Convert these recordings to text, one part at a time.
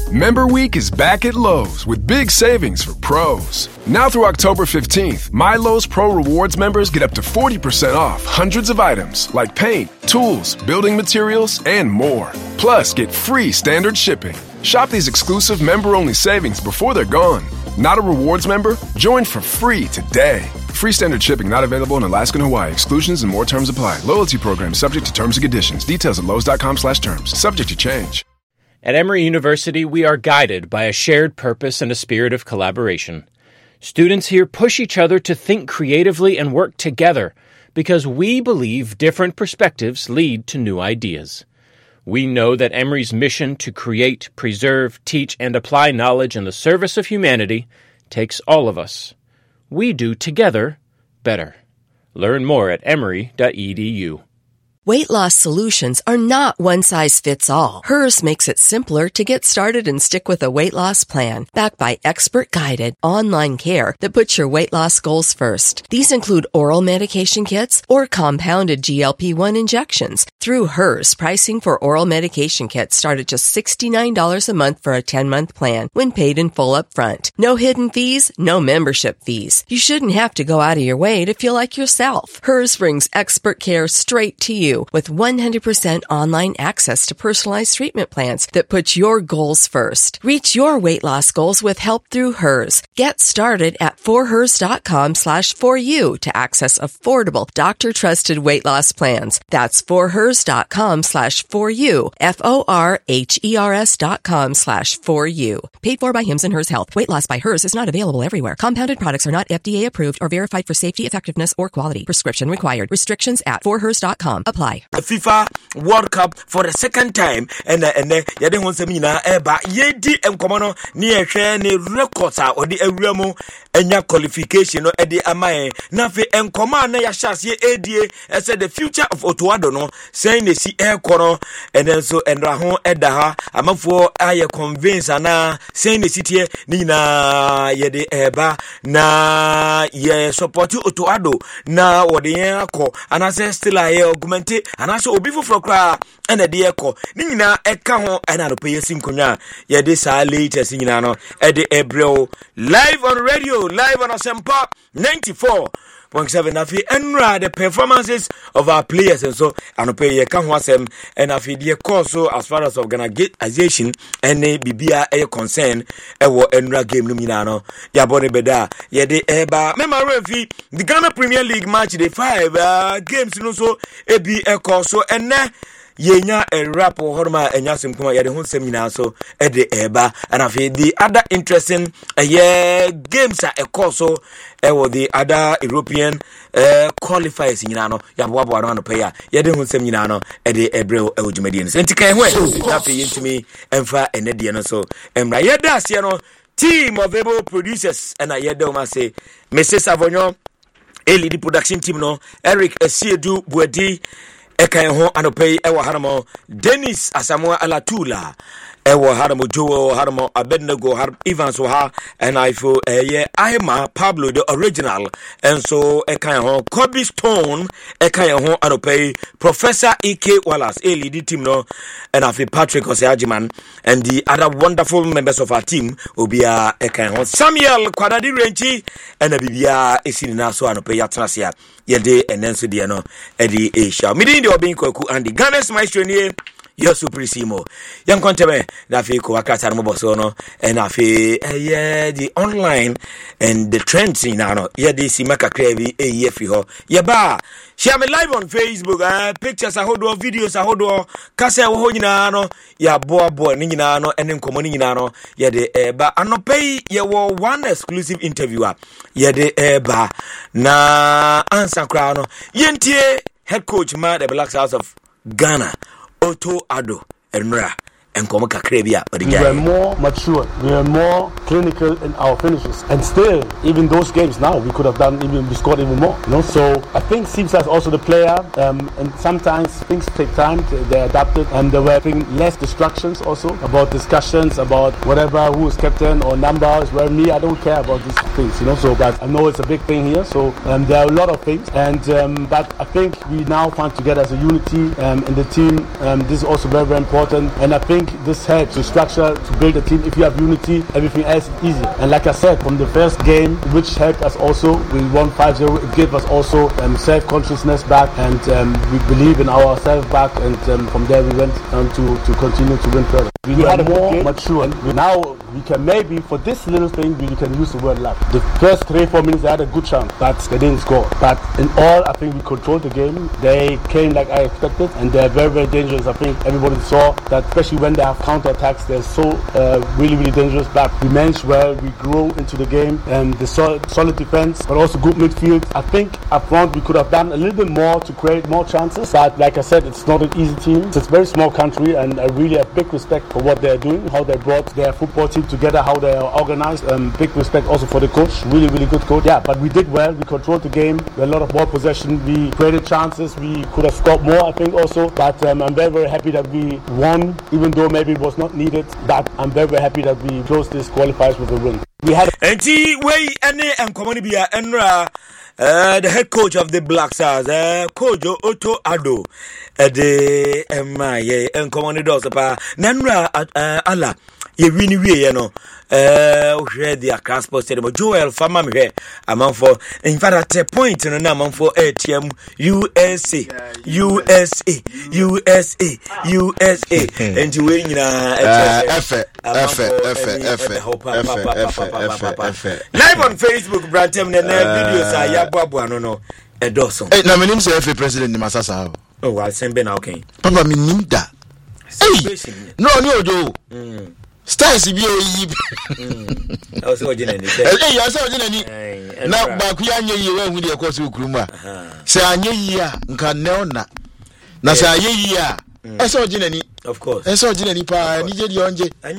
Member Week is back at Lowe's with big savings for pros. Now through October 15th, My Lowe's Pro Rewards members get up to 40% off hundreds of items like paint, tools, building materials, and more. Plus, get free standard shipping. Shop these exclusive member-only savings before they're gone. Not a rewards member? Join for free today. Free standard shipping not available in Alaska and Hawaii. Exclusions and more terms apply. Loyalty program subject to terms and conditions. Details at lowes.com/terms. Subject to change. At Emory University, we are guided by a shared purpose and a spirit of collaboration. Students here push each other to think creatively and work together because we believe different perspectives lead to new ideas. We know that Emory's mission to create, preserve, teach, and apply knowledge in the service of humanity takes all of us. We do together better. Learn more at emory.edu. Weight loss solutions are not one-size-fits-all. Hers makes it simpler to get started and stick with a weight loss plan, backed by expert-guided online care that puts your weight loss goals first. These include oral medication kits or compounded GLP-1 injections. Through Hers, pricing for oral medication kits start at just $69 a month for a 10-month plan when paid in full upfront. No hidden fees, no membership fees. You shouldn't have to go out of your way to feel like yourself. Hers brings expert care straight to you with 100% online access to personalized treatment plans that put your goals first. Reach your weight loss goals with help through Hers. Get started at forhers.com/4u to access affordable, doctor-trusted weight loss plans. That's forhers.com/4u, forhers.com/4u. Paid for by Hims and Hers Health. Weight loss by Hers is not available everywhere. Compounded products are not FDA approved or verified for safety, effectiveness, or quality. Prescription required. Restrictions at forhers.com. Apply. The FIFA World Cup for the second time, and yade ho semina eba yedi enkomono ni ehwe ne records a odi awuamu enya qualification no edi amaye na fe enkoma na ya hyase edie ese the future of Otoado no saying ne si ekoro and then so endra ho eda ha amafo aye convince ana saying ne sitie ni na yede eba na ye support Otoado na wode yen akọ ana say still aye augment and also obi foforo kra ena de ekọ ni nyina eka ho ena no peye sinkonya ye de sa latest nyina no e de ebreo live on radio, live on Asempa 94.7 afi enra the performances of our players and so anope ye ka ho asem and afi de course so as far as organization and bibia e concern e wo enra game no nyina no ya bone beda ye de eba mema refi the Ghana Premier League match the 5 games no so e bi e course so enne yenya a rap or horma and yasim kuma yade hun seminar so at the eba and afi the other interesting games are a course so the other European qualifiers in Yano Yabwabo around the payer yade hun seminar no at the ebreo ejumedians and tika we happy into me and fa and ediano so emra yeda siano team of able producers and I yedoma say Mrs. Savonyo lead production team no Eric Esiedu Buedi Eka ho anopei ewa haramo Dennis Asamoah Alatula ewa haramo Joe haramo Abednego Evans ha and I feel Aima Pablo the original and so eka ho Kobe Stone eka ho anopei Professor Ike Wallace lead team no and I feel Patrick Oseajiman and the other wonderful members of our team obia eka ho Samuel Kwadadi Renchi and bibia esini so anopei atrasia yede enenso de no edi Asia midin de obin kwaku and the Ghana's maestro nie your supremo yan konteme na fe ko akata no boso no and afi the online and the trends in no yede si maka krevi fi ho ye ba share me live on Facebook pictures ahodo videos ahodo kasa wo ho nyina no ya boa ni nyina no ene nkomo ni nyina no yede ba anopei ye wo one exclusive interviewer yede ba na answer kra no yentie head coach ma the Black Stars of Ghana Otoado Enra and Komaka Krebia. We were more mature, we were more clinical in our finishes, and still, even those games now, we could have we scored even more. So I think Sibsa is also the player, and sometimes things take time. They adapted, and there were less distractions also about discussions about whatever, who is captain or numbers. Well, me, I don't care about these things, So, but I know it's a big thing here. So there are a lot of things, and but I think we now find together as a unity in the team. This is also very, very important, and I think think this helps to structure, to build a team. If you have unity, everything else is easy. And like I said, from the first game, which helped us also, we won 5-0. It gave us also self-consciousness back, and we believe in ourselves back. And from there, we went on to continue to win further. We had a more mature. And now we can maybe, for this little thing, we can use the word luck. The first 3-4 minutes, they had a good chance, but they didn't score. But in all, I think we controlled the game. They came like I expected, and they're very, very dangerous. I think everybody saw that, especially when they have counter-attacks, they're so really, really dangerous. But we managed well, we grew into the game, and the solid defense, but also good midfield. I think up front, we could have done a little bit more to create more chances. But like I said, it's not an easy team. It's a very small country, and I really have big respect for what they're doing, how they brought their football team together, how they are organized. Big respect also for the coach. Really, really good coach. Yeah, but we did well. We controlled the game. We had a lot of ball possession. We created chances. We could have scored more, I think, also. But I'm very, very happy that we won, even though maybe it was not needed. But I'm very, very happy that we closed this qualifiers with a win. We had the head coach of the Black Stars, Coach Otto Addo, the MIA and Commodore Dosa, Nanra Allah, you really know. Read the Accra Sports Stadium. Joel Famam here. Among for in fact at a point in an amount for ATM USA and you win live on Facebook, Brantem and videos are Yabuano no a dozen. Hey, now my name is FA President Masasa. Oh, I'll send Ben okay. Papa Minimda. Hey, no, do. Stars be I was watching any. Hey, I saw any. Now, back here, with your course of Kruma. Say, I knew ya, Canona. Nasa ya. I saw Jenny, of course. I saw Jenny Pa, needed Yonje. I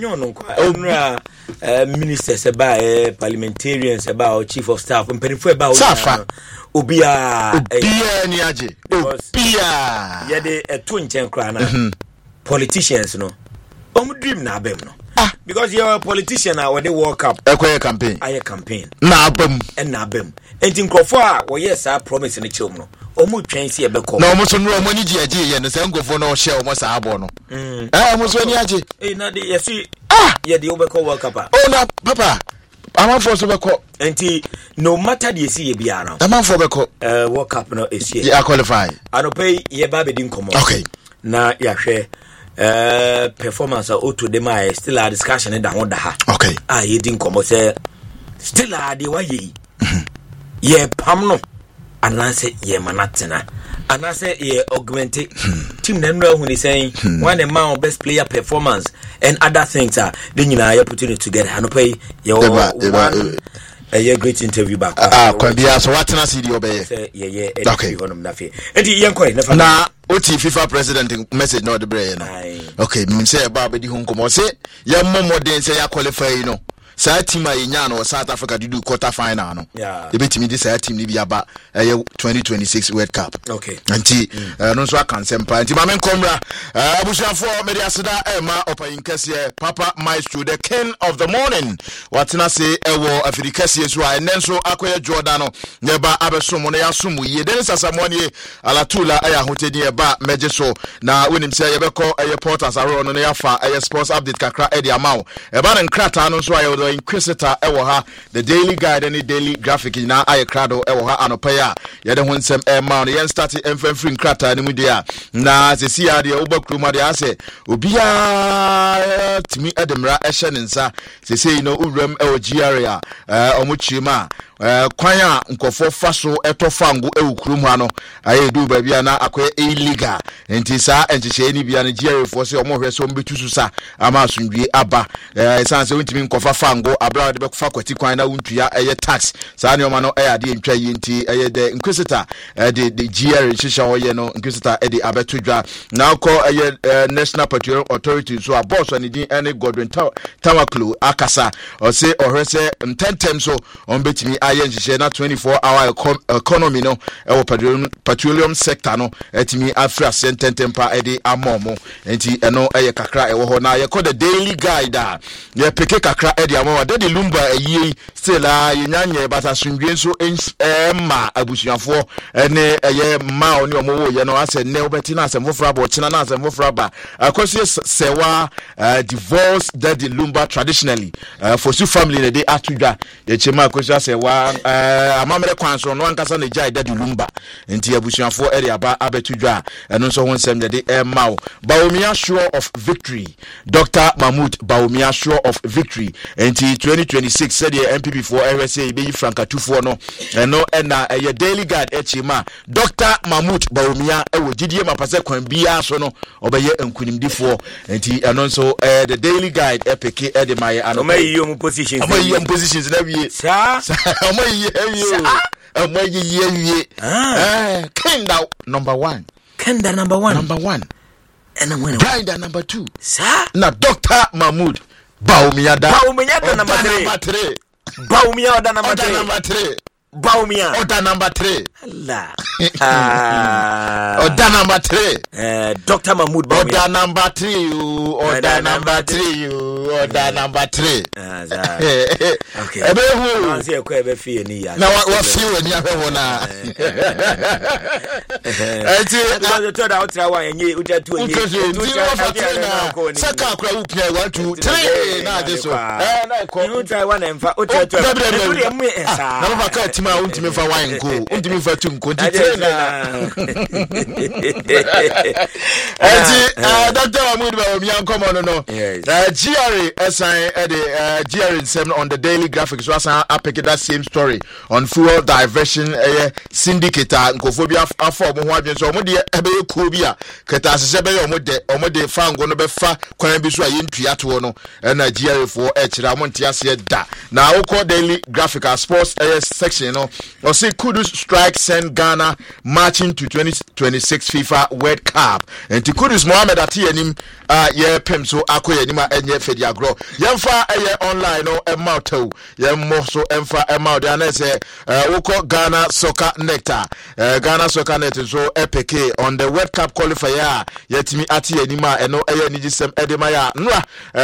know, ministers about parliamentarians about chief of staff and Penny about Safa. Ubia, Niaji. Ubia. Yade a twin crana. Politicians, no. Dream na bem no. Because you're a politician now when they walk up. A campaign. I campaign. Na bem. And na bem. And in Kofa, well, yes, I promise in the children. Omu change here beko. No, almost no money GG and the same go for no share almost a abono. Almost when yaji. Eh, na the you see. Yeah, the Obeko walk up. Oh, no, Papa. I'm on for Sobeko. And no matter the see be around. I'm on for Beko. Walk up no is here. Yeah, qualify. I don't pay ye baby didn't come. Okay. Na ya share. Performance or to them I still a discussion in the Honda. Okay. Ye didn't come say still a the way ye pamno and I say ye manatena and I say ye augmented team then when he's saying one amount best player performance and other things are then you know you putting it together and pay your a great interview back. So what can I see the obey? Yeah, okay. Now, Oti FIFA president message no the brain. Okay, me say about the home come say ya momo den say ya qualify you know. Say team anya no South Africa do quarter final no. Yeah. You bet me this team ni bi aba 2026 World Cup. Okay. Anti no so kan sempa anti ma men komra abusuafo me dia seda ma opayin kase Papa Maestro the king of the morning. Watina say ewo afirikase so a nen so akoya Jordan no neba abesom no ya somu ye den sasamone alatula aya hotedi e ba meje so na wonim say ye beko porters aro no ya fa sports update kakra e dia mawo e ba nen krata no so ayo Inquisitor ewo ha the daily guide and the daily graphic na aye crado ewo ha anopa ya ye de honsem e ma no yen start emfamfri nkrata ni mu dia na se sia de obakruma de ase obia timi edemra ehye nensa se sei no uwram ewo GRA omuchima kwan a nkofo faso etofa ngo ewukrum ha no aye du ba bia na akoye illegal enti sa enchechee ni bia na GRA fo se omohwe so mbetusu sa ama asundwie aba sanse wontimi nkofa fango abra de befa kwati kwan na wontua eye tax sa ne oma no ade ntwa yi enti eye de Inquisitor de GRA shisha hoye no Inquisitor de abetudwa na ko eye National Petroleum Authority so aboss ani din ene Godwin Tamaklo akasa o se ohwese ntentem so on betimi ayen jije na 24-hour economy no petroleum sector no etimi afra sententempa ede amomo enti eno eye kakra ewo ho na ye call the daily guide ye peke kakra ede amomo de lumba eyi still yenyanye bata sundwe so ma abusuafo ene eye ma oni omowo ye no ase ne obeti na ase mofra ba ochina na ase mofra ba akosi sewa divorce that the lumba traditionally for su family they atudwa ye chema akosi sewa amamere kwanso no ankasa na jai that the lumba enti abusuafo ere aba abetudwa eno nso wonsem de ma Bawumia sure of victory. Dr. Mahmoud Bawumia sure of victory. Enti 2026 said the MPP for RSA be Franka 24 no eno na your daily guide echima Dr. Mahmoud Bawumia ewo gidie mapase kwan bia so no obeye enkunimdifo enti eno so the daily guide epeke ede my ano omayi yo positions na wie sa omayi ye Kenda number 1 Kenda number 1 and Kenda number 2 sa na Dr. Mahmoud Bawumia number 3 Bawumia number 3 Bawumia order number 3 Allah order number 3 Dr. Mahmoud Bawumia order number 3 order number 3 order number 3 okay ebe hu anse ekwa ebe fie ni ya na wa fie ni ahwe na eti na to da otra wa enye utatu enye saka akra upia 1 2 3 na adeso na ko you try one and fa utatu na baba ka tima untimi fa wine go untimi fa tu nko na eti Dr. Mahmoud Bawumia nkomo no GRA assign the GRA 7 on the daily graphics so asan apeke that same story on fuel diversion syndicate nkofobia afọ mo ho adwen so mo de ebe ku bia keta asese be omo de fango no be fa kwan bi so ayentua to no na GRA for ekira mo ntiase da na woko daily graphic sports section no o say Kudus strike send Ghana marching to 2026 FIFA World Cup and Kudus Mohamed Atianim ye pem so akoye nima enye fedi agro yemfa online no emauto yemmo so emfa emaude anese woko Ghana Soccer Nectar Ghana Soccer Net so epeke on the World Cup qualifier yetimi atianima eno nigisem edema ya nwa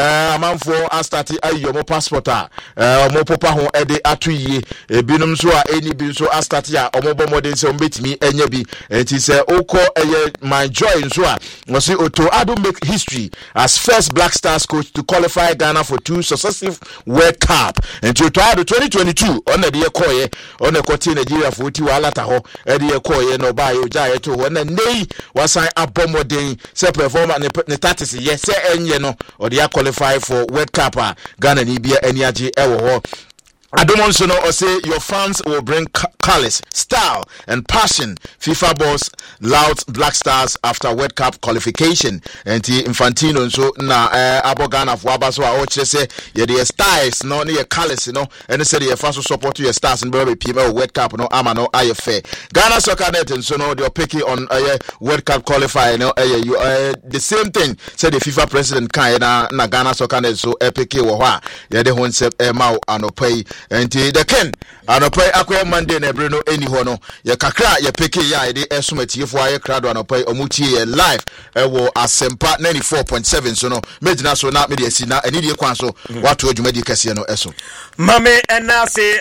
amanfo astati ayomo passport omo popa ho ede atoyie ebinum so a eni bi so astati a omo bomode se ombetimi enye bi enti se woko my joy so a wose Otto Addo make history as first Black Stars coach to qualify Ghana for 2 successive World Cup. And to 2022 on the yekoye on the kote Nigeria for ti wala ta ho e de yekoye no ba yo ja yeto ho na nei wasan abomoden se performer ne tatis yes se enye no or they qualify for World Cup Ghana ni bia ani age e wo ho Adomonso no say your fans will bring callous style and passion. FIFA boss loud Black Stars after World Cup qualification. And the Infantino so na abogana for abaso a oche say your styles no near callous no and they say your fans will support your stars and baby PML World Cup no ama no IFA. Ghana Soccer Net and so no they're picking on World Cup qualifier no the same thing said the FIFA president kan na Ghana Soccer Net so epic wo ho a ye de hon se ma anopay enti the ken anopay akwa Monday na ebre no eni ho no ye kakra ye peke ya de esomatiefo aye krado anopay omutie ye live wo Asempa 94.7 so no medina so na me de asi na eni de kwan so wato adwumadi kase no eso mame enase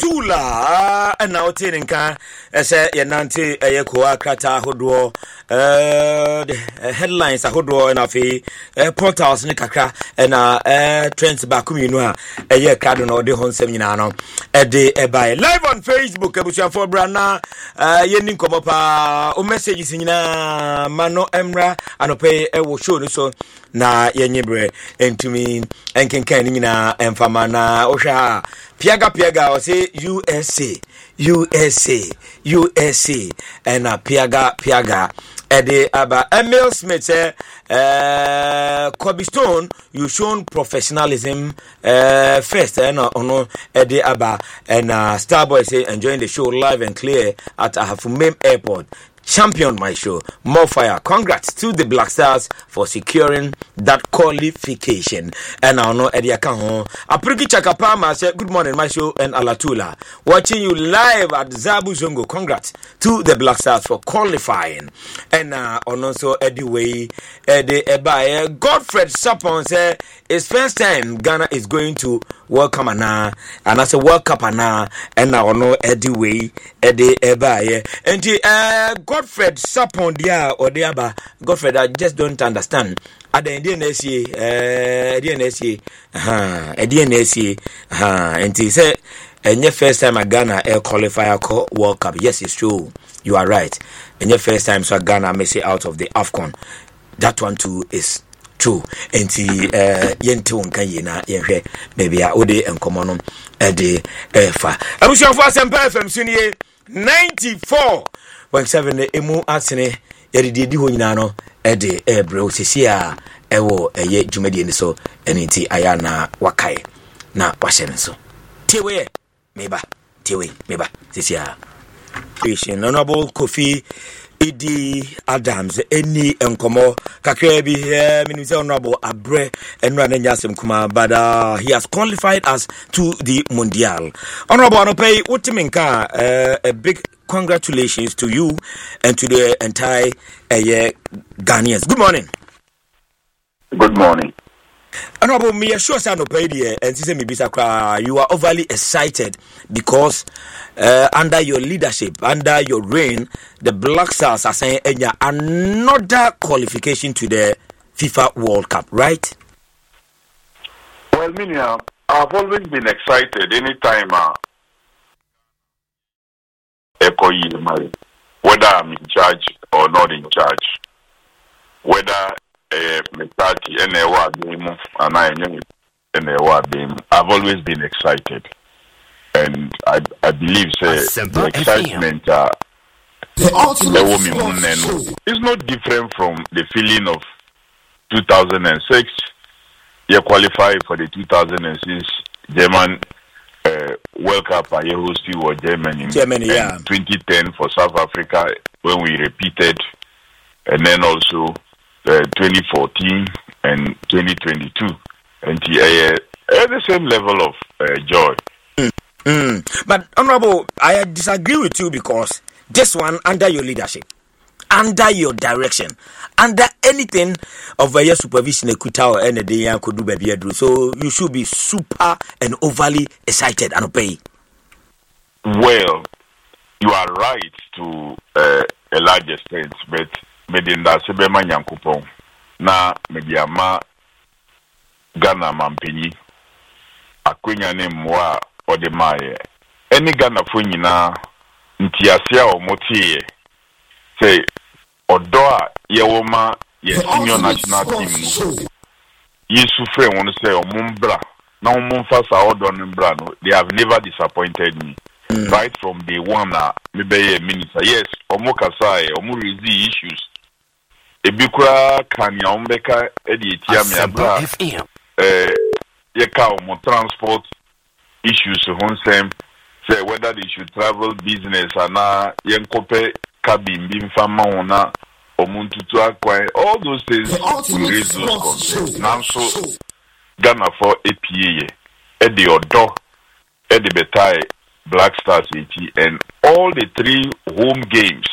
alatula na otini nka ese ye nante ye ko akrata hodo headlines ahodo na fe portals ne kakra na trends ba kuminu a ye krado na ode ho nsem nyina no ede ebai live on Facebook ebusuafo brana yeni nkomo pa o messages nyina mano emra anope wo show no so na yenyebre entumi enkenkan nyina emfama na ohwa piaga o say USA and piaga ede aba Emil Smith Kobe Stone you shown professionalism first and ono ede aba and Starboy say enjoying the show live and clear at Ahafumem Airport championed my show. More fire. Congrats to the Black Stars for securing that qualification. And I know Eddie Akaho. Apriki Chakapama said, good morning, my show, and Alatula. Watching you live at Zabu Zongo. Congrats to the Black Stars for qualifying. And also Eddie Way, Eddie Ebaye. Godfred Sapon said, it's first time Ghana is going to welcome Anna. And I said, welcome Anna. And now know Eddie Way, Eddie Ebaye. And Godfred Sapon dia or diaba. Godfred, I just don't understand. At the DNSC, and he said, and your first time at Ghana air qualifier call World Cup. Yes, it's true. You are right. And your first time so Ghana may say out of the AFCON. That one too is true. And the yento nkanyina yenhwe maybe a ode enkomono ede fa. Abushon for Sempa FM sunie 94.7 emu atene yedidi ho nyina no ede ebro sisi a ewo eye dwumadi ni so eniti aya na wakae na wahye nso tewe meba sisi a Honorable Kofi Idi Adams any enkomo kakra bi menim say Honorable Abre enra na nyasem kuma but he has qualified us to the Mundial. Honorable Anope Utiminka, a big congratulations to you and to the entire Ghanaians. Good morning. Good morning. Honorable, me sure say no pay there and say me bisa kra you are overly excited because under your leadership, under your reign, the Black Stars are saying another qualification to the FIFA World Cup, right? Well, Minia, I've always been excited anytime whether I'm in charge or not in charge, whether I've always been excited, and I believe the excitement is not different from the feeling of 2006. You qualify for the 2006 German World Cup. I hosted for Germany, yeah. 2010 for South Africa when we repeated, and then also 2014 and 2022, and at the same level of joy. But Honorable, I disagree with you because this one under your leadership, under your direction, under anything of your supervision, equitable and the day could do baby do. So you should be super and overly excited and obey. Well, you are right to a large extent, but medinda sebema nyankopon na mediama Ghana mampeni akwenya ne mwa odemaye eni Ghana fo nyina ntiasia omotie say odo a yewoma ye senior national team yesu frɛ won say omumbra na omumfa sa odo ne mbra no they have never disappointed me. Right from day one maybe a minister yes omokasa omu raise issues ebikura kanya ombeka edi etiame abra yeka omo transport issues honsem say whether they should travel business ana yenkope cabin bimfama ona omuntutu akwan all those things we raise those concerns now so Ghana for APA edi odo edi betai Black Stars and all the 3 home games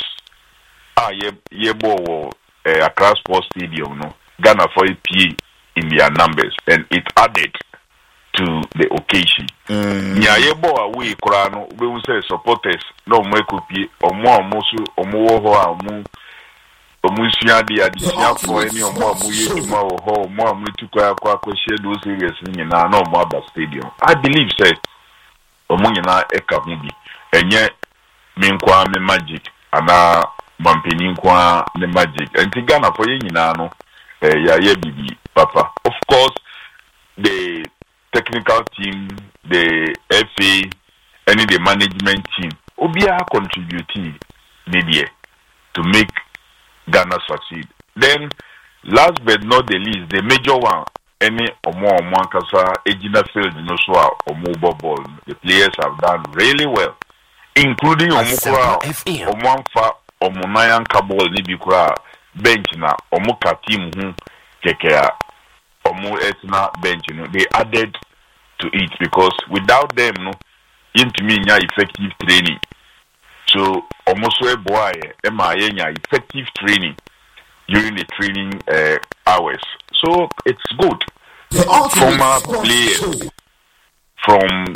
yebo Accra Sports Stadium no Ghana for APA in their numbers and it added to the occasion. Nya yebo away kura no we say supporters no mo ekopie omo ho amu omusua de adisia for any omo yeduma ho omo amu tukwa akwa share those areas nyina na omo aba stadium. I believe say omo nyina eka bi enye menkwa me magic ana mampeni nkwa ne magic enti Ghana for nyina no ya bibi papa. Of course the technical team, the FA, and the management team, Obia contributing media to make Ghana succeed. Then, last but not the least, the major one, any Omo Kasa, Ejina Field, Noswa, Omo Ball, the players have done really well, including Omukura, Omofa, omunayan kabol ni bi kura bench na omuka team hu kekea omu etna bench no they added to it because without them no into me nya effective training so almost a boy ema nya effective training during the training hours so it's good former players from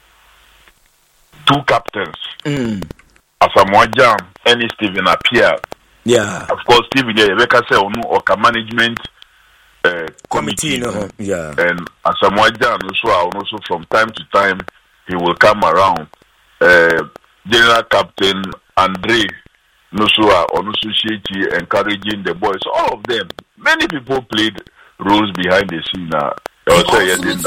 2 captains Asamoah Gyan and Stephen Appiah. Yeah. Of course, Stephen Rebecca say onu oka management committee. Yeah. And Asamoah Gyan also from time to time he will come around. General Captain Andre Nosua Onusushichi encouraging the boys. All of them. Many people played roles behind the scene. Also, you didn't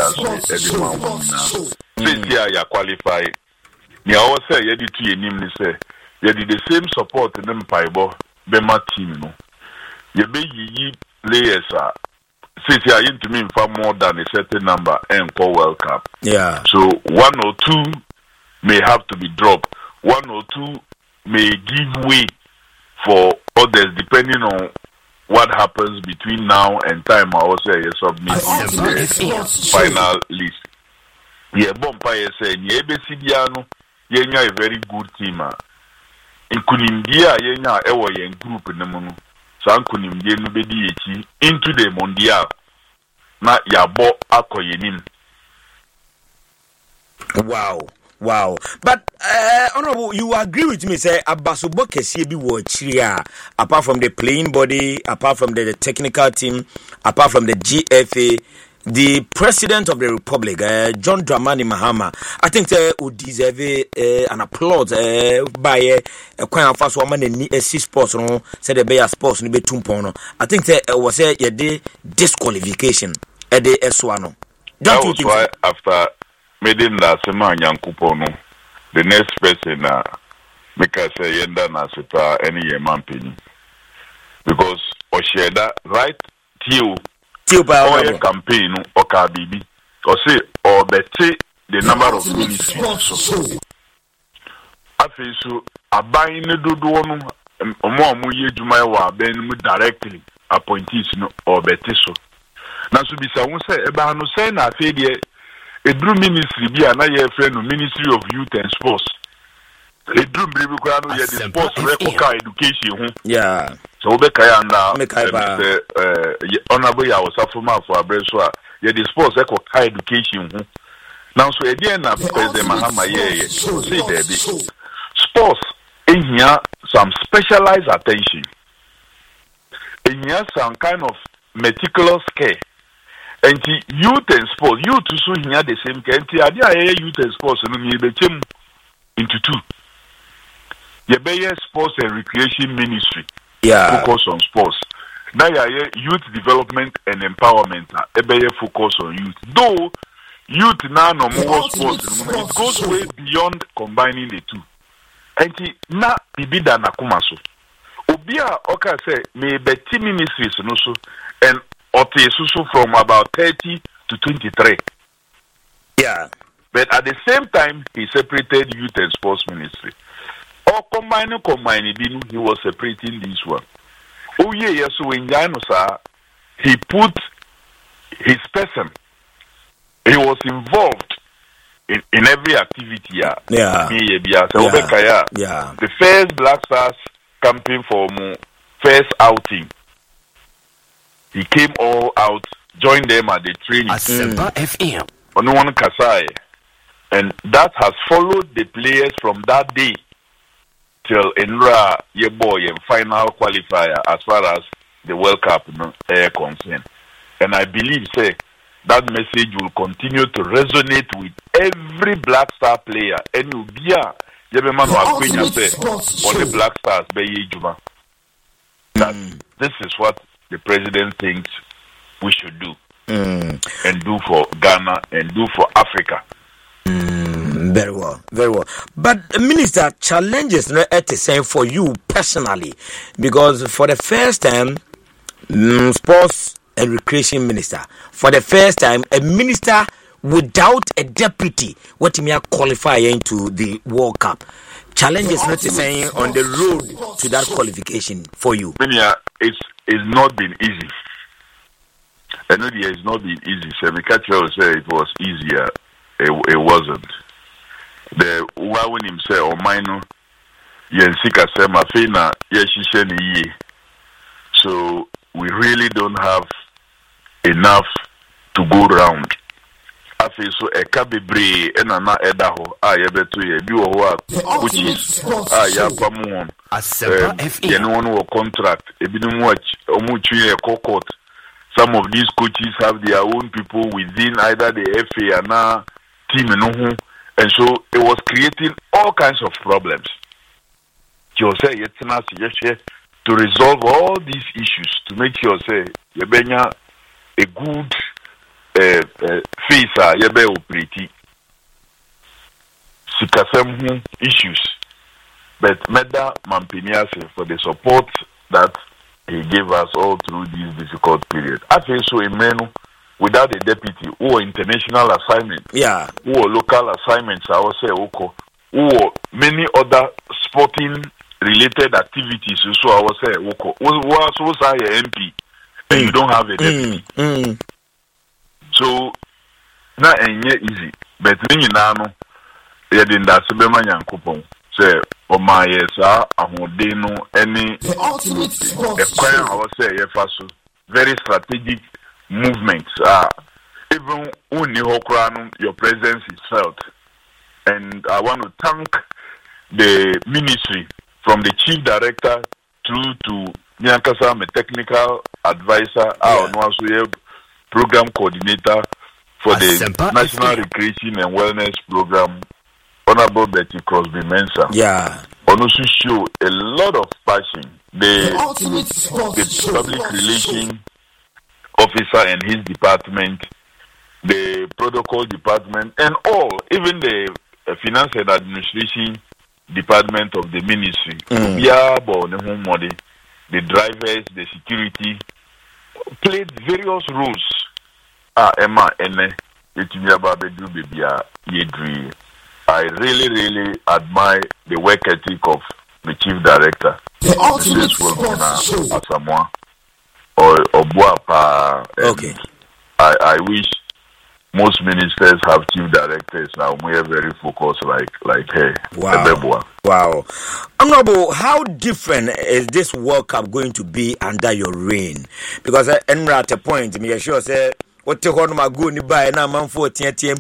ya qualify. Nia also you did to your say you did the same support in them Paibo Bema team. No, you be ye players are since you are into me for more than a certain number and call World Cup. Yeah. So 1 or 2 may have to be dropped. 1 or 2 may give way for others depending on what happens between now and time. I also submit the final list. Yeah, Bompire said, Yebesidiano, Yenya a very good team. In Kunimdia, Yenya, Ewa, and group in the Mono, San Kunimdia, Nubedi, into the Mondial. Na Yabo Akoyenim. Wow. But, Honorable, you agree with me, say, Abasubo Kesi bi watch here, apart from the playing body, apart from the technical team, apart from the GFA, the President of the Republic, John Dramani Mahama, I think would deserve an applause by a quite fast woman in SC Sports, said the Bayer Sports, no be Tumpono. I think was a disqualification at the S1. That was why after Medin la Sema Yankupono, the next person make us say Yenda Nasita any Yemampini. Because Osheda right till our campaign or Kabibi or say or betty the number of ministries. I feel so a buying the Duduano more Muye Jumaiwa Ben directly appointees or betty so. Now to be someone say about no saying I feel a drew ministry be another friend of Ministry of Youth and Sports. A drew Bribukano yet the sports record education. Yeah. So Bekaya and Honorable I was a former for a Breswa, yet the sports record education. Now so again President Mahama say there sports in here some specialized attention. In here some kind of meticulous care. And youth and sports, youth so here the same care. And youth and sports, and you be into 2. You be sports and recreation ministry. Yeah. Focus on sports. Now you youth development and empowerment. You focus on youth. Though youth now no more sports, it goes way beyond combining the 2. And na bibida na kumaso. Obia oka say me be ministries no so and Otesusu from about 30 to 23. Yeah. But at the same time, he separated youth and sports ministry. Or combining, he was separating this one. Oh, yeah, so in Janosa, he put his person, he was involved in every activity. Yeah. The first Black Stars campaign for first outing. He came all out, joined them at the training. FM. On one Kasai. And that has followed the players from that day till Enra Yeboy and final qualifier as far as the World Cup air concerned. And I believe, that message will continue to resonate with every Black Star player. And you'll be on the Black Stars, that this is what the president thinks we should do and do for Ghana and do for Africa. Very well. But Minister, challenges at the same for you personally, because for the first time, sports and recreation minister, for the first time, a minister without a deputy, what me qualify into the World Cup. Challenges not saying on the road to that qualification for you. It's not been easy. I know it's not been easy. Semikacha will say it was easier. It wasn't. The one himself or minor Yensika Sema Fina Yeshisheni. So we really don't have enough to go round. I feel so a cabibre and an edaho. I ever to you, which is Yapamon. Anyone who contract, a bit much, or much a court. Some of these coaches have their own people within either the FA and now team and so it was creating all kinds of problems. You say to resolve all these issues to make sure say you benya a good face you be operating sikasem issues, but Meda Mampiniase for the support that he gave us all through this difficult period. I feel so immense without a deputy or international assignment, or local assignments. I will say or many other sporting related activities. So I will say who are MP and you don't have a deputy. So na enye easy, but ni nano ye din da sebema nyankopon say o ma yesa ahodenu any ekwan I will say ye faso very strategic movements. Even uni hokrano, your presence is felt, and I want to thank the ministry from the chief director through to Nyankasa, my technical advisor, our program coordinator for the National Recreation and Wellness Program, Honorable Betty Crosby Mensah. Also show a lot of passion. The public relation officer and his department, the protocol department, and all, even the finance and administration department of the ministry. The drivers, the security, played various roles. I really admire the work ethic of the chief director, Asamoah. I wish most ministers have chief directors now. We are very focused like her. Wow. Honorable, how different is this World Cup going to be under your reign? Because I'm at a point, me sure say what the one my go ni buy na man for team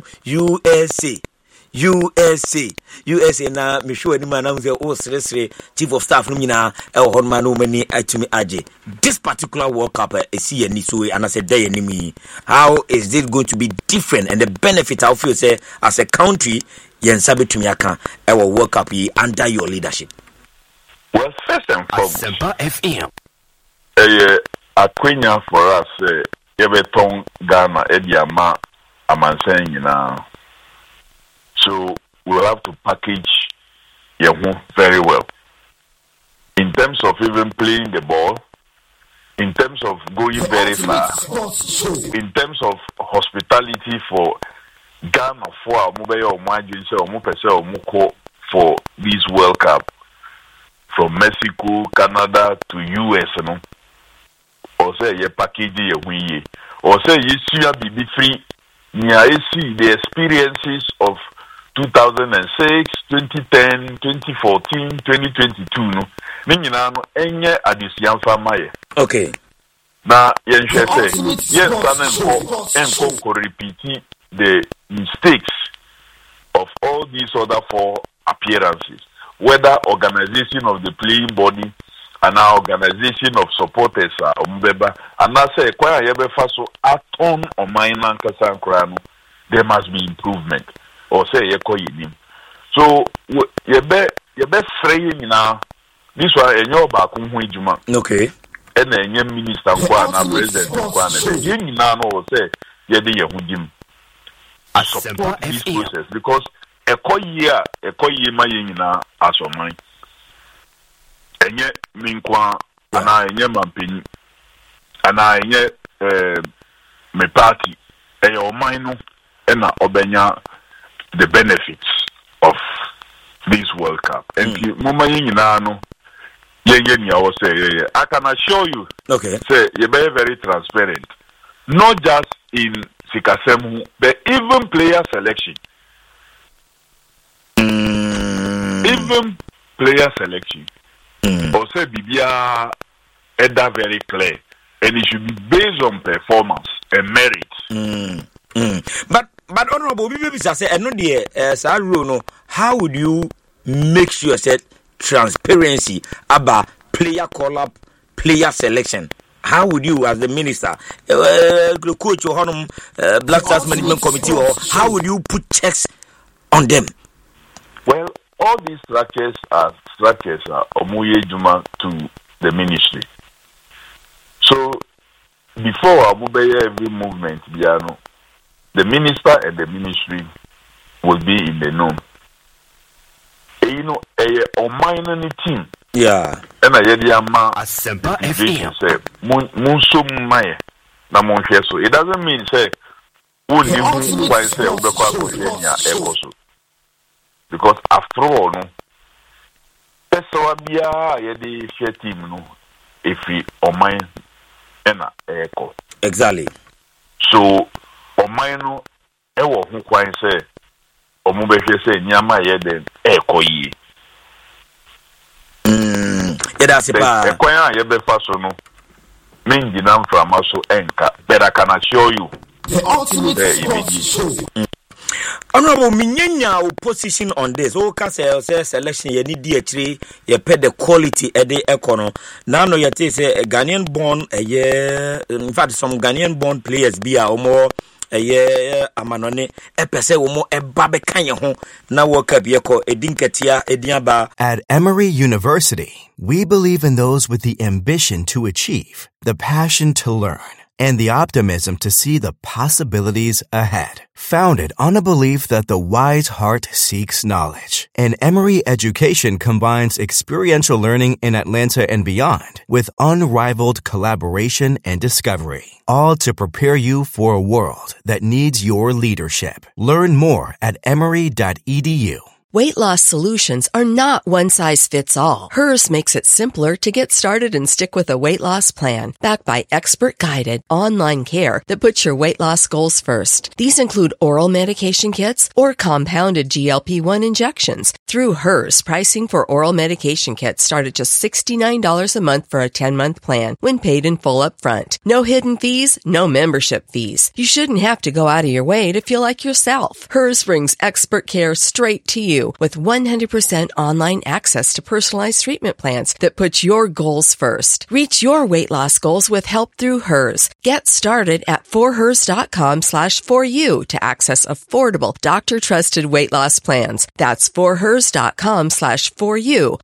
USA na me sure ni man am say sere chief of staff no nyina e ho man no mani atumi age this particular World Cup see any so and I said dey enemy. How is it going to be different, and the benefit I feel say as a country yen sabe tumi aka e World Cup under your leadership? Well, first and foremost, FM akwenya for us yebeton Ghana ediama amansen nyina. So we'll have to package very well. In terms of even playing the ball, in terms of going very far, in terms of hospitality for Ghana for this World Cup, from Mexico, Canada to US, or say ye package ye or say you be free. The experiences of 2006, 2010, 2014, 2022 no. Ninina no enye adisian famaye. Okay. Na yen say yes enko repeat the mistakes of all these other four appearances, whether organization of the playing body and our organization of supporters umbeba and I say kwa yebe faso aton o maina nkasa nkrano, there must be improvement or say yeko yinim. So yebe frey nyina this one enyo ba ko hu ejuma. Okay. And enye minister kwa na president kwa na ye nyina no say ye de ye hu jim to support this process, because ekoyi ma ye nyina asoman enye minkwa ana enye mampeni ana enye me party eyo man no ena obenya the benefits of this World Cup. And mama nyina no I can assure you, say you're very transparent, not just in Sikasemu, but even player selection. Even player selection. Also, Bibia Eda very clear, and it should be based on performance and merit. But honorable, maybe say, I know the how would you make sure that transparency about player call-up, player selection? How would you, as the minister, coach or Black Stars Management Committee, or how would you put checks on them? Well, all these structures are Omuye Juma to the ministry. So before Abubeye every movement, the minister and the ministry will be in the know. You know, a minor team. Yeah. And I had Yama Asempa FM say, Munsum Maya, Namon so. It doesn't mean, say, wouldn't you quite say, because after all, no, that's so the share team, no, if we or mine and echo. Exactly. So, or mine, no, who quite say, or Mubeke say, Nyama Yeden, echo ye. That's a quite a befasono. Mean the name from Maso Enka, but I can assure you the ultimate Honorable Minyanya position on this. Oh, can say selection you need D3, you pay the quality at the econo. Now no you say a Ghanaian born a year, in fact some Ghanaian born players be a more a year amanone epese omo ebabe kanye ho na World Cup yeko edinketia ediaba. At Emory University, we believe in those with the ambition to achieve, the passion to learn, and the optimism to see the possibilities ahead. Founded on a belief that the wise heart seeks knowledge, and Emory Education combines experiential learning in Atlanta and beyond with unrivaled collaboration and discovery, all to prepare you for a world that needs your leadership. Learn more at emory.edu. Weight loss solutions are not one size fits all. Hers makes it simpler to get started and stick with a weight loss plan, backed by expert-guided online care that puts your weight loss goals first. These include oral medication kits or compounded GLP-1 injections. Through Hers, pricing for oral medication kits start at just $69 a month for a 10-month plan when paid in full up front. No hidden fees, no membership fees. You shouldn't have to go out of your way to feel like yourself. Hers brings expert care straight to you with 100% online access to personalized treatment plans that put your goals first. Reach your weight loss goals with help through Hers. Get started at forhers.com/4u to access affordable, doctor-trusted weight loss plans. That's forhers.com/4u,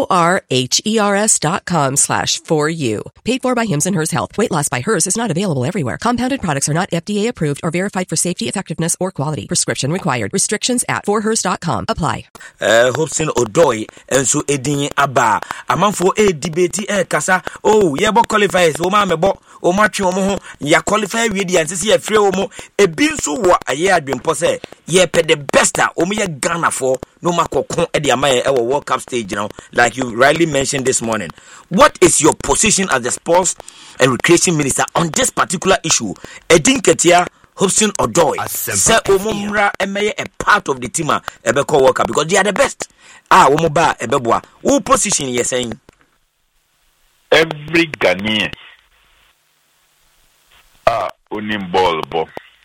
forhers.com/4u. Paid for by Hims and Hers Health. Weight loss by Hers is not available everywhere. Compounded products are not FDA approved or verified for safety, effectiveness, or quality. Prescription required. Restrictions at forhers.com. Apply. Hobson Odoi and so Edin Abba. Amanfo debate kasa. Oh, yebo qualifiers. O ma mebo. O ma twi omo ho. Ya qualify we di anse ye free omo. E bin so wo aye adwempo se ye pe the best omo ye Ghana for no ma kokon e di amaye e World Cup stage now, like you rightly mentioned this morning. What is your position as the sports and recreation minister on this particular issue? Edin Ketia Hobson Odoi say omumra emeye a part of the team ebeko worker because they are the best. Omoba ebeboa. Who position you saying? Every Ghanaian onim ball bo.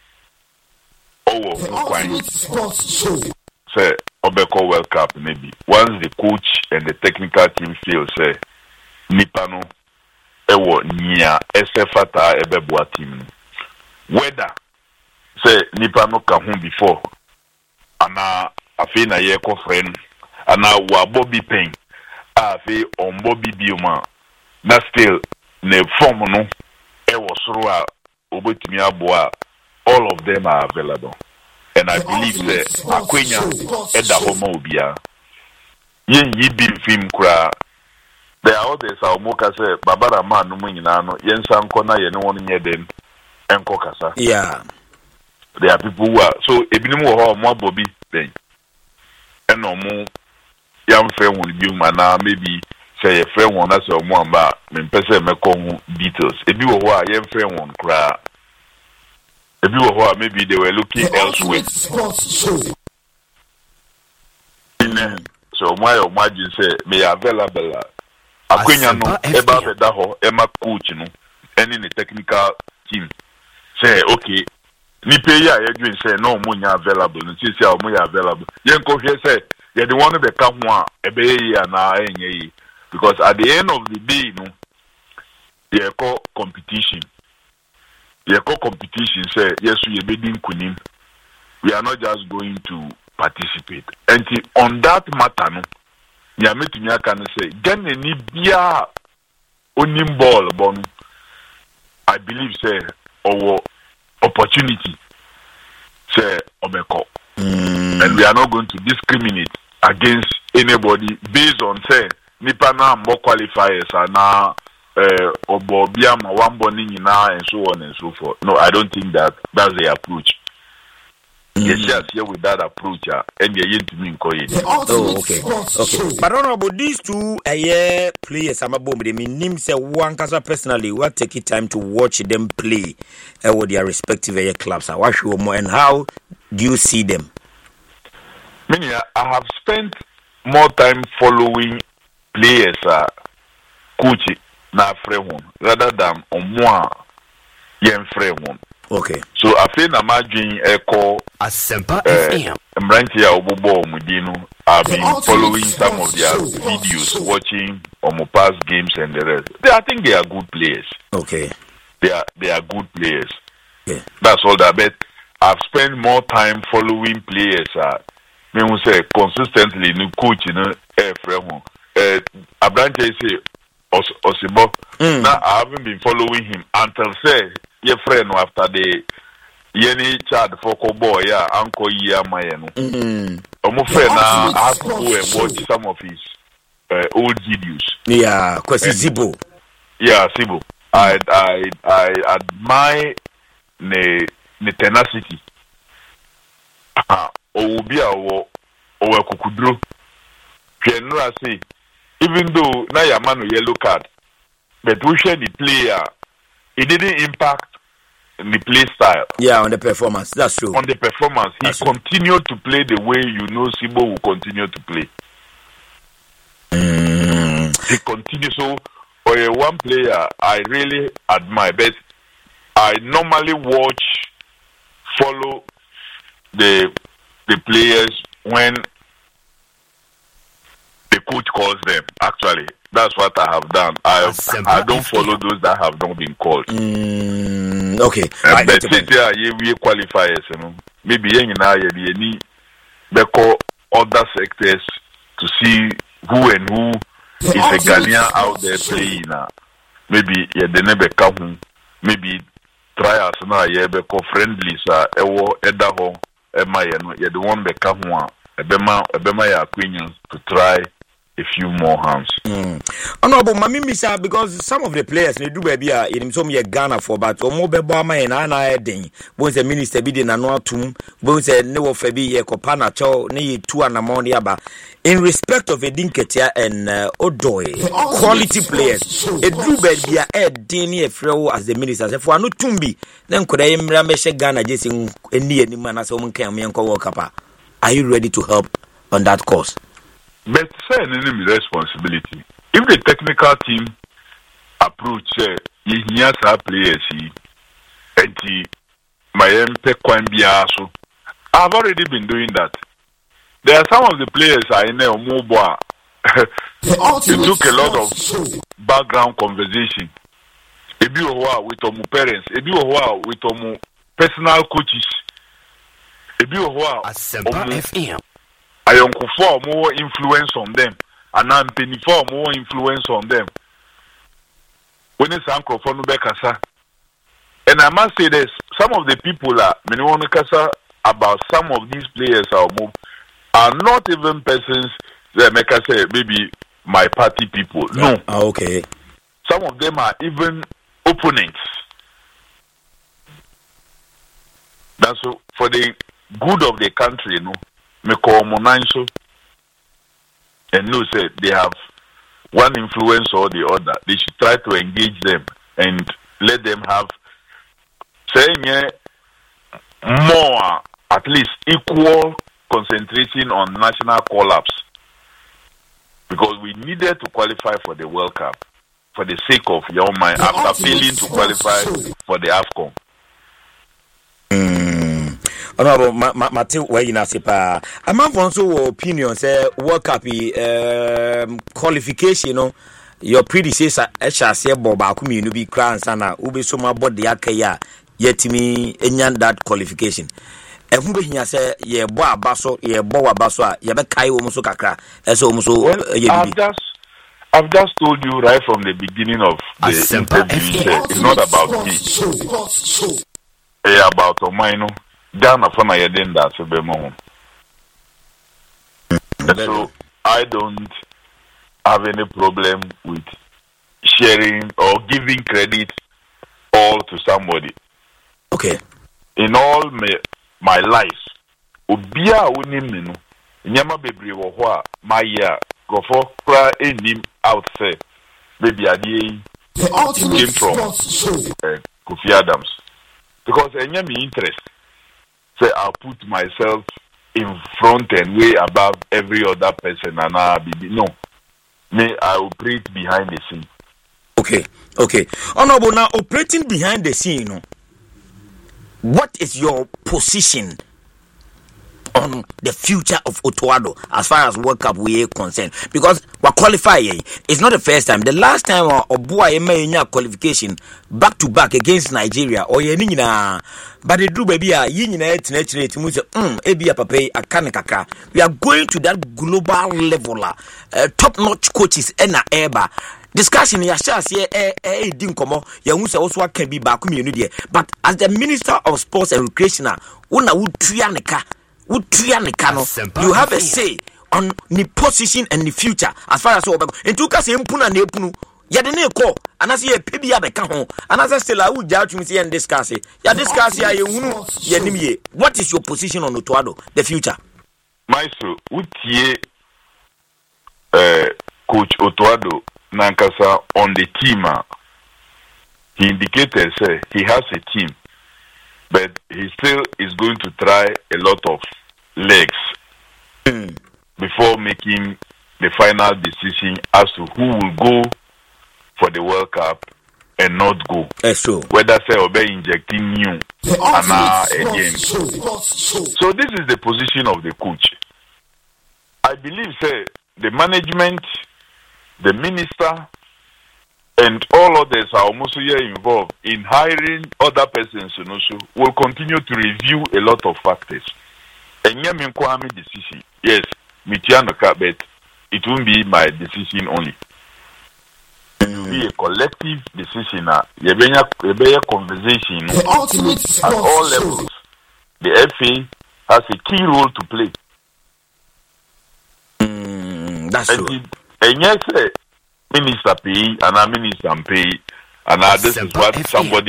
Say obeko World Cup maybe. Once the coach and the technical team feel say nipano ewo nia esefata ebeboa team. Whether say nipa no ka ho before ana afi na ye ko friend ana wa Bobby Pen afi on Bobby Bioma na still ne form no e wo soro a obetumi aboa. All of them are available, and I believe that akwenya eda homo obia yen yi bi film kura. There are others a omoka say babara man no nyina no yen sanko na ye ne won nye den enko kasa. Yeah. there are people who are so ebinim wo ho mo Bobby ben and no mo yam friend will be man maybe say a friend one as omo amba me pese me ko details ebi wo ho a yam friend one kra ebi wo ho a maybe they were looking elsewhere. So my imagine say me available akwenya no eba beda ho ema coach no any the technical team say okay ni pay ya you say no mo nya available no say say mo ya available yen ko hwe say ye the one be ka ho a ebe yi na enye yi because at the end of the day no ye call competition say yes we be din kunim we are not just going to participate and on that matter no ya metumi aka no say Ghana ni bia onim ball bon I believe say our opportunity say obeko and we are not going to discriminate against anybody based on say nipa na more qualifiers na obo bia ma wambo ni nyina and so on and so forth. No, I don't think that's the approach. Yes, here with that approach, and you're to me. Oh, okay. But honorable, these two players, I'm a bomb. They mean, say one casa personally, what take it time to watch them play with their respective clubs. I watch you more, and how do you see them? Meaning, I have spent more time following players, coach na frehun rather than on more yen frehun. Okay. So I feel na margin echo Asempa FM. Mbrantia obobo omudino. I've been following some of their videos, watching past games and the rest. I think they are good players. Okay. They are good players. Yeah. That's all that. But I've spent more time following players. Me will say consistently. New coach, frehun. Abrantia say Osibo. Now I haven't been following him until say. Your friend after the Yenny Chad Foco boy, Uncle Yamayano. My friend now I have to go and watch some of his old videos. Yeah, because Zibo. Yeah, Zibo. I admire the tenacity. Obia or Kukudro. General say, even though now your man yellow card, but we share the player. It didn't impact the play style. Yeah, on the performance. That's true. On the performance. He continued to play the way Sibo will continue to play. He continued. So, for one player, I really admire. But I normally follow the players when the coach calls them, actually. That's what I have done. I don't follow those that have not been called. Okay. But we qualifiers, maybe any other sectors to see who and who is a Ghanaian out there playing. Maybe the never come. Maybe try us now. Friendly, edaho. The one become one. Ebema opinions to try a few more hands. Honorable Mami Misa, because some of the players they do baby in some year Ghana for but more bebama and ana den. Bones a minister bidding and no tomb, bones a no febi ye copana chow, ne 2 and ammonia ba. In respect of a dinketia and Odoy, quality players, a drew baby a deni a fro as the minister. If one no tumbi, then could I rameshe Ghana just in any man as someone can walk up. Are you ready to help on that course? But say an enemy responsibility. If the technical team approach yes our players and my MP Kwambiaso, I've already been doing that. There are some of the players I know mobile. It took a lot of background conversation. A bit with our parents, a bit with our personal coaches. FM. I am for more influence on them, and I'm penny for more influence on them. When it's Uncle Fonubekasa, and I must say this: some of the people about some of these players are not even persons that make us say maybe my party people. No, okay. Some of them are even opponents. That's so for the good of the country, you know, me call Monanso and no say they have one influence or the other. They should try to engage them and let them have saying more, at least equal concentration on national call-ups, because we needed to qualify for the World Cup for the sake of your mind after failing to qualify for the AFCON. Honorable Matthew, where you know, I'm also opinion say World Cup qualification, you know, your predecessor, say Boba Kumi, you be crown sana, ube so my body akaya, yet me enyan that qualification. Everybody here say, ye boa baso, ye boa baso, ye be kai omuso kakra, so omuso. I've just told you right from the beginning of the interview, it's not about me. It's about Omaino. Ghana for my agenda, so I don't have any problem with sharing or giving credit all to somebody. Okay. In all my life, Ubia Unimino, Nyama Baby Wahua, my year, go for cry in out say, baby Adi came from Kofi Adams. Because any interest. Say I'll put myself in front and way above every other person and I'll be no. Me, I operate behind the scene. Okay. Honorable, now operating behind the scene, you know, what is your position on the future of Otoado as far as World Cup we are concerned? Because we qualify, it's not the first time. The last time Obua made qualification back to back against Nigeria or but they do baby we are going to that global level, top notch coaches and eba. Discussion ya shall say dinkomo ya unsa also can be back community. But as the Minister of Sports and Recreation, una would trianica. You have a say on the position and the future as far as and to case impuna nepunu yadene ko anase ye pebia beka ho anase still I would judge me and discuss it ya discuss ya unu ye. What is your position on Otoado, the future? Maestro utie coach Otoado Nankasa on the team. He indicated say he has a team, but he still is going to try a lot of legs before making the final decision as to who will go for the World Cup and not go. That's true. Whether say or be injecting new again. So this is the position of the coach. I believe say the management, the minister, and all others are almost involved in hiring other persons will continue to review a lot of factors. And Kwame decision, yes, but it won't be my decision only. It will be a collective decision. A conversation at all levels. The FA has a key role to play. That's true. And yes, minister pay and a minister pay and this is what somebody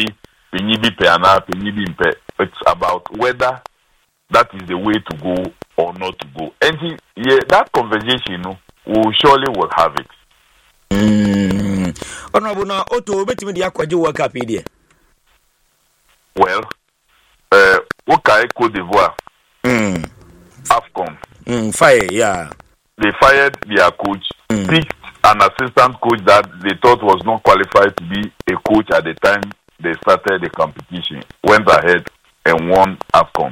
pay. It's about whether that is the way to go or not to go. And that conversation will surely will have it. Honorable now Otto betimi dia kwaje World Cup here. Well, okay, Côte d'Ivoire. AFCON. Fire, yeah. They fired their coach, picked an assistant coach that they thought was not qualified to be a coach at the time they started the competition. Went ahead and won AFCON.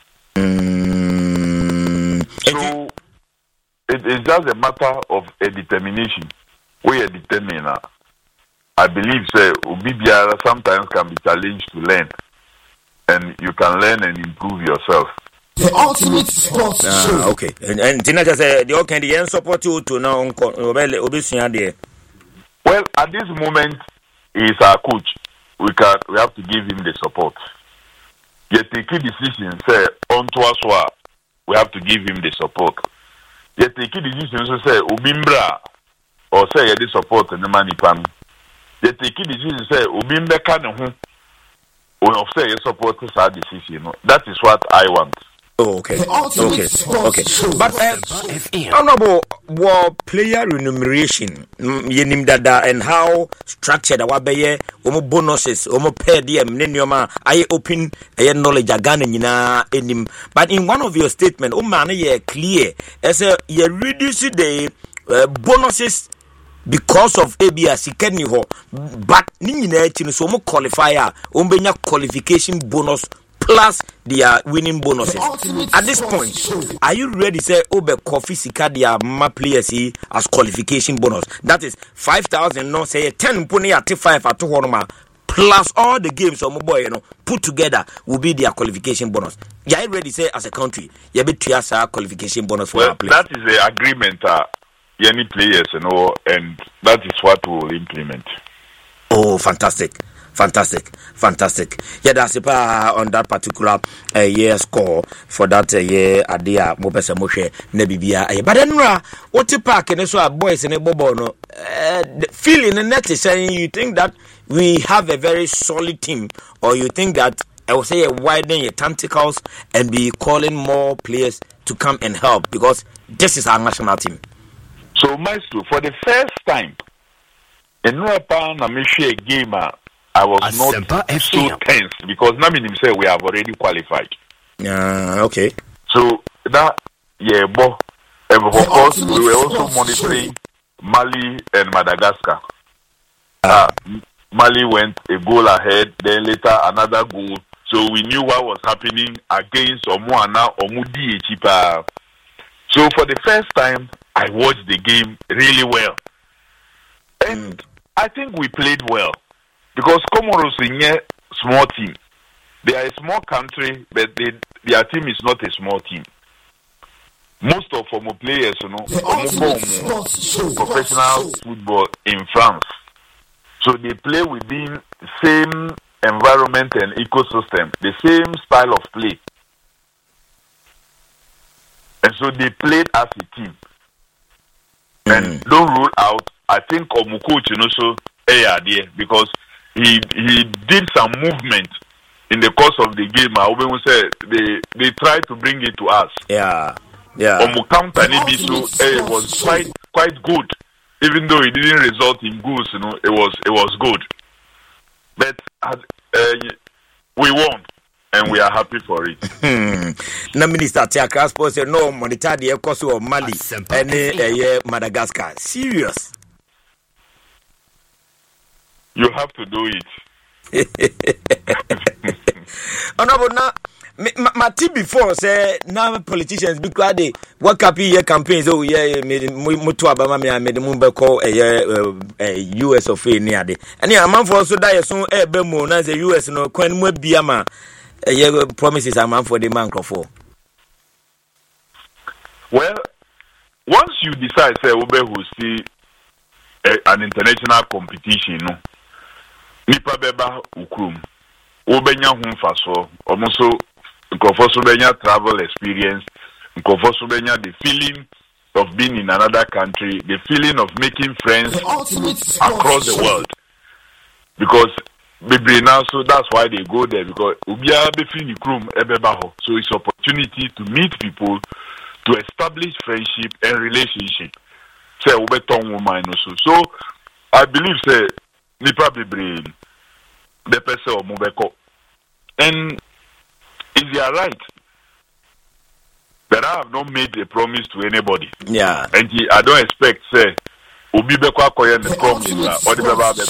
So it is just a matter of a determination. We are determined. I believe Obibiara sometimes can be challenged to learn, and you can learn and improve yourself. The ultimate sports show. Okay. And Tina just said the okay the support you to now there. Well, at this moment he is our coach. We have to give him the support. Yet the key decision say on to us we have to give him the support. Yet the key decision say Obimbra or say the support and the money pan. Yet the key decision say Obimbe can when I say support our decision, that is what I want. Oh, okay. But honorable war player remuneration, yenim dada, and how structured our baye, bonuses, per diem, nenioma, I open a knowledge again enim. But in one of your statements, clear as a you reduce the bonuses because of ABS ho, but so qualifier, qualification bonus plus their winning bonuses. At this point, are you ready to say coffee sika their players as qualification bonus? That is 5,000, no say 10 pony at 5 at 2 plus all the games put together will be their qualification bonus. You are ready to say as a country, you be qualification bonus for our players. That is the agreement any players and that is what we will implement. Oh, fantastic. Yeah, that's on that particular year score for that year idea Mopesa Moshe Nebibia. But then what the park and so our boys and a bobo feeling the net is saying you think that we have a very solid team, or you think that I will say widen your tentacles and be calling more players to come and help, because this is our national team. So, Maestro, for the first time in Napa Namishe game, I was not so tense because Naminim said we have already qualified. Okay. So that and of course we were also monitoring Mali and Madagascar. Mali went a goal ahead, then later another goal. So we knew what was happening against Omuana Omudi Echipa. So for the first time, I watched the game really well. And I think we played well. Because Comoros is a small team. They are a small country, but their team is not a small team. Most of our players, professional football in France. So they play within the same environment and ecosystem, the same style of play. And so they played as a team. And don't rule out, I think Omukochi also there because he did some movement in the course of the game. I always say they tried to bring it to us. Yeah. Omukam Tanibisu was quite good, even though it didn't result in goals. It was good. But we won, and we are happy for it. Na Minister Tiaka Sports said no monitor the course of Mali and Madagascar. Serious. You have to do it. Honorable, now, my team before say now politicians because they work up here campaigns. Oh yeah, made Mutu Abama made the Mumbai call a US of A near the. And yeah, a man for also die soon. Bemo na the US no Quen Biama. Promises a man for the man for. Well, once you decide say Ube who see an international competition, no. Nipa beba ukrum obenya humfaso omoso nkofoso benya travel experience nkofoso benya the feeling of being in another country, the feeling of making friends across the world, because baby now, so that's why they go there, because ubia be fini krum ebeba ho, so it's opportunity to meet people, to establish friendship and relationship. Say ubeton woman also. So I believe say Nipa Bibre, the person of Mubeko. And if you are right, that I have not made a promise to anybody. Yeah. And I don't expect, say, Ubibeko Akoya the promise or the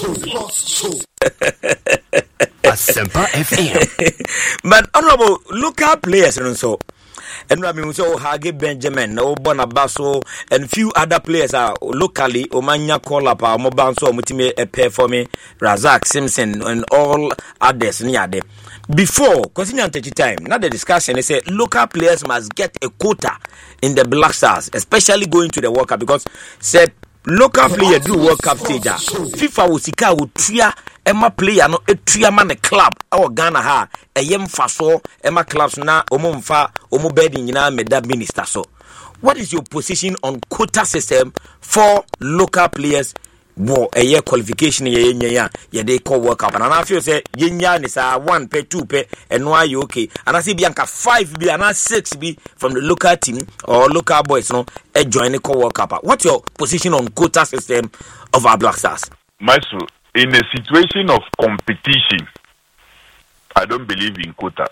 Asempa FM. But honorable local players and so. And I mean, so Hage Benjamin, Bonabaso, and few other players are locally. Omanya Kolapa, Mobanso, Mutime, a pair for me, Razak Simpson, and all others near them. Before, continue to time, now the discussion is say local players must get a quota in the Black Stars, especially going to the World Cup, because said local player do World Cup stage. FIFA will sika will tria Emma player no a tria man a club our Ghana ha a yem faso Emma clubs na omumfa omubedi nyina meda minister. So what is your position on quota system for local players wo eye qualification ye nya ye dey call World Cup and I feel say yenya ni sa 1 pe 2 pe eno aye okay and I see bianca 5 bi and 6 bi from the local team or local boys no e join the call World Cup. What's your position on quota system of our Black Stars? Maestro, in a situation of competition, I don't believe in quota.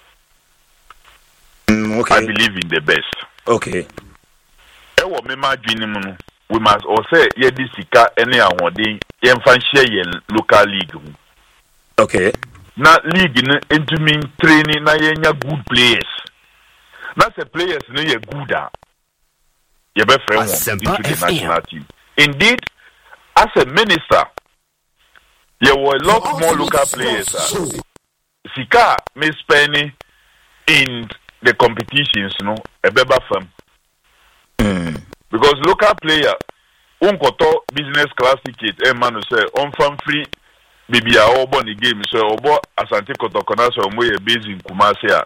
Okay. I believe in the best. Okay. We must also ye this sika any awarding yemfa share ye local league. Okay. Na league into mean training na yenya good players. Na the players no ye good ye be friend into the national team. Indeed, as a minister, there were a lot more local players. Sika me spending in the competitions, a beba firm. Because local player, unkoto business class ticket, man say, on farm free, baby, I all born the game, so obo asante koto kona so mo ye based in Kumasi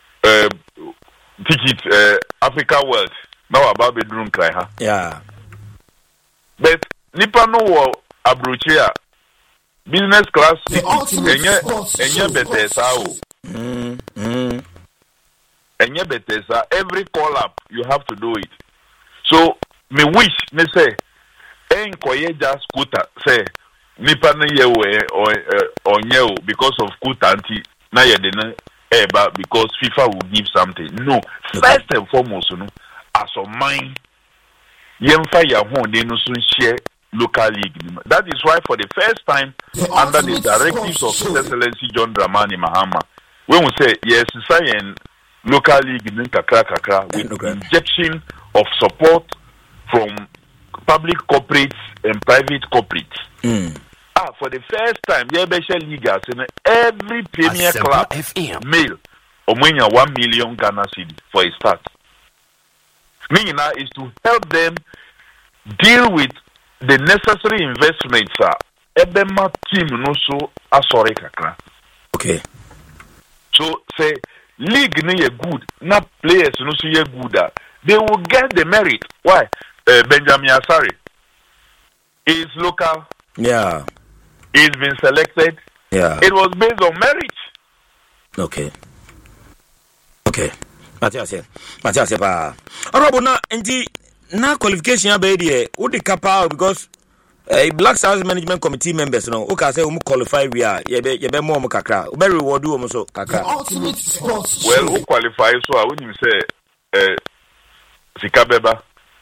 ticket Africa World. Now about bedroom cry, huh? Yeah. But nipa no wo abrochia business class ticket enye betesa o. Enye betesa every call up you have to do it. So me wish me say enkoye just quota say nipa no ye or nye because of quota anti na ye de na eba because FIFA will give something. No, first and foremost no as of mine yemfa ya ho de no so share local league. That is why for the first time under the directives of His Excellency John Dramani Mahama, when we say yes, science local league in kakra with injection of support from public corporates and private corporates. For the first time, Yebesha Ligas in every premier club male Omwenya 1 million Ghana cedi for a start. Meaning now is to help them deal with the necessary investments. Ebema team no so asore kakra. Okay. So say league no ye good, na players no so ye good. They will get the merit. Why? Benjamin Asare is local. Yeah. He's been selected. Yeah. It was based on merit. Okay. Okay. Matthias, Arabo na ndi na qualification abedi wo de kapa because Black Stars Management Committee members no o ka say we qualify we are ye be more kakra. We reward we so kakra. Well, who qualify so when you say Sikabeba.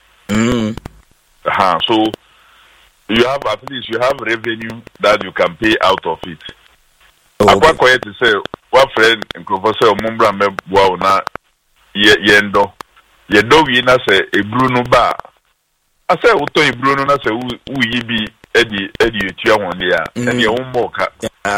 So you have at least revenue that you can pay out of it. Akwa koye to say what friend Professor Mumbra mebwa na yendo we na say ebru no ba. I say uto ebru no na say u yibi edi etua won dia and your own moka.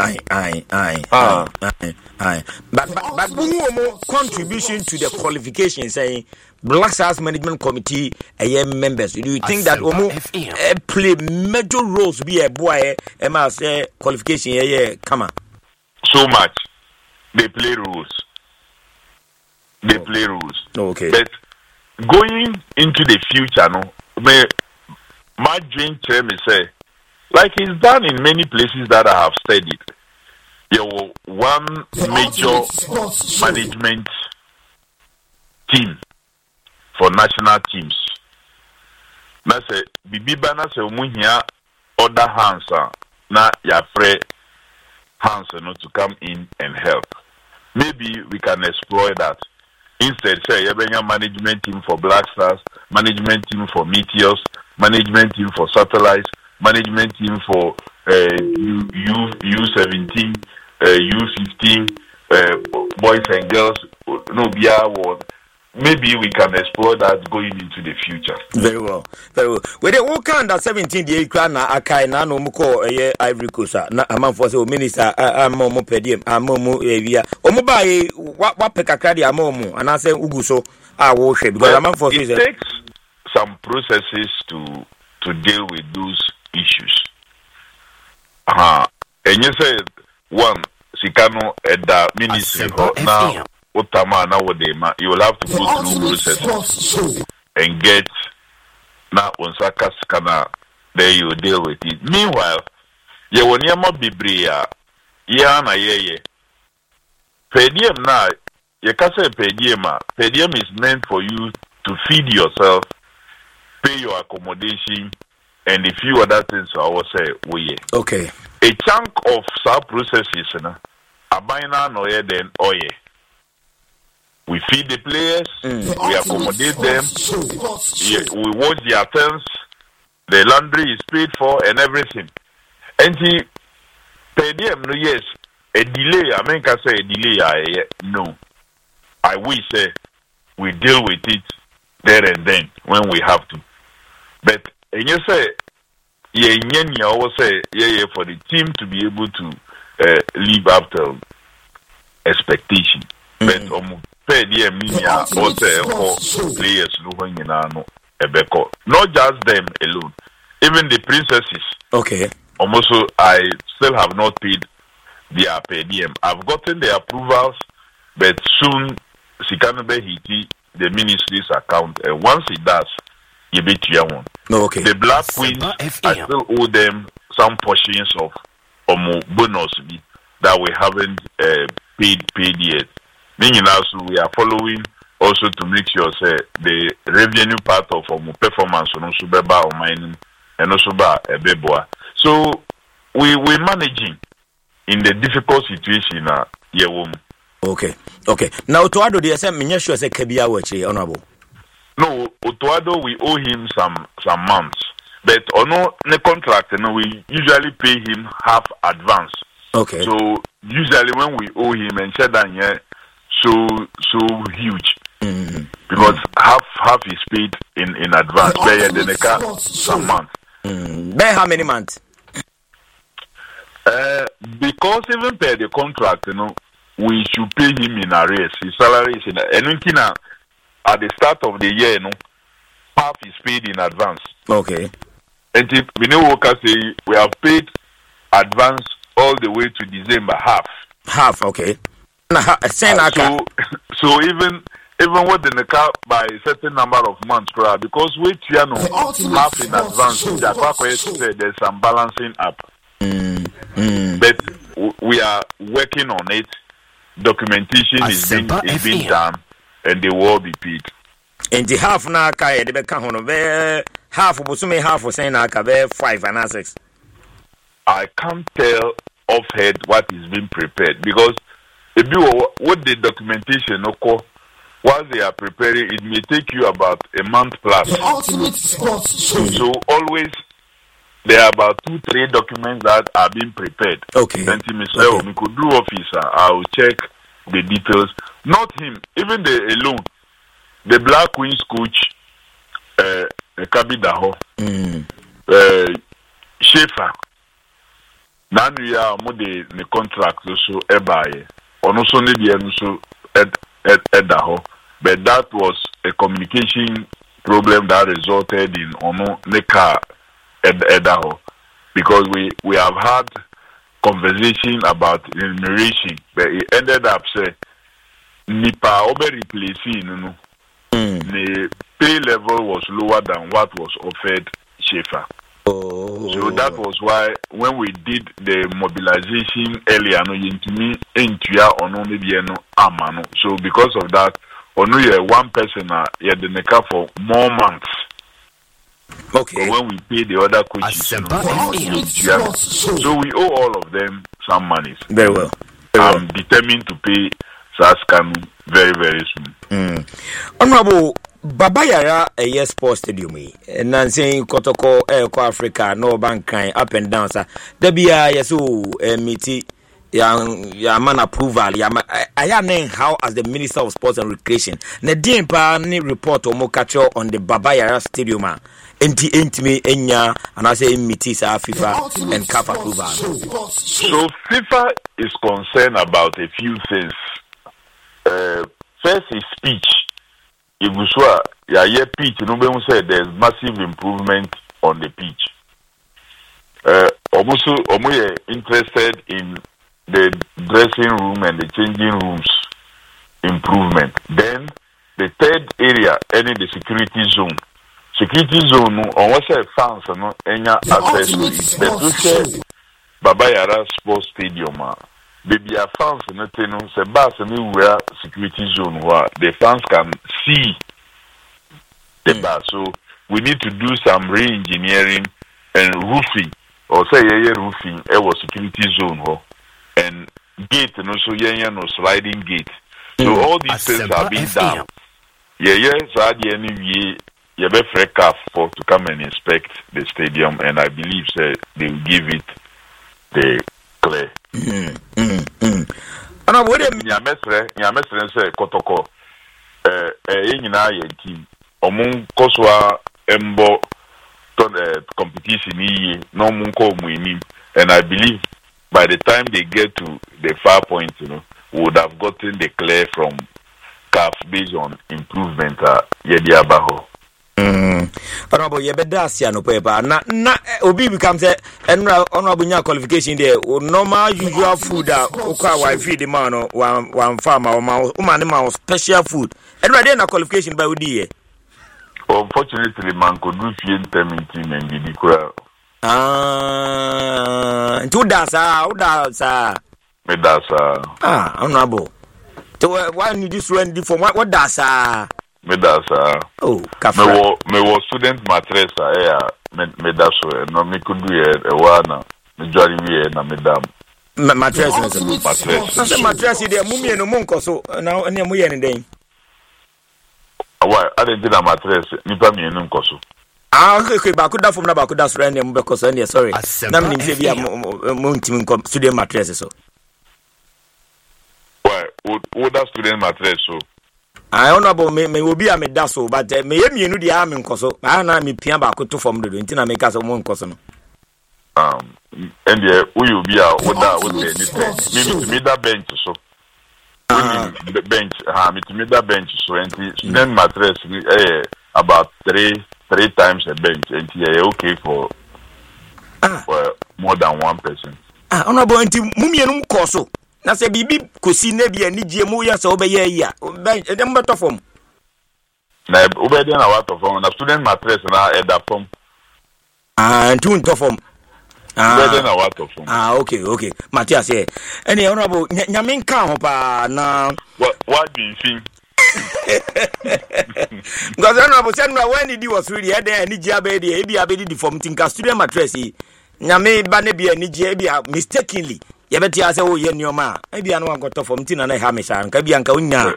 Aye. But more contribution to the qualification saying Black Stars Management Committee members. Do you think that Omo play major roles be a boy say qualification come on? So much. They play rules. Okay. But going into the future, my dream term is like it's done in many places that I have studied. There was one major management team for national teams. Na say bibiba na say omuhia other hands na ya free hands to come in and help. Maybe we can explore that. Instead, say you bring a management team for Black Stars, management team for Meteors, management team for Satellites, management team for U17, U15, boys and girls. No, maybe we can explore that going into the future. Very well. With the work under 17 the Ukraine akai na no muko Ivory Coast na amanfo say minister amomo pediem amomo ewia omuba wa pekakra di amomo ana say uguso wo hwe because amanfo say it takes some processes to deal with those issues. And you say one sikano eda ministry now you will have to go through processes and get na onsaka skana then you deal with it. Meanwhile, you will never be bria. Yeah, na yeah. Per diem now, you can say per diem. Per diem is meant for you to feed yourself, pay your accommodation, and a few other things. I will say, okay. A chunk of sub processes, a bina no yeah, then we feed the players, we accommodate them, we wash their things, the laundry is paid for, and everything. And he paid them, no, yes, a delay, I mean, can say a delay, no. I wish we deal with it there and then when we have to. But, and you say, I always say, for the team to be able to live up to expectation. But, players not just them alone, even the princesses. Okay. Almost, I still have not paid their per diem. I've gotten the approvals, but soon Sikanobe Hiti, the ministry's account, and once it does, you bet you one. Okay. The Black Queens, I still owe them some portions of bonus that we haven't paid yet. Meaning also we are following also to make sure the revenue part of our performance on Subeba or mining and also Beboa. So we're managing in the difficult situation Okay. Now Otuado the SM sure say Kebia Wechi honorable. No, Otuado we owe him some months. But on the contract, we usually pay him half advance. Okay. So usually when we owe him and said that so huge because half is paid in advance. Some months. By how many months? Because even per the contract, we should pay him in arrears. His salary is in and at the start of the year, half is paid in advance. Okay. And if we know say we have paid advance all the way to December half. Okay. So even with the car by a certain number of months, because we half in advance, there's some balancing up. But we are working on it. Documentation is being done, and they will be paid. And the half na kaya de beka hono be half obosume half saying na ka be 5 and 6. I can't tell offhand what is being prepared because if you what the documentation while they are preparing, it may take you about a month plus. The ultimate sports show. So always there are about 2-3 documents that are being prepared. Okay. And Mr. Omikudu officer, I will check the details. Not him, even alone. The Black Queens coach, Kabidaho, Schaefer. Now we are the contract also ebaye. Also Edaho, but that was a communication problem that resulted in Neka Edaho, because we have had conversation about remuneration, but it ended up say Nipa over replacing the pay level was lower than what was offered Schaefer. So that was why when we did the mobilization earlier, so because of that, one person for more months. Okay. So when we pay the other coaches, so we owe all of them some money. Very well. I'm determined to pay Saskanu very, very soon. Honorable Babayara Sports Stadium and Nancy Kotoko Airco Africa no bank up and down sir. Debia yasu miti ya man approval I name how as the Minister of Sports and Recreation na dimpa ni report o mo catch on the Babayara Stadium enti me enya and I say miti sa FIFA and CAF approval. So FIFA is concerned about a few things. First is speech. If you saw your pitch, nobody said there's massive improvement on the pitch. Almost interested in the dressing room and the changing rooms improvement. Then the third area, the security zone. security zone on what say fans no enya access but to say Baba Yara Sports Stadium baby a fans no tenu say bus anywhere security zone where the fans can see the bus. So we need to do some re-engineering and roofing or say roofing was security zone and gate and also no sliding gate. So all these things are being done. So at the end of the year, you have a CAF for to come and inspect the stadium, and I believe they will give it the clear. And I would have say Kotoko, team, Omun Koswa Embo competition, no Munko Muini, and I believe by the time they get to the 5 points, would have gotten the clear from CAF based on improvement Yedi Abaho. Honorable Yebedasia no paper. Na Obi becomes a honorable qualification there. Normal usual food why feed the man one farmer or special food. And right then a qualification by Udi. Unfortunately, man could do few team and the crowd. Two dasa. Honorable. So why you just went for what does Medasa. Oh, me was student mattress medaso no me could do a one majority na medam. Mattress. Mattress there mummy no monko so now any mu yen den. Why I didn't na mattress nipa me no nkoso. Okay, ba could from na ba could so any mu because any sorry. Na me nimse bia mo ntimi nko student mattress so. Why would that student mattress so? I don't know about me will be a medaso, but me you know the army coso. I know me pian back to form the intina make us a one coson. And yeah, we will be out with that maybe me that bench so. Bench, me to me that bench so and student mattress about three times a bench and yeah okay for more than one person. I don't know about mummy and coso. Na se bibi kosi na bia ni gie mu ya so obeye ya dem beto form na obede na what form na student mattress na eda form ntun to form obede na what form okay Matthias here any honorable nyamin kan ho pa na what do you think because honorable said when he was really there ni gie abedi e bia abedi di form tinka student mattress nyame ba na bia ni gie bia mistakenly yebeti ase wo ye nioma e bia no ankoto fom tina na ha me sha nka bia nka unya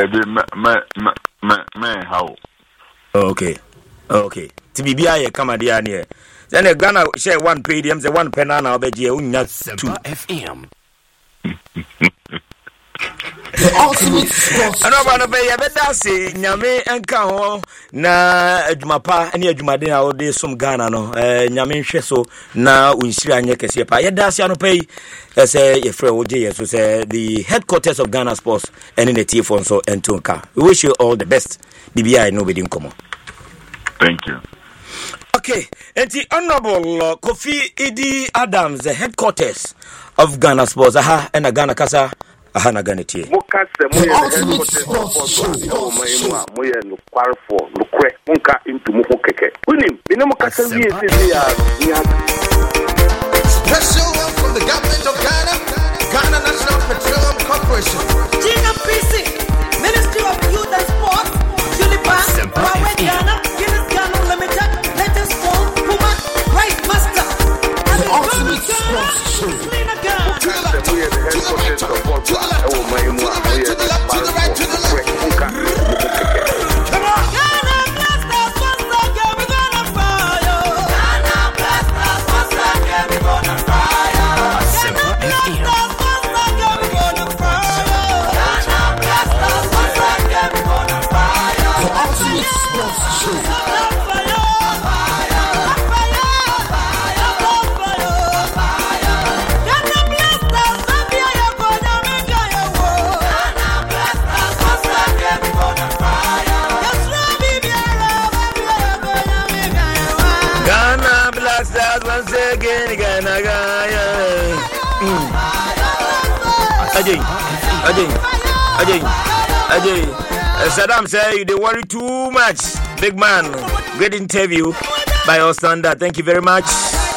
me how okay ti bibia ye kama dia ne then Ghana share one padium say one penna na obeje unya 2 FM ano ba no be ye beda se nyame enka ho na adwumapa ene adwumaden a ode som Ghana no nyame hwe so na unsiri anye kese pa ye da se ano pay say ye frɛ oje ye so say the headquarters of Ghana Sports and in the T4 so entonka. We wish you all the best. BBI nobody in common. Thank you. Okay, and the Honorable Kofi Idi Adams, the headquarters of Ghana Sports, and a Ghana Kasa, na Ghana T. Mokase mo ye headquarters of sports o maimwa mo ye no kwarfo no kwe nka into mo keke. Unim, me no mokase wie sisi ya Special one from the government of Ghana, Ghana National Petroleum Corporation, GNPC, Ministry of Youth and Sport, Julipa, Huawei Ghana, Guinness Ghana Limited, Latest Phone, Puma, Right Master, and the ultimate sports show. Ajay. Saddam say they worry too much. Big man, great interview by your standard. Thank you very much.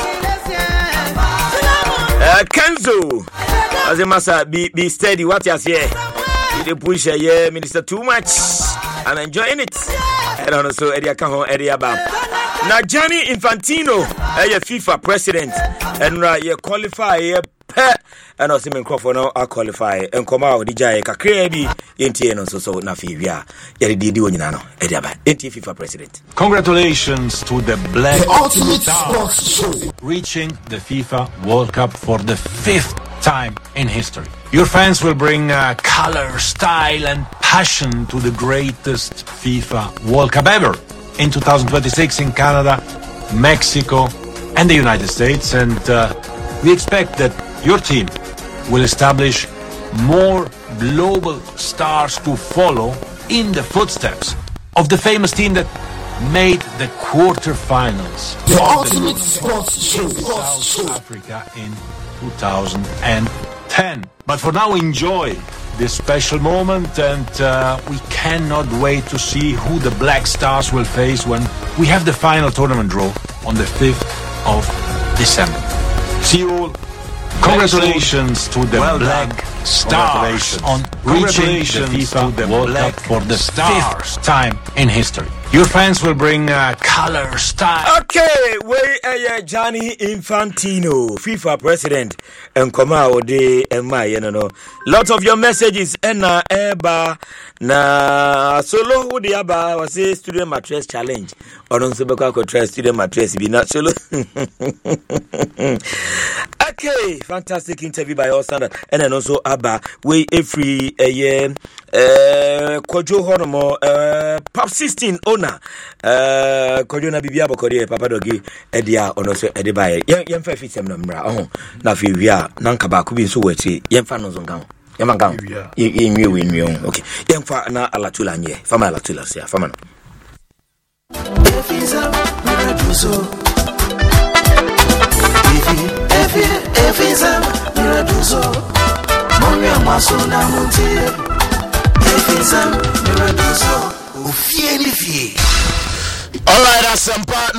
Kenzo, as a master, be steady. What you say? You push yeah, minister too much. I'm enjoying it. And also, Eddie Akaho, Eddie Abam. Now, Gianni Infantino, a FIFA president, and you qualify and also Crawford now are qualify and come out the Jay Kakrebi, NTN so na Fivia, Yadi Diwanano, Eddie Abam, FIFA president. Congratulations to the Black Stars reaching the FIFA World Cup for the 5th time in history. Your fans will bring color, style and passion to the greatest FIFA World Cup ever in 2026 in Canada, Mexico and the United States, and we expect that your team will establish more global stars to follow in the footsteps of the famous team that made the quarterfinals the ultimate sports show South Africa in 2010. But for now, enjoy this special moment, and we cannot wait to see who the Black Stars will face when we have the final tournament draw on the 5th of December. See you all. Congratulations to the Black Stars on reaching the FIFA World Cup for the 5th time in history. Your fans will bring color, style. Okay, we Gianni Infantino, FIFA president, and come out de no. Lots of your messages and eba na solo who the aba was a student mattress challenge. Or on Subaka try student mattress be not solo. Okay, fantastic interview by all standard, and then also aba we every Kojo Honomo Pop 16 owner Kojo na bibia bokori Papa Dogi edia ono so edibaye yemfa fitem no mra na fi wia na nka ba ko bi so wachi yemfa no zonga yemanga yemwe wenwe okay yemfa na alatula nye fama alatula sia fama no All right, Asempa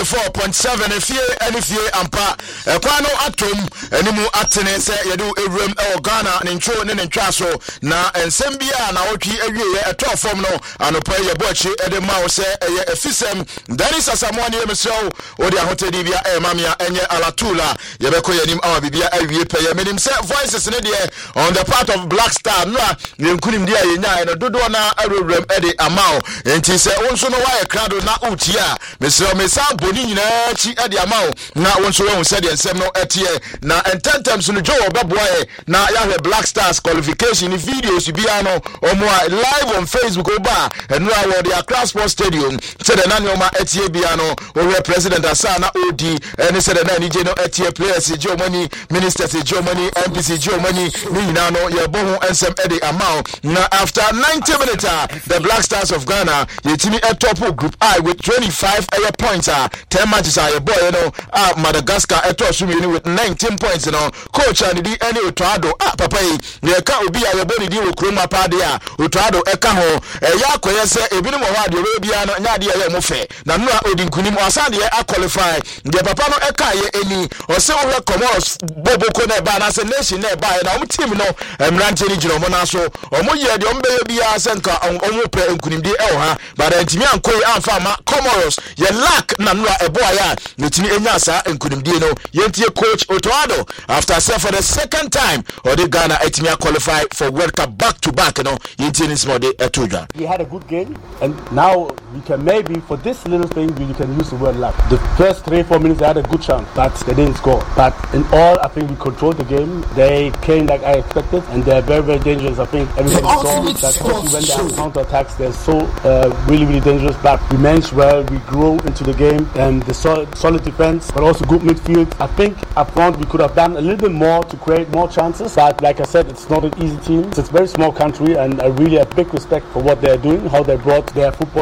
94.7 efie ampa kwano atom enimu atene se yedu ewrem Ghana ne ntwo ne ntwa so na ensem bia na wotwi awie eto form no anopa ye boachi ede mawo se eye efisem Dennis Asamoah ne yemsew odi ahotedi bia mamia enye alatula yebeko yenim awa bibia awie peye menim se voices ne de on the part of Black Star no yenkunim dia yenya no dodo na awrem ede amawo enti se wonso no wa krado na utia mesro mesa boni nyina chi ade amawo na wonso we se de ensem no etie na ententem no Joe Obaboye na yahwe Black Stars qualification videos bia no omo live on Facebook oba enu awo de Accra Sports Stadium said na nyoma etie bia no we president Asana Odi ene said na ni je no etie players Germany ministers Germany MPC Germany ni nyina no ye bo hu ensem ede amawo na after 90 minutes the Black Stars of Ghana yetimi top group I with 25 points 10 matches your boy you know Madagascar sumi with 19 points you know coach and the any Otoado papa ye ka obi your body di okroma pa de Otoado eka ho ya koye se ebinim ho ade bia no nya de ye mo fe na no odi nkunim asade ye qualify de papa no eka ye eni o se wo Comoros boboko na ba na se nation na ba na o team no mrante ni jiro mo na so o mo ye de o mbe bia se nka o mo pre nkunim di ha but ntimi ankoyi amfa ma Comoros ye lack na no eboa ya netimi enya sa nkunim di no yentie coach Otoado after say for the second time or the Ghana etimia qualify for World Cup back to back no yentie ni small day etudwa. We had a good game and now we can maybe for this little thing we can use the word luck. The first 3-4 minutes they had a good chance but they didn't score. But in all I think we controlled the game. They came like I expected and they're very very dangerous. I think everybody saw that especially when they have counter attacks they're so really dangerous, but we managed well, we grew into the game and the solid defense but also good midfield. I think up front we could have done a little bit more to create more chances, but like I said it's not an easy team. It's a very small country and I really have big respect for what they're doing, how they brought their football team together.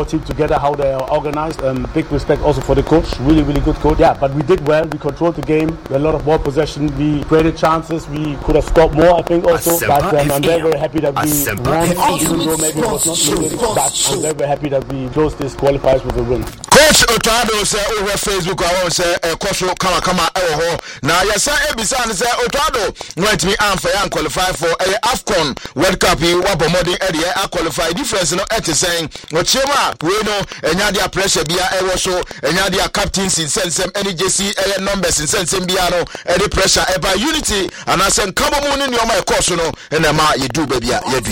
together, how they are organized. Big respect also for the coach, really good coach. Yeah, but we did well. We controlled the game. We had a lot of ball possession. We created chances. We could have scored more, I think, also. But I'm very happy that we won, even though maybe it was not needed. But I'm very happy that we closed this qualifiers with a win. Coach Otuado say over Facebook, I want to say Kosho Kama now yes, Ebisan say Otuado went me and for qualify for a AFCON World Cup. You were promoting area. I qualify difference no et saying what Chema we know and yadia pressure be a so and yadia captains in sense any JC numbers in sense Biano any pressure by unity and I send come on in your my course no and you do baby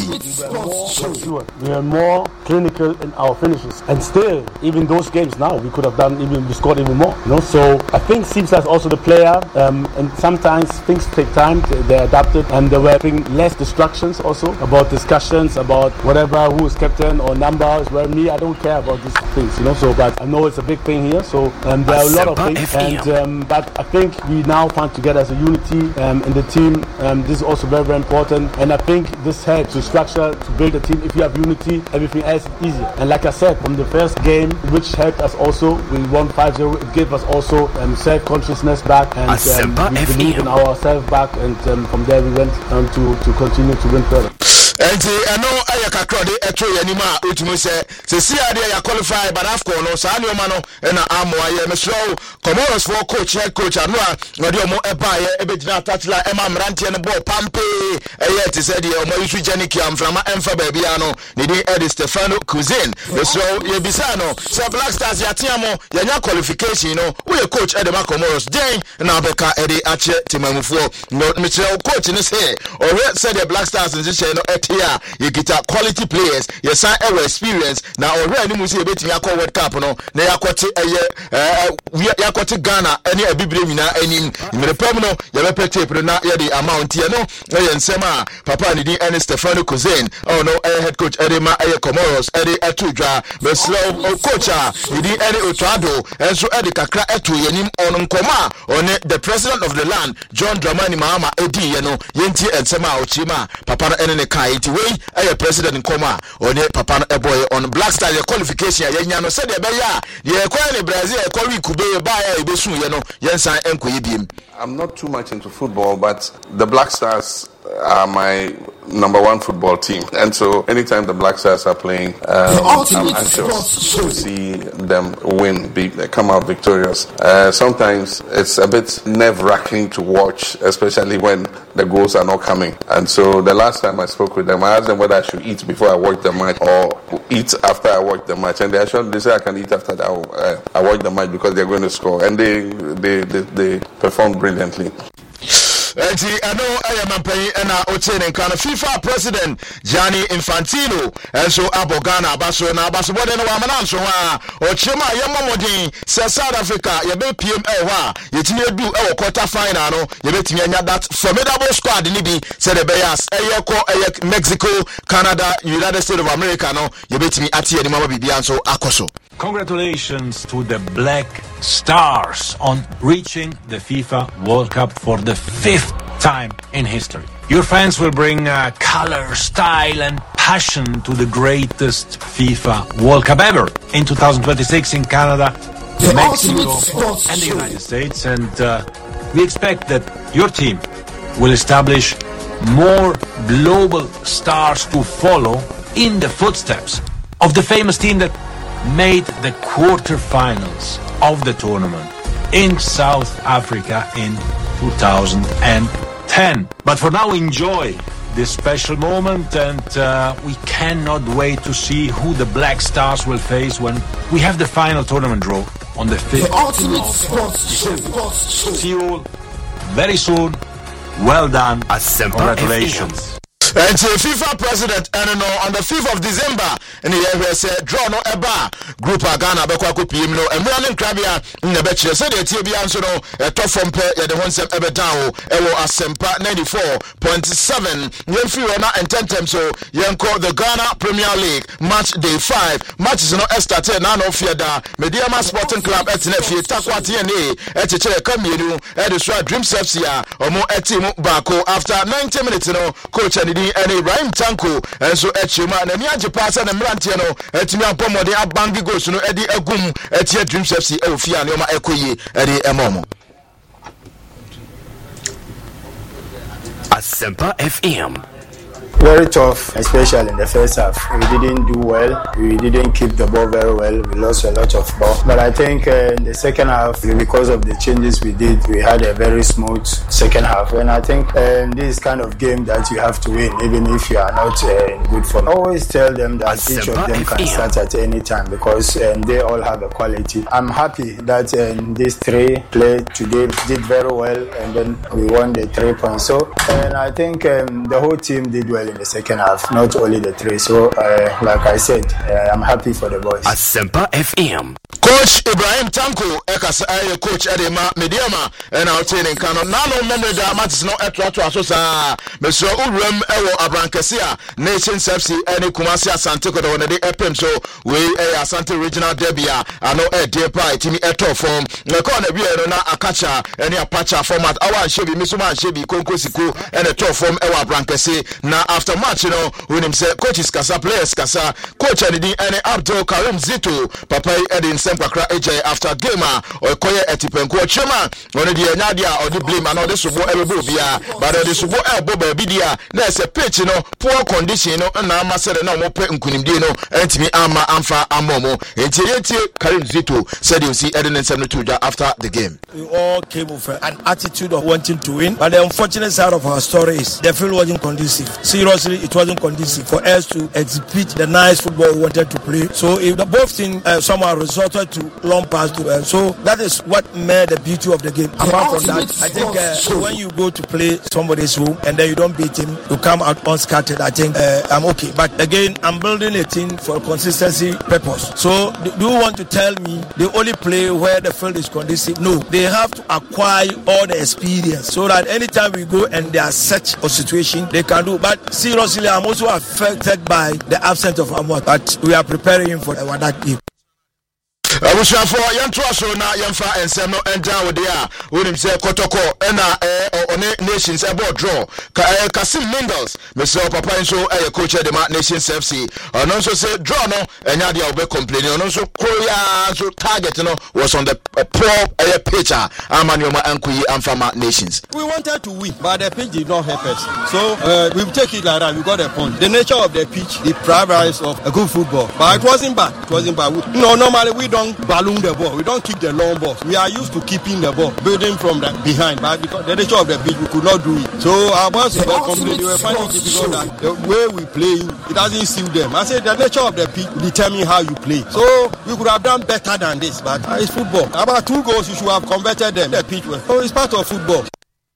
we are more clinical in our finishes, and still even those games now we could have done even we scored even more, you know. So I think seems as also the player and sometimes things take time, they adapted and they were having less distractions also about discussions about whatever who is captain or numbers. Where me, I don't care about these things, you know. So but I know it's a big thing here, so there are a lot of things and but I think we now find together as a unity in the team. This is also very important, and I think this helps to structure to build a team. If you have unity, everything else is easier. And like I said, from the first game, which helped us also, we won 5-0. It gave us also self-consciousness back, and we believe in ourselves back, and from there we went to continue to win further. And I know I can crowd it to Yanima, which must say, see, I qualify, but I've gone on Sanio Mano and I'm Mr. Comoros for coach, head coach, and no more a buyer, a bit not touch like Emma Ranti and the ball, Pampe, a yet is Eddie or Moisu Janicam from Enfa Babiano, Nidi Eddie Stefano Cousin, so Yebisano, so Black Stars Yatiamo, Yana qualification, you know, we a coach Eddie Comoros, Jane, and Abeka Eddie Ache Timamufu, no Michelle coach in his hair, or said the Black Stars in this channel. Here, you get quality players, you sign ever experience. Now, already, you see a bit of World Cup, no, they are quite a Ghana, any a Bibrimina, any in the Permino, you have a tape, not yet the amount here, no, and Sema, Papa, and Stefano Cousin, oh no, head coach Edema, Comoros, Eddie Atuja, the slow coach, Eddie Otuado, and so Eddie Kakra Etu, Yanim on Koma, on the president of the land, John Dramani Mahama, Eddie, you know, Yenti and Sema Ochima, Papa, and the Kai. Way a president in coma or near Papa a boy on Black Star qualification. Yano said the Baya, the Equine Brazil, Kori Kube, Baya, Besu, Yensa, and Kuibim. I'm not too much into football, but the Black Stars are my number one football team, and so anytime the Black Stars are playing, I'm anxious to see them win, come out victorious. Sometimes it's a bit nerve-wracking to watch, especially when the goals are not coming. And so the last time I spoke with them, I asked them whether I should eat before I watch the match or eat after I watch the match, and they say I can eat after that. I watch the match because they're going to score, and they performed brilliantly. I know I am paying and Otin kind of FIFA president Gianni Infantino, and so Abogana Basso now Basso what no man so or Chima Yamamodi says South Africa you be PML you do our quarter final no you bet me that formidable squad in be said the Bears Mexico, Canada, United States of America no you bet me at the mama bibian so akoso. Congratulations to the Black Stars on reaching the FIFA World Cup for the 5th time in history. Your fans will bring color, style and passion to the greatest FIFA World Cup ever in 2026 in Canada, Mexico and the United States, and we expect that your team will establish more global stars to follow in the footsteps of the famous team that made the quarterfinals of the tournament in South Africa in 2010. But for now, enjoy this special moment, and we cannot wait to see who the Black Stars will face when we have the final tournament draw on the 5th. The ultimate sports show. See you all very soon. Well done. Congratulations. And FIFA president, and on the 5th of December, and the area said, draw no eba group Ghana, Bekwaku Pimno, and running Crabia in the Betcher. So the TB answer, a top from Pay, the one sem Ebedao, Ewo Asempa 94.7, Yenfirona and 10 times so Yanko, the Ghana Premier League, match day 5. Matches no estate, none of Fiada, Mediama Sporting Club at Nefi, Takwati and A, Etche Camino, Edisra Dream Sepsia, or more Etimu Bako after 90 minutes, coach and di and Ibrahim Tanko and so Echima and Niaji Pass and Mrantiano Etimia Pomo de Abangi goes no Eddie Agum Etia Dreams FC Elfia Noma Ekoye Eddie Emomo. Asempa FM. Very tough, especially in the first half. We didn't do well. We didn't keep the ball very well. We lost a lot of ball. But I think in the second half, because of the changes we did, we had a very smooth second half. And I think this is kind of game that you have to win, even if you are not in good form. I always tell them that each of them can start at any time because they all have a quality. I'm happy that these three played today, did very well, and then we won the 3 points. So, and I think the whole team did well in the second half, not only the three. So, like I said, I'm happy for the boys. Asempa FM. Coach Ibrahim Tanko, Ekas Coach Edema Mediama, and our training canon. Nano memory that matches no at Asosa, Mr. Urem Ewo Abrancasia, Nations FC, any Kumasia Santico, when they FM. So, we a Santa Regional Debia, I know a dear pie, Timmy Eto from the corner, a catcher, any Apache format. Our Shebi, Misuman Shebi, Konkosiku, and a top from Ewa Brancasi. Now, after match, when him say, coaches Kasa, players Kasa, coach and Abdul Karim Zito, Papa Edin Sempakra AJ after gamer or Koya Etipenko Chema, one of the Nadia or the blame and all this Subo Elbobia, but the Subo Elbow Bidia, there's a pitch, poor condition, and now Master no more pet Kunimdino, and me Ama Amfa Amomo, and Tieti Karim Zito said you see Edin and Semituja after the game. We all came with an attitude of wanting to win, but the unfortunate side of our story is the field wasn't conducive. Seriously, it wasn't conducive for us to exhibit the nice football we wanted to play. So if the both teams somehow resorted to long pass to them, so that is what made the beauty of the game. Apart from that, I think when you go to play somebody's home and then you don't beat him, you come out unscattered. I think I'm okay. But again, I'm building a team for consistency purpose. So do you want to tell me they only play where the field is conducive? No, they have to acquire all the experience so that anytime we go and there are such a situation, they can do. But seriously, I'm also affected by the absence of Amot, but we are preparing him for that game. I wish for Yantraso na Yanfa and Semo and down with there. William say Kotoko and Nations about draw. Kasim Mingles, Mr. Papa and so a coach at the Nations FC. And also say draw no and Nadia will be complaining. And also Korea so target was on the poor pitcher Amanioma and Kui and Fama Nations. We wanted to win, but the pitch did not help us. So we take it like that. We got a point. The nature of the pitch, the primaries of a good football, but it wasn't bad. It wasn't bad. No, normally we don't balloon the ball. We don't kick the long balls. We are used to keeping the ball, building from the behind. But because the nature of the pitch, we could not do it. So our boys were complaining. They were finding it difficult that the way we play, it doesn't suit them. I said the nature of the pitch determine how you play. So we could have done better than this, but it's football. About 2 goals, you should have converted them. The pitch was. So it's part of football.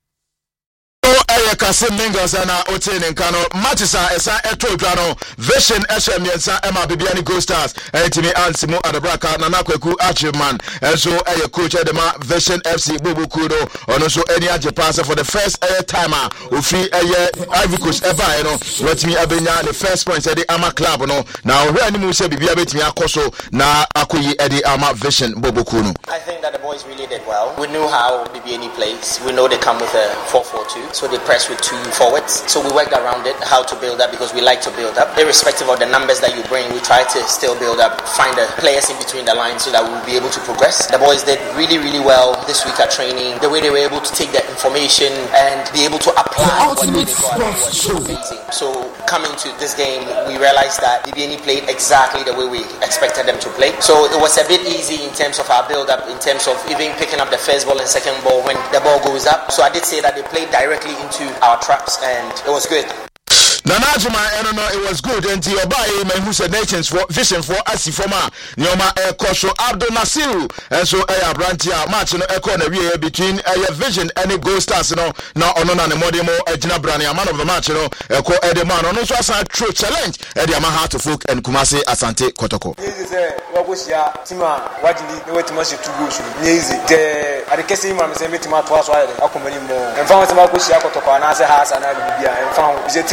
Kasim Mingles and Otin and Kano Matisa Esa Eto Plano Vision SM Yensa Emma Bibiani Go Stars and Timmy Ansimo Adabraka Nanakweku Archman and so a coach at the Vision FC Bubu Kudo and also any Japasa for the first timer who free Ivory Coast ever let me abenya the first points at the Ama Club now Ranimu said Bibia Betmi Akoso na Akuyi Eddie Ama Vision Bubu Kuno. I think that the boys really did well. We knew how BBNE plays. We know they come with a 4-4-2, so they press with 2 forwards. So we worked around it, how to build up, because we like to build up. Irrespective of the numbers that you bring, we try to still build up, find the players in between the lines so that we'll be able to progress. The boys did really, really well this week at training. The way they were able to take that information and be able to apply what they got was amazing. So coming to this game, we realized that BBNE played exactly the way we expected them to play. So it was a bit easy in terms of our build-up, in terms of even picking up the first ball and second ball when the ball goes up. So I did say that they played directly into our traps and it was good. Nanajima, I don't know, it was good. And your buy, man, who said Nations for Vision for Asifoma, Nioma Kosho Abdul Nasiru, and so a branch match in the between a Vision and a Gold Stars, now on an Modemo, Edina Brani, a man of the match, a co Edeman, and also a true challenge at Yamaha to Folk and Kumasi Asante Kotoko. This is a Wabusia, Tima, Wajili, the way to Mashi to go, Nazi, the Adikesi, Mamma, Tima, Twas, Akumani, and found Samakusia Kotoko, and as a house, and I found the Tima.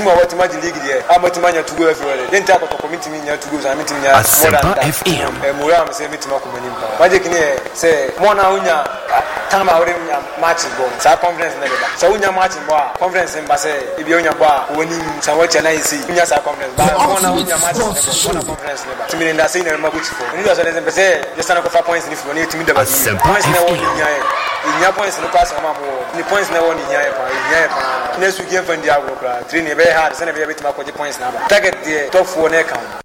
Waji League there. Amatimanya to go everywhere. Then take a committee to go and meeting more than that. Muram say meeting Makumanimpa. Magic say Mona Unya Tama matching ball. Sa conference never. So Unya matching bar conference in Basse, if you bar winning Sawacha Nisi, Unya sa conference. But Mona Unya matching conference never. To me in that scene and Maguchi. And you doesn't say just an offer points if you need to meet the points never in your points in the past. The points never in here. Next week, when the hour, training very hard, send a bit more points now. Target the top 4 account.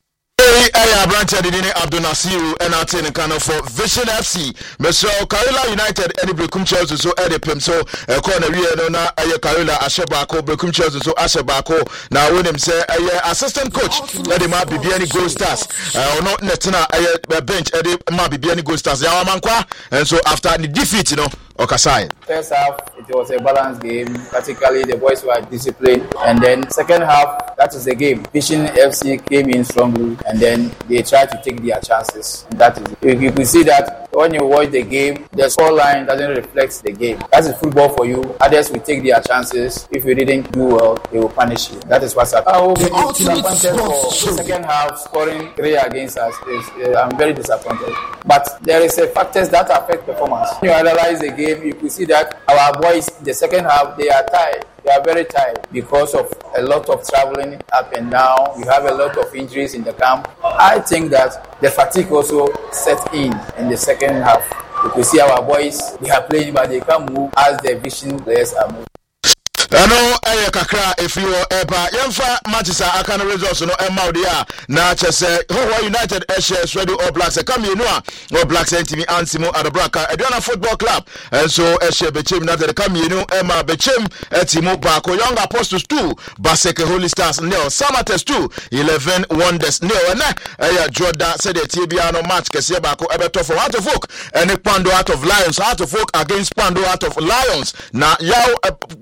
Aya branch Adini Abdul Nasiru and Aten Kano for Vision FC. Mr. Karila United Eddie Brekum Chelsea so Eddie Pim so corner na Aya Karila Ashebako Brekum Chelsea so Ashebako now when him say assistant coach Eddie Ma Bibiani Gold Stars or not Netina Aya bench Eddie Ma Bibiani Gold Stars Yawamankwa and so after the defeat Okasai. First half it was a balanced game, practically the boys were disciplined, and then second half that is the game. Vision FC came in strongly and then they tried to take their chances. That is it. You can see that when you watch the game, the scoreline doesn't reflect the game. That is football for you. Others will take their chances. If you didn't do well, they will punish you. That is what's happening. I will be disappointed for second half scoring 3 against us. I'm very disappointed. But there is a factors that affect performance. When you analyze the game, you can see that our boys, the second half, they are tired. They are very tired because of a lot of traveling up and down. You have a lot of injuries in the camp. I think that the fatigue also set in the second half. You can see our boys, they are playing, but they can't move as the Vision players are moving. Ano kakra if you ever yemfa Manchester akana results no emaudia na chese Hoa United shares ready All Blacks come you know All Blacks ntimi ansimo Adabraka Aduana Football Club and so share bechem na the come you know Emma bechem etimo Bako Young Apostles 2 Baseke Holy Stars nil Samates 2 11 Wonders nil na Joda said the Tibiano match kese Bako ebeto for out of folk and Pando out of Lions out of folk against Pando out of Lions na yaw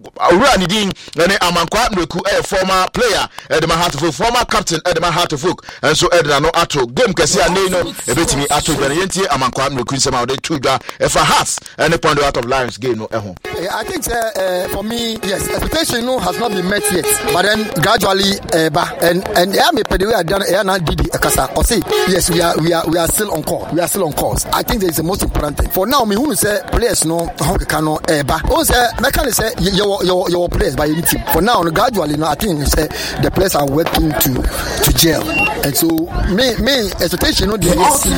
Nidin and Amankwa Mreku former player Edema Hartford former captain Edema Hartford and so Edna no ato game kesi aneno ebetimi ato benenti Amankwa Mreku nsema ode tuja efa Hearts and the point out of Lions game no eho. I think for me yes expectation has not been met yet but then gradually and yeah me pediwe adan na didi ekasa or say yes we are still on course. I think that is the most important thing for now me who say players no how can no eba o say mechanic say your players by any team. For now, gradually, I think the players are working to gel. And so, me expectation, the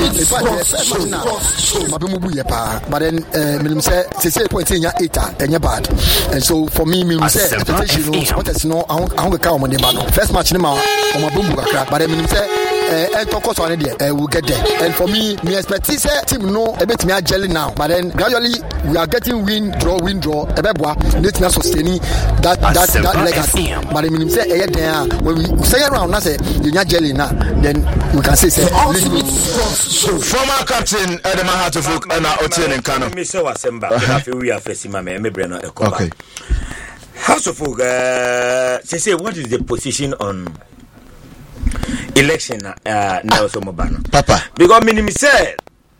but then, say point in your 8 and bad. And so, for me, expectation, what is no, I won't come on the man. First match, on my boom, but then, and talk us on it, we'll get there. And for me expect team no a bit me jelly now, but then gradually we are getting win draw. Ebebwa, let's not sustain that legacy. But I mean, say there when we say around, I say you not jelly now, then we can say former captain Edema Hartford and Otieno and Kano. Me say Wasemba, we are facing my Breno. Okay. House of Folk, say what is the position on election Nelson Mobano? Papa. Because minimum say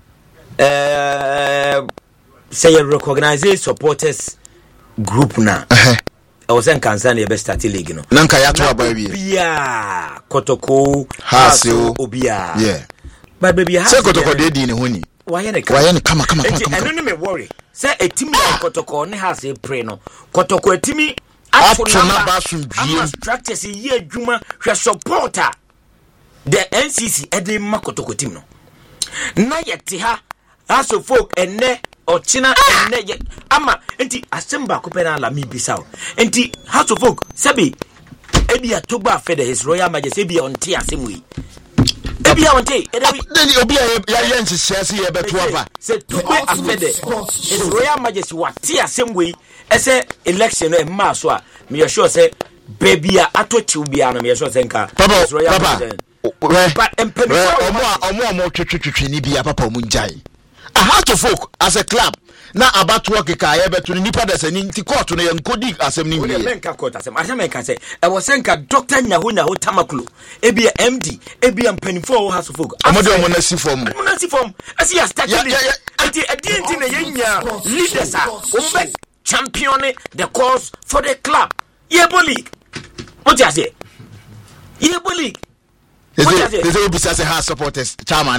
you recognize supporters group now. I was saying concern the best start league no. Nanka ya to baby. Bia Kotoko Hasu Obia. Yeah. But baby Hasu. Say Kotoko dey di ne honi. Why na kama. And no me worry. Say a team like Kotoko ne Hasu pray no. Kotoko etimi ato number structures ye adwuma hwe supporter the NCC ede makotoko team no. Na yete ha Hasu folk enne Ochina enne ama enti asemba kopena la mi bisao enti House of Folk sabi ebi atogba afede His Royal Majesty ebi onti asemwe ebi onti then obi ya yensi siasi ye beto aba se togba afede His Royal Majesty wati asemwe ese election e ma so a me sure say baby atochi ubia na me sure say nka His Royal Majesty but omo twetwetwe ni bia papa omunjai a Heart of Folk as a club na about work ka ya beto ni nipa da sani nti court no yankodi asem ni we menka court asem asem say e was senka Dr. Nyaho Tamaklo ebi MD ebi ampanifo Heart of Folk amode omo na si form as you start anti adinti na yenya leaders are champion the cause for the club Yebo League What you say? Yeah, bully. They say Bisa say has supporters. Chairman,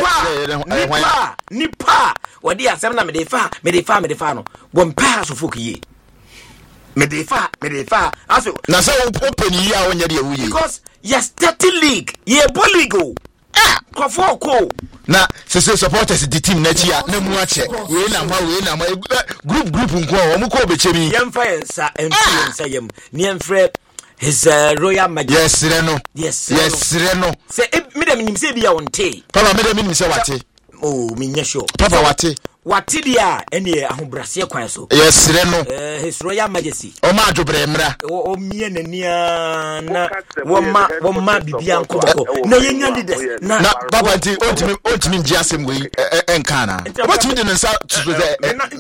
Nipa. What they are saying, me de fa no. One pass of Fuki. Me de fa. Also, na so open here when you because yes, 30 league. Yeah, bully go. Kofoko. Na se supporters the team next year. Na mu ache. We na group nko omo ko bechemi. Yemfa yensa yem. Ni emfre His Royal Majesty. Yes, Reno. Say, me dem nim say bia wonte. Papa, me dem nim say wate. Oh, me nya sure. Papa, wate. Wate dia ene ahobrase kwan so. Yes, Reno. His Royal Majesty. O ma adwobre mra. O mie nania na wo ma bibia nkoboko. Na yenya leaders. Na Papa nti ontimi ngi asem we enka na. Obotimi de nsa tuzo de.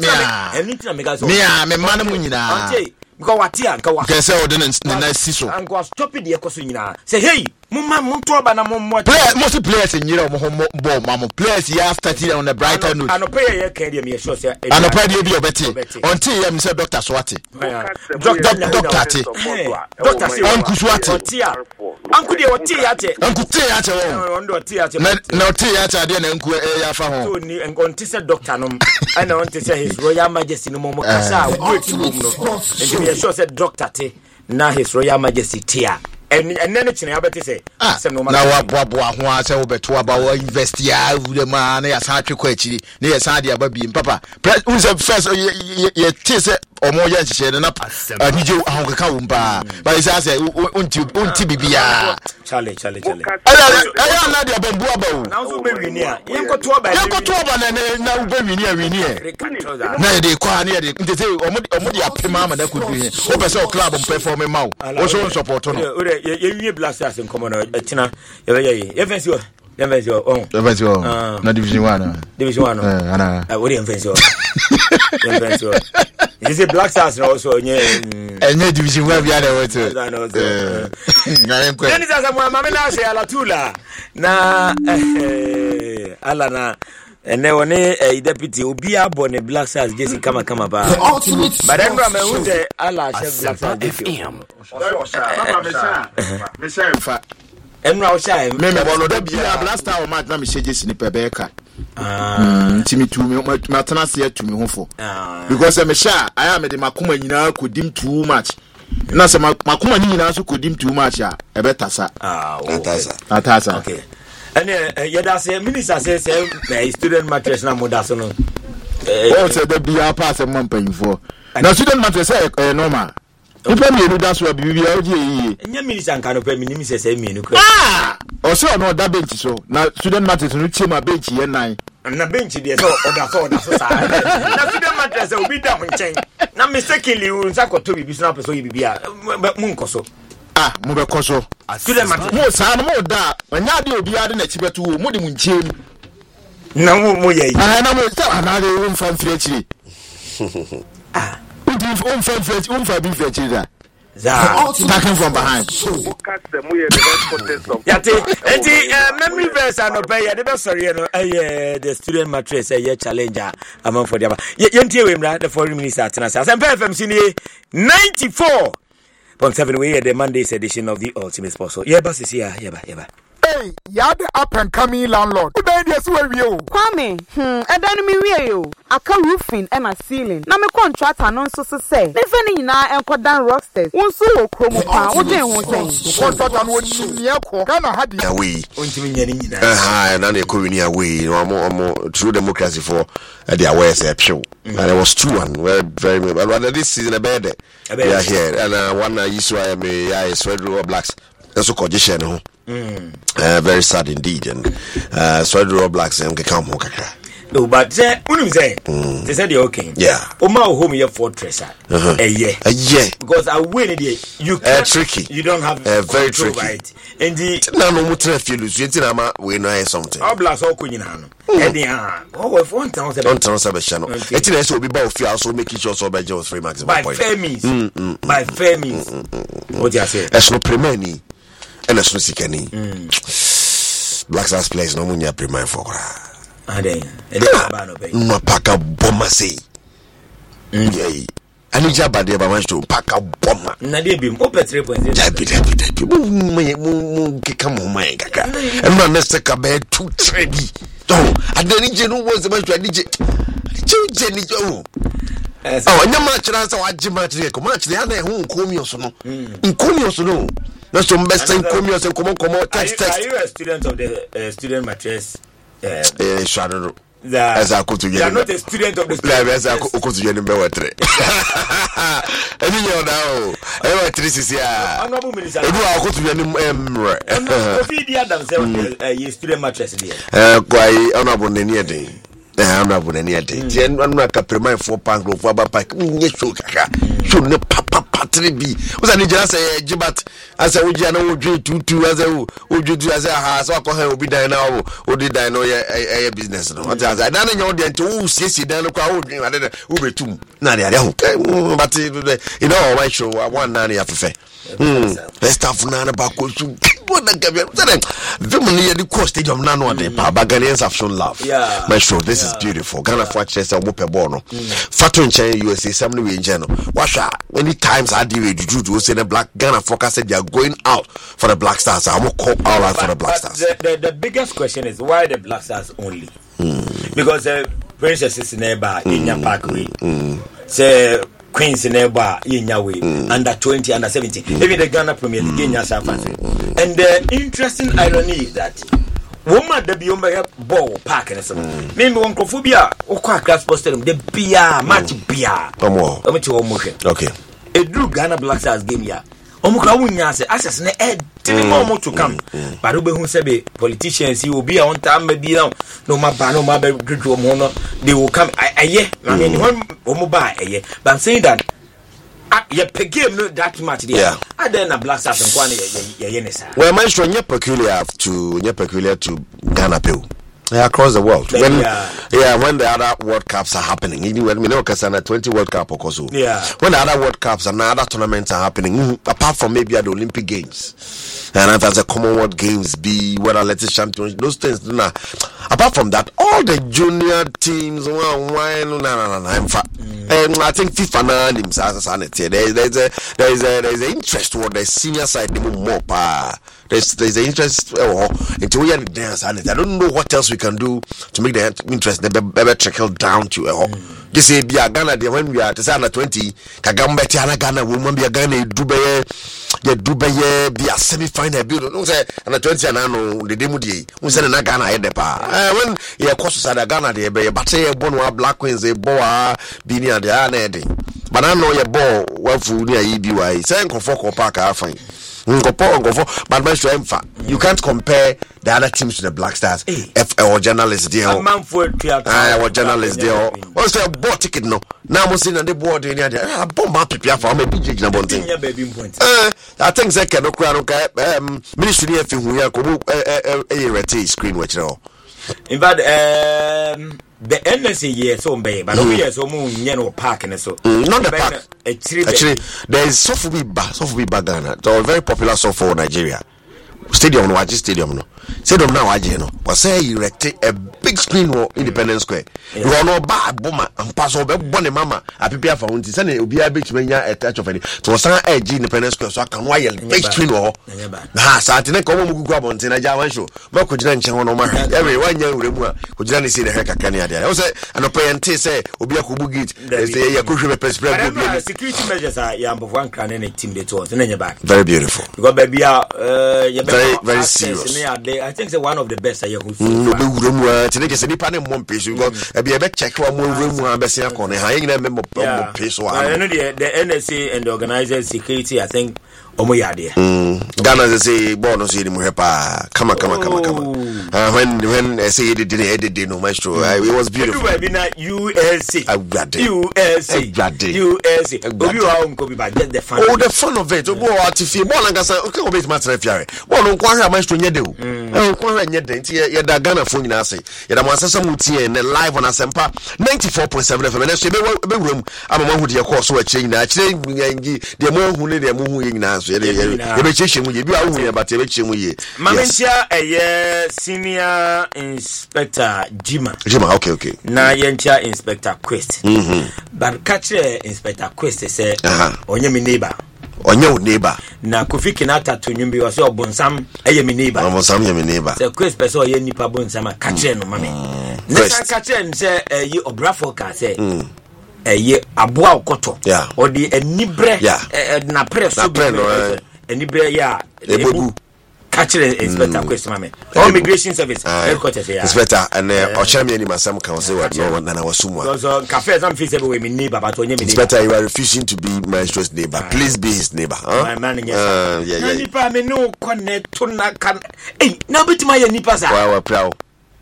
Me ma na mu nyina. Go watia nka wa. Can say ordinance na siso. And go stop it ekoso nyina. Say hey, mumma munto ba na mummo. Most players in Europe ball mama players here started on the brighter note. And player here can me sure say. And player be obeti. Until him say Dr. Swati. Doctor say Uncle Swati. Uncle de oti ate. Uncle T ate wo. Ondo oti ate. Na oti ate ade na nku ya fa ho. So ni nkonti say doctor no. And unti say His Royal Majesty no mo kasa wo ti bum no. And sure said Doctor T na His Royal Majesty tia. And then it's in Abeti say, now what ho say obeto about invest ya the man ya sa twekwachi na ya sa dia ba bi papa who say first ye say omo ya nhye na anije ahokeka wo mba but he say unti bibia chale aya na dia bambu aba na so be wini a yenkoto oba na wo be wini na dey kwa na dey ntete omo dia pema ma na kudu he wo pese o club perform ma wo so support no ye Black Stars in common tina ye fancy na division 1 ana what you fancy you say Black Stars also enye division 1 bia na wato na enko nani sasa mama na say ala tula na ala na ene woni deputy obi abone Black Stars jesi kama ba but then me who say ala Black Stars FM me say fa enra o shy me bolo da bia Black Stars o match na me jesi ni pebeka ntimi tumi matana se tumi hofo because me sha aya me de makoma nyina kodim too much na se makoma nyina so kodim too much a ebetasa atasa okay. And yeah, say minister says student mattress na modaso no. Say the bia pass a month paying for. Now student mattress normal. You pay me that's what be oje. Nya minister kan no pay me nim say me no. O say no that bench so. Now student mattress no chema bench ye nan. Na bench dey so oda so sa. Na student mattress obi da nchen. Na mistakenly unsa koto bibi so na person yi bibia. Mu nkoso. Mo be koso student mattress mo sa no mo da anya de obi ade na chibetu wo mo de mu nchiem na mo ye na mo ta na de wo mfa mfire chiri wo mfa bi fire chiri da attacking from behind yate memory verse and obey the best sorry no the student mattress challenger among for the yentie we mra the foreign minister atena sa FM sini 94.7 we the Monday's edition of the Ultimate Sports. Yeah, boss is here. Yeah. Hey, you're the up and coming landlord. You better yes where you. Kwame, I don't mean we you. I can roofing and a ceiling. Na me contract and so say. Me feni na enko dan rocksters. Won so wo kromo pa. Wo den won say. Contract and won ni ekọ. Ghana had the away. Ontimi nyani nyina. Na na ekọ ni away. No true democracy for the away say pew. And it was 2-1. Very but this season a bad. Yeah here. And one issue I me Swedro Blacks. That's condition no. Very sad indeed, and Swedro Blacks and come home. No, but they said you're okay. Yeah. Oma home your fortress. Yeah. Because I win it. You tricky. You don't have very tricky. Right. And the no more feel you we know something. All blast all queen in hand. And if 1,000 don't tell us about channel. It's will be both few also make each also by 3 maximum by fair means. By fair means. What you say? As no premeni. And as no sikani. Black Stars plays no munya premeni for. Ade. No paka bomba say. Anija Badia Bamasto, pack a bomber. Nadia, open 3.0. Come on, my gaga. And my Mr. Cabe 2 trebi. Oh, I didn't know was the most digit. Jenny Joe. Oh, no much as I Jimatri, Comanche, the other whom Comios no. In Comios no. That's some best thing Comios and Comoco text. Are you a student of the student mattress? Shadow. As I could to you are not a student of the as I could to you in Bewatre. I mean, you know, electricity. I'm not moving. I go to you student mattress. Quite honorable near day. I'm not with any day. I'm not a prime £4 for Bapak. Yes, should no papa patri be. Was I just say, Jibat, as I would know, two as a would you do as a house or will be there now, or did I know a business? I don't know the two sissy down the crowd, Uber 2. Nadia, but you know, I show one nanny affair. Best of Nana Baku. What the the cost stage of Nano, the Ghanaians have shown love. Yeah, my show, this is beautiful. Ghana for Chester Mope Bono. Fatu in China, USA, somebody in general. Washa, many times I do to say the black Ghana focus said they are going out for the Black Stars. I will call all out for the Black Stars. The biggest question is why the Black Stars only? Because Princess is nearby in your parkway. Say Queens in Eba in Yahweh, under 20, under 17, even the Ghana Premier League in Yasafan. And the interesting irony is that woman the Biomba ball park and some. Maybe one Kophobia or Class Postum, the Bia, match Bia. Okay. A drew Ghana Black Stars game here. Omukawunya say access na e tini more to come. But who say politicians you will be on time be now. No matter no matter they will come. I mean one omuba but I'm saying that you pick game no that much there. Yeah. And then a Black Stars and Kwane well, my strong peculiar to Ghana Pew. Yeah, across the world. When the other World Cups are happening, even when we know Kasana 20 World Cup or so. Yeah. When the other World Cups and other tournaments are happening, apart from maybe at the Olympic Games, and if there's a Commonwealth Games, World Athletics Championships, those things. Apart from that, all the junior teams, in fact, and I think FIFA there's an interest toward the senior side more power. There's an interest into we are dance. I don't know what else we can do to make the interest never trickle down to This say be a Ghana when we are to say under 20 Kagamba Tiana Ghana woman be a Ghana Dubai be a semi-final build. No say under 20 and no the demudi. We say na Ghana head the pa. When you course at Ghana they be but say born Black Queens they boa be near the anedi. But I know your ball what food near EBY. Say Nkofo Park are fine. But you can't compare the other teams to the Black Stars. Or journalists there. Or journalists there. What's a board ticket? No. Now I'm seeing the board in there. Bomb up for me. I think they can ministry if we are a screen watch now. In fact, the NSA years so bad, but we are so moon park and so. Not the park. Actually, there is Sofubi Ghana. It's a very popular softball in Nigeria. Stadium no, stadium no. Stadium now no. Was say erected a big screen wall Independence Square. You are no bad bomber and pass over one mama. I prepare for one. Send it will be a big mania a touch of any. So some edge Independence Square so I can wire big screen wall. Ha, Saturday come on go on in a Javan show. But could you change on my every 1 year could you see the heck Kenya there? I say an opinion say will be a kubugit. They say a crucial security measures are yam of one can any team they told in your back. Very beautiful. Because baby very serious. I think it's one of the best I room to make a dependent one piece. You got a bit check one more room and Bessia Corner. I remember piece one. I know the NSA and the organizers security, I think. Ghana say bonus in Muhepa. Come on. When I say it didn't no maestro. It was beautiful. USA. The fun. Oh, the fun of it. Oh, what if you want to say, okay, obey my traffic. Well, no, quite maestro Yedo. Ghana phone in Assay. Yet I'm Muti and live on Asempa 94.7 FM. And I say, room. I'm a man who dear course, so a chain. Actually, the more who need a movie in us. yɛbɛkyɛhyɛ mu yɛ bi a wohu yɛ but yɛbɛkyɛ mu yɛ Mamentia senior inspector Jima okay na yentia inspector Quest but catch inspector Quest say onye me neighbor na Kofi Kinata to nyumbi wase obonsam eye me neighbor say Quest person oye nipa bonsam catch no mame na catch say yi obrafo ka say ye aboa okoto odi enibre na press enibre ya ebu catching inspector question mame immigration service headquarters here inspector and ochami ani masam kan say what no na wasumwa because cafe some feel say we me neighbor but onye me inspector you are refusing to be Maestro's neighbor please be his neighbor my man yeah nipa me no connect to na kan na betima ya nipa sa wa proud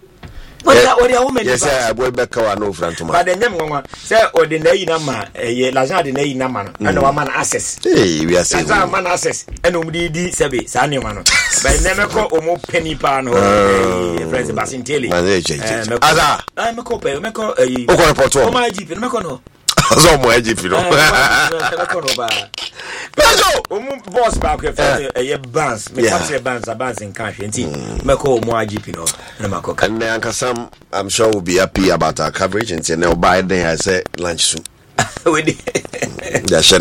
yes I boy back wa no front man but the name ngwa say ordinary na ma l'agent de na na man and wa man access we are saying man access and di sebe sa ne man but name ko omo penny pa no friends Basinteli aza me ko report o ma GP me ko no so mo GP no Peso omo boss back e bands me capture bands in cash enti me ko omo GP no na makoka and Ankasam I'm sure we'll be happy about our coverage and now by then I say lunch soon we did say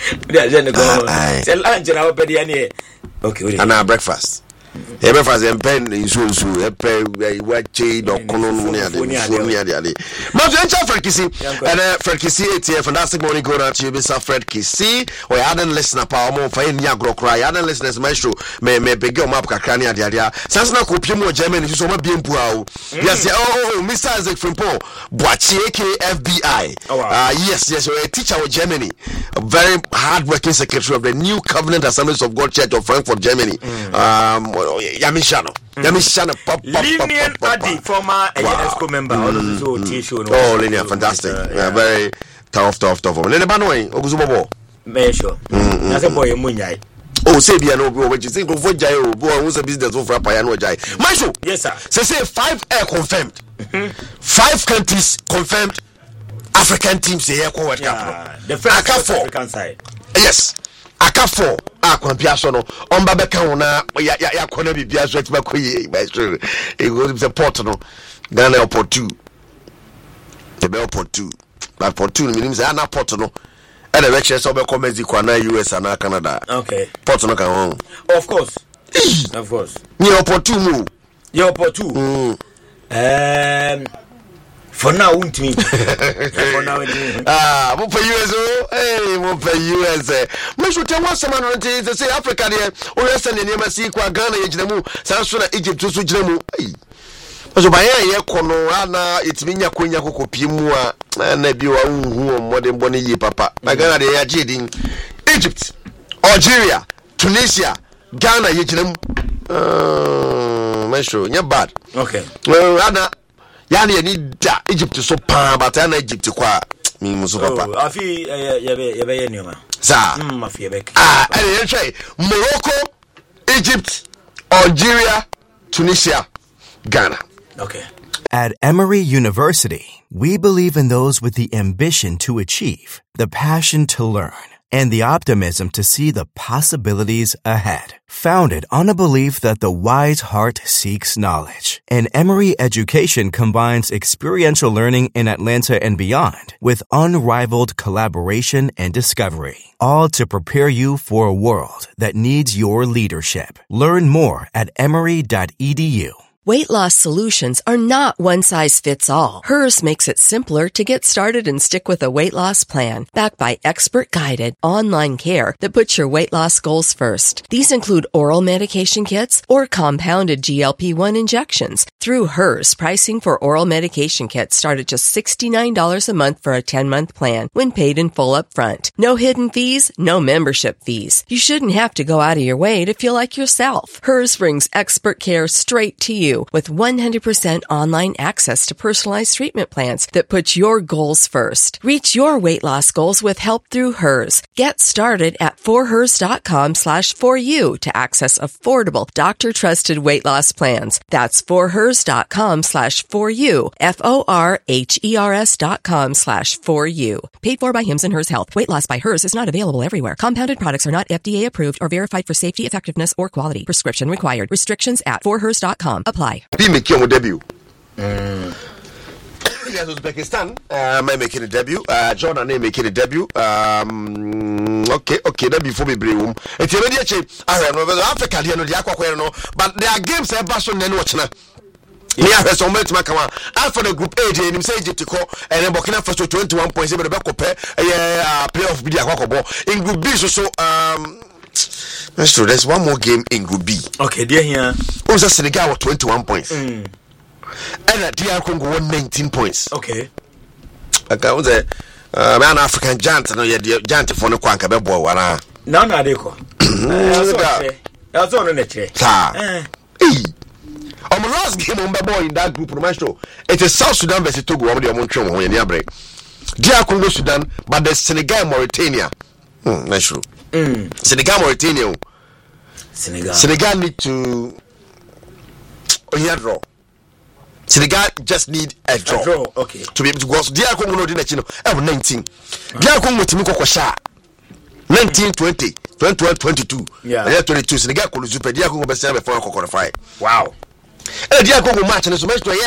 lunch na obedi ani okay and our breakfast breakfast and pen so wache dokono no ade but enter Fred Kisi and Fred Kisi ETF fantastic morning go out to you Mr. Fred Kisi we hadn't listener pa mo fa ni agro cry hadn't listeners Maestro me beg your map kakra ni ade sansa na kopie mo Germany so ma biem pu awo yes Mr. Isaac Frimpo Boachi FBI yes a teacher of Germany a very hard working secretary of the New Covenant Assemblies of God Church of Frankfurt Germany Yamishano Linian Adi, former ESCO member, Linear, fantastic. Very tough. And then the Banway, Oguzubo. Measure. That's a boy, Munyai. Oh, Sabia, no, what you think of what Jai, who's a business of Rapayano Jai. Maisho, yes, sir. Say 5 air confirmed. 5 countries confirmed. African teams here, the first African side. Yes. Akafo akwampia no omba beka wona ya kona bibia so tima koye Maestro e go the port no Ghana airport 2 the airport 2 but port 2 means na port no e the lecture so be come Mexico na US and Canada okay port no kan hon of course ni airport 2 mu your airport 2 for now won't me for now mo for US mo for US me should tell one someone until say Africa there o rest na niam si kwa Ghana ye gina mu sanso na Egypt so gina mu so ba ye kono ana etimi nya konya kokopie mu a na bi wa hu modern bone yi papa na Ghana there ya jedin Egypt Algeria Tunisia Ghana ye gina mu me sure nya bad okay ana yani ni da Egypt so pa but ana Egypt kwa mi muso papa afi ye nyoma sa afi ye and try Morocco Egypt Algeria Tunisia Ghana okay. At Emory University, we believe in those with the ambition to achieve, the passion to learn, and the optimism to see the possibilities ahead. Founded on a belief that the wise heart seeks knowledge, and Emory education combines experiential learning in Atlanta and beyond with unrivaled collaboration and discovery, all to prepare you for a world that needs your leadership. Learn more at emory.edu. Weight loss solutions are not one size fits all. Hers makes it simpler to get started and stick with a weight loss plan backed by expert guided online care that puts your weight loss goals first. These include oral medication kits or compounded GLP-1 injections. Through Hers, pricing for oral medication kits start at just $69 a month for a 10-month plan when paid in full up front. No hidden fees, no membership fees. You shouldn't have to go out of your way to feel like yourself. Hers brings expert care straight to you you with 100% online access to personalized treatment plans that put your goals first. Reach your weight loss goals with help through Hers. Get started at forhers.com/4u to access affordable, doctor-trusted weight loss plans. That's forhers.com/4u, forhers.com/4u. Paid for by Hims and Hers Health. Weight loss by Hers is not available everywhere. Compounded products are not FDA approved or verified for safety, effectiveness, or quality. Prescription required. Restrictions at forhers.com apply. Be making your debut. Yes, Uzbekistan making a debut. Jordan making a debut. Okay. Then before we bring home, it's already Africa. But there are games that Basel and watching. Yeah, so much Makama. And for the group A, and say Jetico and then Burkina Faso 21 points. But the back playoff video. In group B, so that's true. There's one more game in group B. Okay, dear here. Also, Senegal with 21 points. And DR Congo won 19 points. Okay. Okay, was a man African giant. No, you giant for no quanka bebo. No, they call. That's all in the chair. On the last game on Babo in that group, Romastro, it is South Sudan versus Togo. On the Montreal, when you break. DR Congo, Sudan, but the Senegal, Mauritania. That's true. Senegal, Mauritania. Senegal need to draw. Senegal just need a draw. Okay. To be able to go. DR Congo no did 19. DR Congo to Miko Kosha. 19, 20, 21, 22. Yeah. 22. Senegal could lose. DR Congo best before qualify. Wow. And DR Congo match and so much to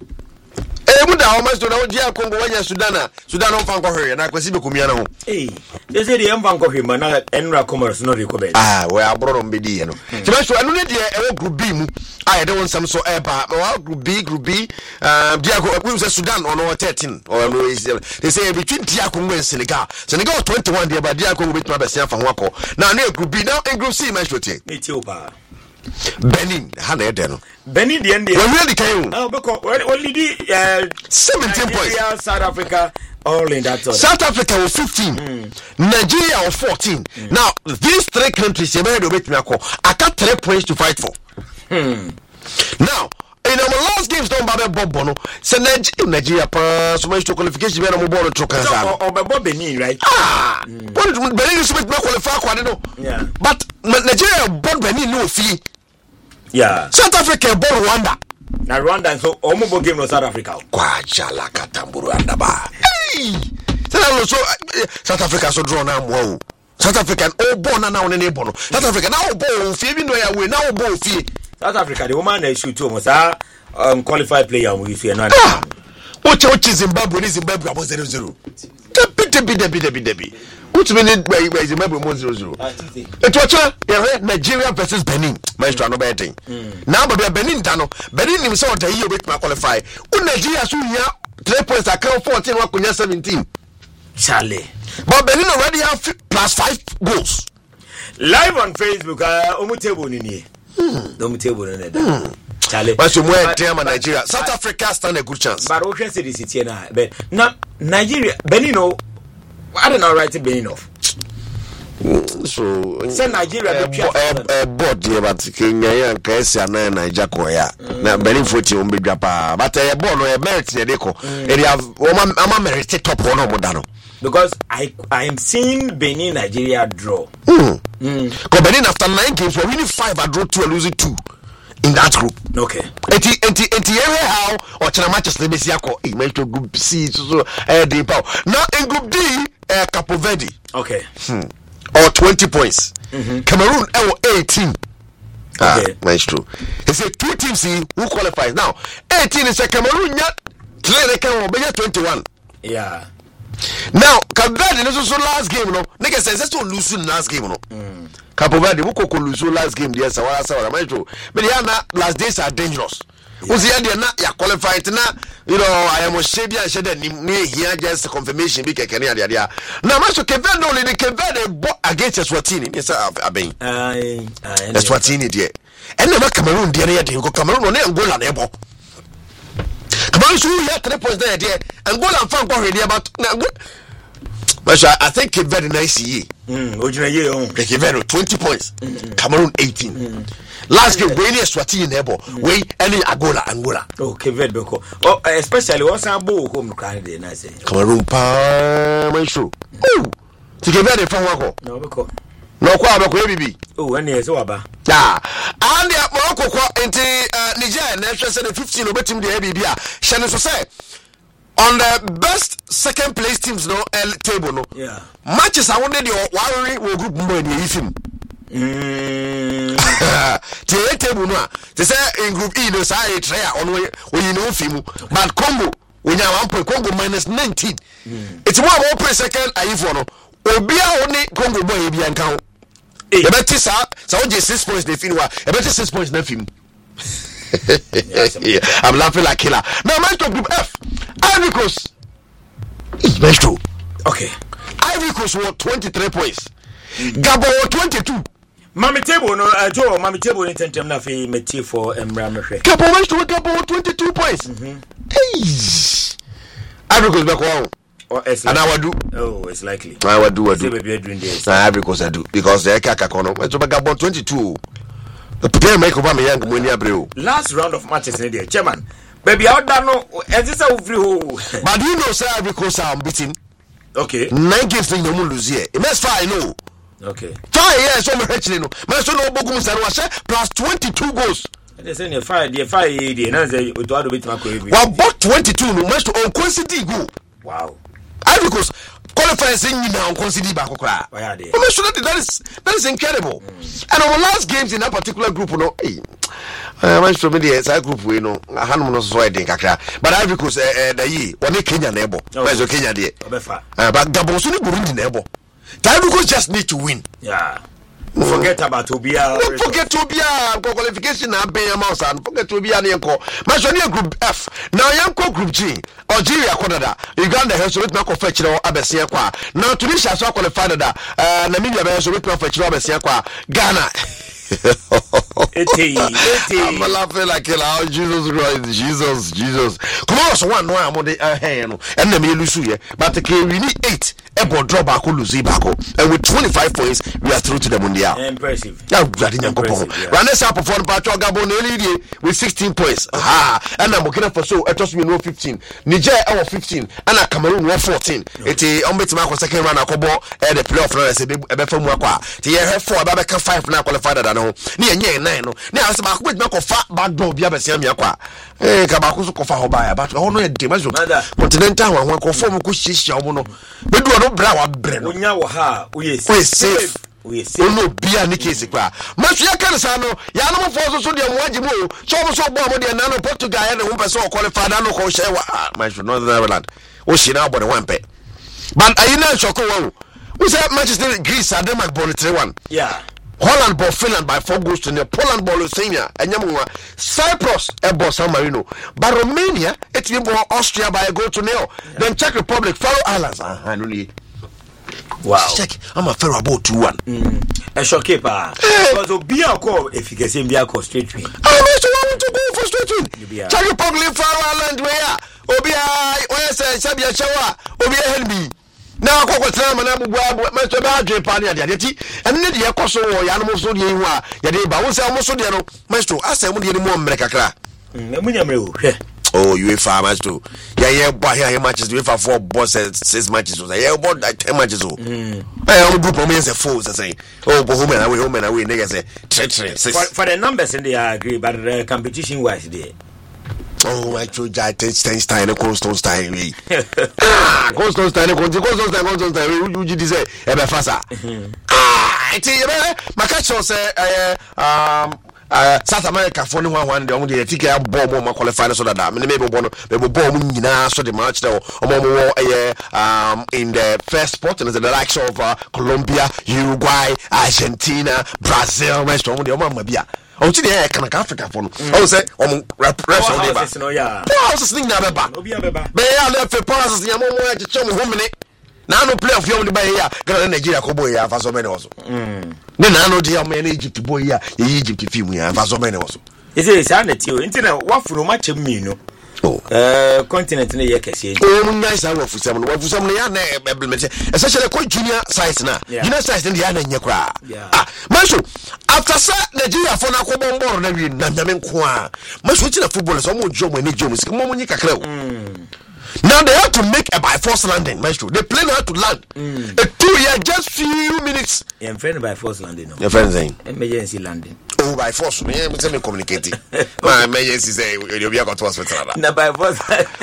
Muda almost to know DR Congo when Sudan on Fanko here and I can see the Kumiano. Hey, they say the Mvanko him and Enra Commerce not recovered. Where I brought on Bediano. So much to another group B. I don't want some so group B, DR Congo Sudan on 13 or they say between DR Congo and Senegal. Senegal 21 there, but DR Congo with my best from Wako. Now near group B now in group C, my shorty. Benin, Benin, the end. When really came. Because only the 17 points. South Africa, all in that order. South Africa was 15. Nigeria was 14. Now, these three countries, I got 3 points to fight for. Now, in our last games, don't bother Bob Bono. So Nigeria, so much to qualification, we are more to Kansas. Or Benin, right? Benin is with no qualifier, yeah. But Nigeria bought Benin no fee. Yeah. South Africa bought Rwanda. Now Rwanda, so almost game no South Africa. Kwajala katamburu anda ba. Hey! So South Africa so draw now. Wow. South African all born now on any bono. South Africa now born fee even though we now born fee. South Africa the woman they shoot too almost qualified player we fee now. What Zimbabwe was 0-0. Debi. Which minute by Zimbabwe 1-0. It was Nigeria versus Benin. Maestro no betting. Now but Benin Dano. Benin himself the year with my qualify. Nigeria so here 3 points account 14 1 17. Charlie. But Benin already have +5 goals. Live on Facebook omutebo nini. Omutebo nene. Charlie. But Nigeria. South Africa stand a good chance. But we can say this here now. But now Nigeria Benin I don't know right to Benin off. So Nigeria board here but Kenya and Kenya na Nigeria koya. Na Benin 40 on be drapa. But board no merit here dey ko. They have am merit top one no modano. Because I am seeing Benin Nigeria draw. Because Benin after 9 games we're winning 5 and draw 2 and losing 2. In that group. Okay. Enti area how or China Manchester Messi ako to group C so the power. Now in group D Cape Verde. Okay. Or 20 points. Cameroon 18. Okay. That's true. It's a 2 teams who qualifies. Now 18 is a Cameroon clearly can be 21. Yeah. Now Cape Verde is also last game no. Nigga says that's all losing last game no. Cape Verde who could lose last game there sawara maestro. But last days are dangerous. Uzi ya na ya qualified na I am Shebia and Sheda ni here just confirmation be kekeni dia. Now maestro Cape Verde only the Cape Verde against Eswatini. Yes Aben. Eswatini there. And never Cameroon there go Cameroon on Angola na ebo. Cameroon so here 3 points there Angola and fan go here but but I think Cape Verde nice year. Cape Verde 20 points. Cameroon 18. last game we near Swati nebo we any Angola okay very beko especially once abo home Canada na say Cameroon pa my show to get ready for wako no beko no kwa abeko bibi when yes waba yeah and the Morocco kwa enti Nigeria na hwe say the 15 obetim the bibi a hye so say on the best second place teams no L table no matches I wanted your worry will group more in the the table no they say in group E no say try on we you know film but Congo we now 1 point Congo minus 19 it's more about per second ayifo no obia oni Congo boy bia nkan e better sa o je 6 points dey feel wa e better 6 points na film. Yeah, I'm laughing like killer. Now, Maestro Group F, Ivory Coast is Maestro. Okay. Ivory Coast won 23 points. Gabon won 22. Mami table no, Joe, Mami table in tentem na fi meti for Mramre. Gabon Maestro Gabon won 22 points. Hey, Ivory Coast back one. And I would do. Oh, it's likely. I would do. Ivory Coast I do because they Kakakono. Maestro Gabon 22. Last round of matches in there, chairman. Baby, out there no, as this a free hole. But you know, sir, because I'm beating. Okay. 9 games in the moon lose here. It must fire, no. Okay. 5 years, so much actually no. Master no Bogums and was plus 22 goals. They say you 5 years, and I say you do bit my career. Well, but 22 no, Master on quantity go. Wow. Because qualifiers in now consider back okra. That is incredible. And our last games in that particular group, no, I went to media side group we know I had no so I think but Ivory Coast the ye one Kenya neighbor. Where's Kenya there? But Gabon so Burundi neighbor. Ivory Coast just need to win. Yeah. Forget about Obia. Forget Obia qualification and pay amounts and forget Obia Nianko. Masonia Group F. Now Yanko Group G. Algeria Canada. Uganda has with Marco Fetcher Abesia Qua. Now Tunisia so qualified Namibia has with Marco Fetcher Abesia Qua. Ghana. I'm laughing like hell. Jesus Christ, Jesus. Come on, so one more the hand and the Melusu, but we need 8. Ebo draw back lose back. And with 25 points, we are through to the Mundial. Impressive. Ranessa performed Patrick Gabon with 16 points. And I'm looking for so it was me no 15. Niger our 15 and Cameroon 14. It's on second round Akobo and the playoff runners a bit from Waka. The have 4 Babaka 5 now qualified. Near 9. Now as about with Mako fat back door Biabasiam Yakwa. Kabakuso Kofa Hobaya, but all no Dimazo Continental and one conform Kushi Yamono. But do not brow Bren. We safe. We no be any case. Mafia Cansano, Yano Fosso Sodium Wajimu, so Bobo and Nano Portugal and the Wumpa so qualified Nano Koshewa, my Northern Ireland. Was she now but 1 pay? But I know Choco. We said Manchester Greece and Denmark ball 3-1. Yeah. Holland ball Finland by 4 goals to the Poland ball Lithuania and Yamua Cyprus and San Marino. But Romania it's been Austria by a goal to 0. Then Czech Republic, Faroe Islands. Wow. Check. I'm a fair about 2-1. A shopkeeper. Because Obia call if you can say Bia call straight win. I want to go for straight win. Czech Republic, Faroe Islands, where Obia, Sabia Chawa, Obia Helmi. Now, Coco Sam and Abu Master Badge, Pani, and then the Acoso or Yanamo Sodia, Yadiba was almost Sodiano. Maestro, I said, what more Mecca. Oh, you a farmers too. Yeah, buy here matches with 4 bosses, 6 matches. Yeah, about 10 matches. I am group of men as a fools. I say, oh, home and away, niggas say, for the numbers in the agree, but the competition was there. Oh, I told you, Stein, Constantine. Constantine, would you say, ever faster? I tell you, my catch say, South America for no one the ticket bomb qualified so that maybe bomb so the match in the first spot and the likes of Colombia, Uruguay, Argentina, Brazil, West Home, the Mama Bia. Oh, to the air, can Africa for oh, say, repress on the houses, never. They are left for passes, the moment to show me 1 minute. Now no play of young by here, Ghana Nigeria Kobo ya for so many also. Then I know the man Egypt boy ya, Egypt film ya for so many also. Is it sanity? Internet what for much of me no. continent ne ye kese nice our fusam no fusam no ya na implement especially ko junior size na junior size ne ya na nye kra maso after say Nigeria for na ko bombo na wi na nyame nko a maso ti na football so mo jomo ni jomo sik mo nyi kakra now they have to make a by force landing maestro they plan how to land a 2 year just few minutes friend by force landing no your friend saying emergency landing by force me me communicating my emergency say you be got to hospital na by force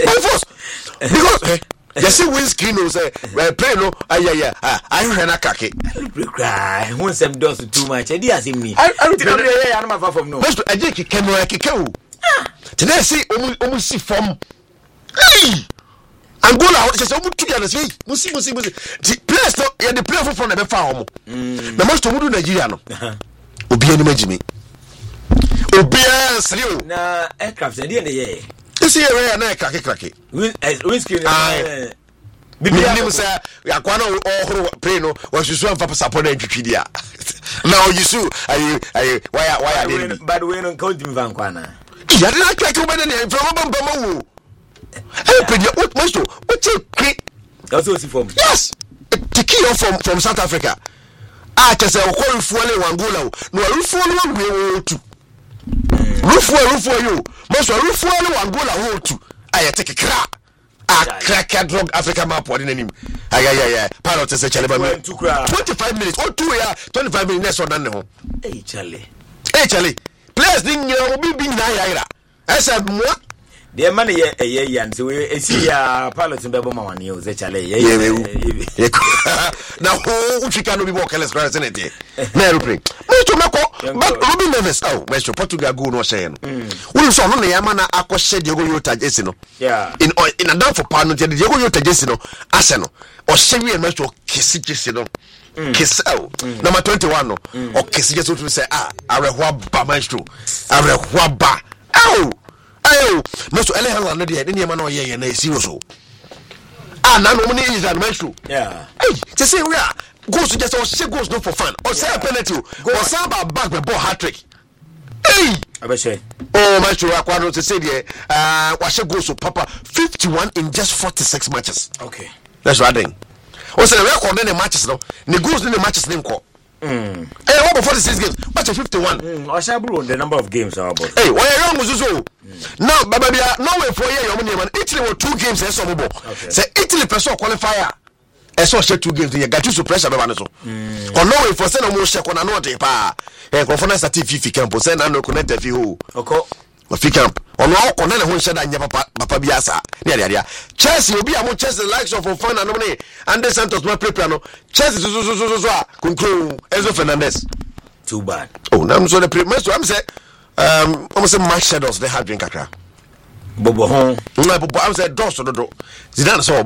because you see windscreen no say play no I hear na kake cry won some does too much e dey asim ni I think I am far from no maestro aje ki camera keke o today see omu see from hey Angola just omu tu ya say musi the players no ya the player from na be fa omo na most omu do Nigeria no obi ani magimi obi asrio na aircraft dey na ye isi area na krake windscreen Bibi say yakwa na ohoro play no wasusu amfa passport na ntwitwidia na oyisu ayi why by the way no count me van kwana ya na krake o bene na from bamba wo hey pedia what most what you also see from yes tiki from South Africa chese okorifuole Angola no rufuole we tu rufuole yo most rufuole Angola wo tu ayeteke kra crack drug Africa map wadi nanim yeah pilot say chale me 25 minutes or 2 year 25 minutes next one ho hey chale players din nyira obi bi na yaira esa mo the man ye and so we see ya pilot be bo mawani o ze chale ye na ho uchika no bi bo kele square senete na aeroplane to meko but Ruben Neves West Portugal go no share no we so no na yama na akoshe Diego Yota jesi no in a down for pano Diego Yota jesi no ase no o shewe na to kesi jesi no kesi number 21 no o kesi jesi to say arehwa ba maestro arehwa ba maestro ele hala no de ne ma na oye na serious na no money is an maestro say say we are goals just or say goals no for fun or say a penalty or say back the ball hat trick abeshe maestro akwa no say there wa goals so papa 51 in just 46 matches okay that's right then o say record in the matches no the goals in the matches nko what about 46 games? What's 51? Oshaburu the number of games are about. Hey, why are you so? Now, Bababia, no way for your money. Italy were 2 games as well. Say Italy person qualifier. I saw 2 games. You got to pressure. Or no way for send a more check on another pa. And conference at FIFA camp. Send no connected you. Okay. Fi camp ono akona na ho hyeda nya papa biasa ne Chelsea obi amo Chelsea likes of fun and money and Santos ma prepare no Chelsea so conclude Enzo Fernandez too bad now so the premier so I'm say almost match shadows they have drink akra bobo hon no bobo I'm say do so do Zidane so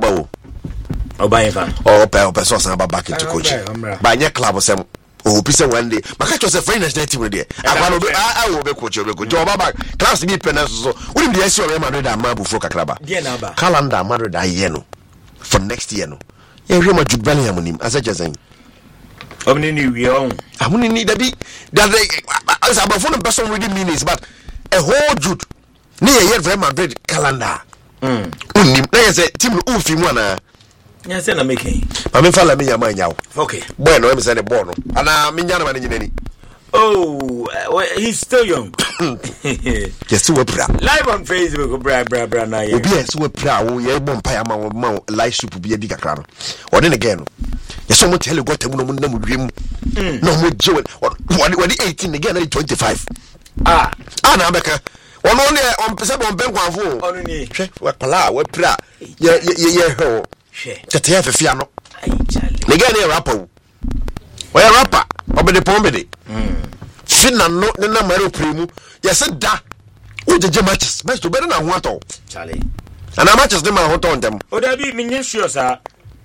oba fan opa so san back into coaching ba nya club sem pisa one day maka cho say foreign national team there akwa no I will be coach jo baba class be penance so we dey see Real Madrid and Mabu kakraba calendar Madrid aye no for next year no e Real Madrid Bellingham nim asaje sen omni ni we on amuni ni dabi that as about for the person reading meanings but a whole Jude ni e Real Madrid calendar unim na say team no fi mu ana yeah, say na making. Mama fala me yama nyawo. Okay. Bueno, me say the ball no. Ana me nyana man nyinani. Oh, he's still young. Yes, we bra. Live on Facebook, bra na ye. Obi yes we bra wo ye bom pa ma live soup bi edi kakra no. Ode ne again no. Yes so mo tell you got mu no mo na mo wiem. No mo je what 18 again 25. Na beka. Ono ne on pese bom ben kwanfo. Ono ni. Hwe we pala we bra. Ye ho. Tete ya fefia no nega ne rapper o ya rapper obede pombede fina no ne na maro premu yesa da o jeje matches best to better na ho ato chale ana matches de ma ho to ndem o da bi minye sure sa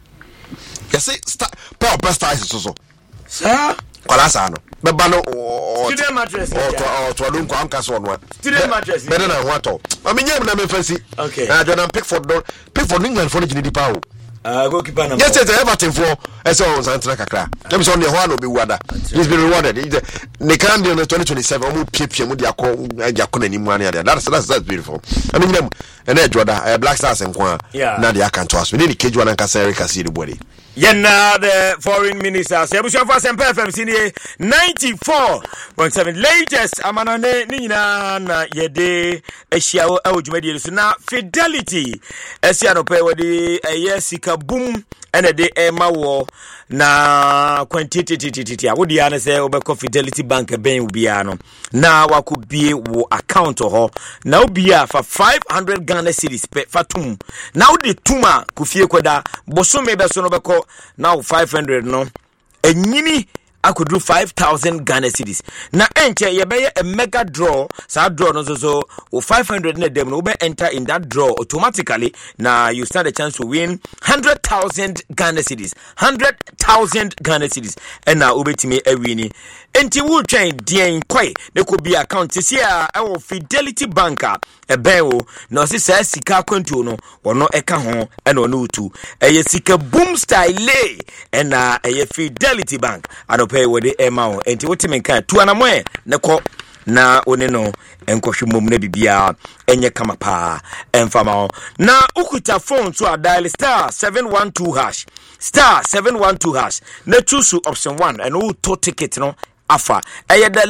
yesa star power best eyes so sa kwala sa no be ba no today matches to don kwa anka so no today matches better na ho ato aminye na me fancy okay na Jordan Pickford England for the di pa o Goalkeeper number. Yes, Everton for on Santa Kakra. Let me say on the one will be wada. He's been rewarded. They can't be on the 2027. Almost PPM with their Jakon and Imania. That's beautiful. I mean, them and then Jordan, Black Stars and Kwan. Yeah. Nadia can trust. We need to cage one and Kasari can see the body. Yenna the foreign ministers. Yabusha for Semper FM Senior 94.7 latest. Amanone Nina na Yede Eshiao Ojumedi Suna Fidelity. Esiano pay with the Yesika boom and a day Emma war na quantity. I would the say Obeko Fidelity Bank Ben Ubiano. Now I could be wo account or now be for 500 Ghana cedis per fatum. Now the Tuma Kufie Kweda Bosume Besonobeko now 500 no. And Yini I could do 5,000 Ghana cedis. Na enter ye be a mega draw. Sa draw no so 500 net them no be enter in that draw automatically. Now you stand a chance to win 100,000 Ghana cedis. 100,000 Ghana cedis. And now ubetime a winning. Enti will train dien kwai there could be account this year our Fidelity Banker a bewo no se say sika kwantu no ono eka ho e no no tu e sika boom style and e Fidelity Bank and pay with the amount enti wotime kan tu anamo ne ko na one no enkohwemom na bibia enye kama pa emfama na ukuta phone to a dial *712# *712# na choose option 1 and who to ticket no afa the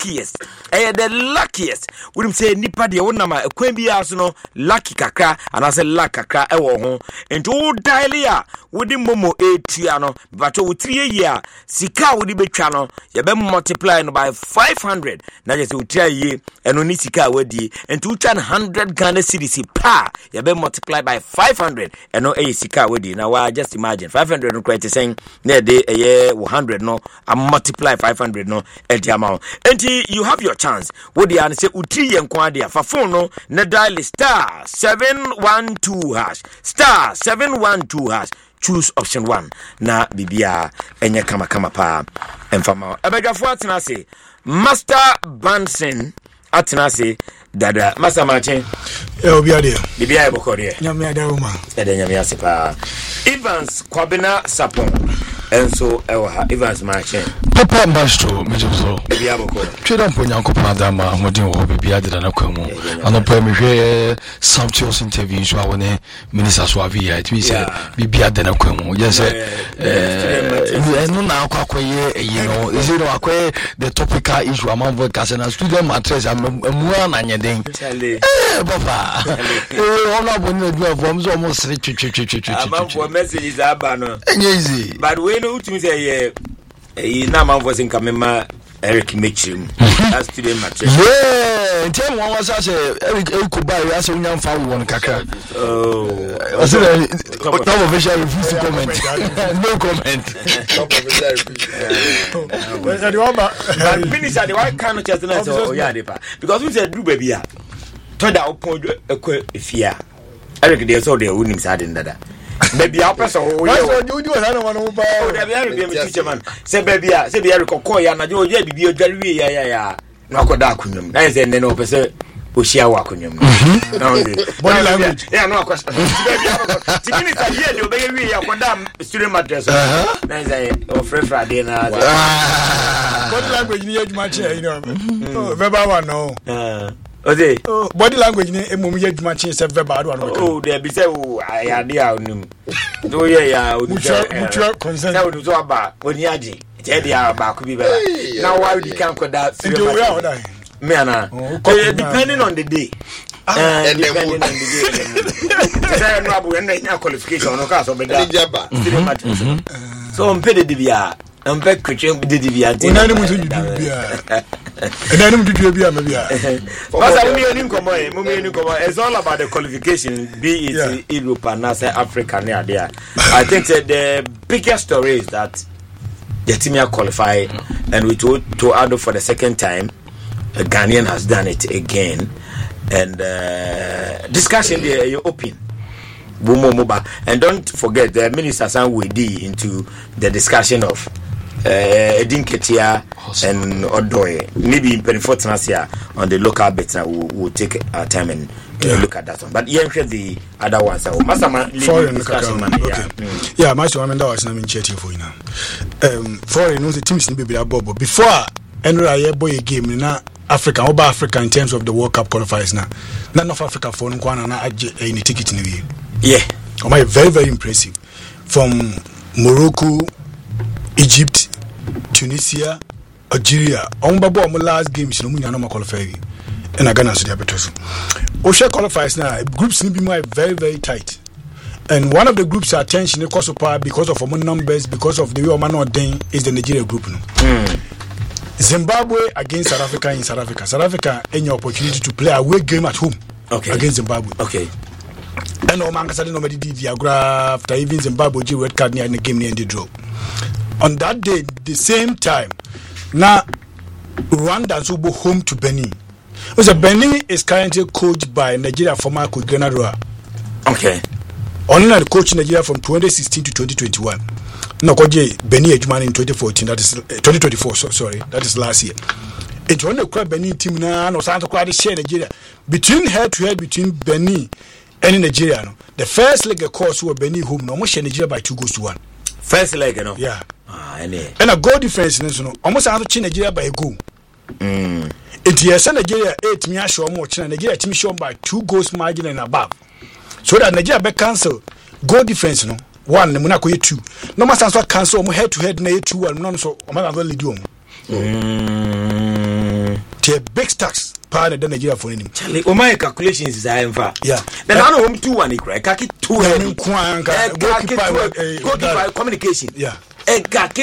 luckiest we say nipa de wonama ekwan bia so no lucky kakra and I say luck kakra e wo ho ento dial ya wodi momo etua no but wo 3 year sika wodi betwa no ye be multiply no by 500 na just wo 3 year eno ni sika wadi ento twa 100 Ghana cedis pa ye be multiply by 500 eno e sika wadi na wa just imagine 500 no quite saying na de e 100 no I multiply 500 no at the amount. And you have your chance. What the answer utri yenkwadia for phone no na dial *712# *712# choose option 1 na bibia enye kama pa emfama abegafo atena se Master Banson atena se dada Master Martin obiade bibia ebokore nyamia da uma nyamia sepa Evans Kwabena Sapon enso ewa Evans Martin papa mbastro mejoso bibia ebokore tweda mponya nkopana dama hodin wo bibia de na kwamu anopa mehwe sumptuous interview so awone minister so avia it means bibia de na kwamu yes no na akwakoye is it akwaye the topical issue among voice na student mattress amua na nyeden papa ona bonu do form so almost for messages abano easy but we know to say na man voice in kamema Eric Mitchell that's student mattress tell one was say Eric Kubai as we nyam fa won kakra was it top official refuse to comment no comment top official refuse but finish at the white kind of just na so yeah because we said do baby ya to da upon efia Eric dey so dey unim sadin dada baby a person o you na no one ba o da be me teacher man say baby a say be Eric kokko ya na je o je bibi o dware ya na ko da akunum na say nne no pese o shia wa akunum na o body language yeah no question tibini ta here dey obey wi ya ko da student matters na say o frefra dey na body language ni adwuma che you know verbal one no Ode body language ni emom ye dwuma che se verbal one oh there be say oh ayade a onim do ye ya mutual consent na odu so aba oni age je dia ba ku bi bela na why we can call that me ana depending on the day depending on the day say no abu na qualification no ka so be da so on pede bia on pe kwetwe de bia ti na ni mu so bia and I'm to be a maybe. It's all about the qualification, be it Europe and Africa near there. I think that the biggest story is that the team are qualified, and we to add up for the second time. A Ghanaian has done it again, and discussion there you open. And don't forget the minister Sam Wedi into the discussion of Edinketia and Odoye. Maybe in Penifort on the local bits we'll take our time and look at that one. But yeah, the other ones. So, foreign discussion. Yeah, Master, I'm was not in chat for you now. Foreign knows the teams in baby Bobo before any boy game in Africa, over Africa in terms of the World Cup qualifiers now. None of Africa for any ticket in the year. Yeah, very, very impressive. From Morocco, Egypt, Tunisia, Algeria. On Babo last games, no money qualify. And I Ghana so they are better. Osha qualifies now. Groups need to be very, very tight. And one of the groups are attention because of our numbers, because of the way our not doing is the Nigeria group. Zimbabwe against South Africa in South Africa. South Africa any opportunity to play a away game at home against Zimbabwe. Okay. And Oman Kasadi nobody did the graph after even Zimbabwe red card near the game near the draw. On that day, the same time, now Rwanda Zubo home to Benin. Because Benin is currently coached by Nigeria former coach Grenadora. Okay. Only the coach in Nigeria from 2016 to 2021. No, Benin Ejman in 2014. That is 2024. Sorry, that is last year. It's only the Benin team now. No, Santa Clara share Nigeria between head to head between Benin and Nigeria. No, the first leg of course were Benin home. No, almost share Nigeria by 2-1. First leg, you know. Yeah. And a goal difference. No, almost I have to Nigeria by a goal. It is Nigeria 8 me show more China Nigeria team shown by 2 goals margin and above. So that Nigeria be cancel goal difference no 1 na Monaco 2. No matter so cancel mo head to head na 2-1 no so o ma go lead you. The big stacks part of the Nigeria for him. Charlie, o my calculations is I am far. Yeah. Then I know home 2-1 cry. Kaki 2 goalkeeper communication. Yeah. And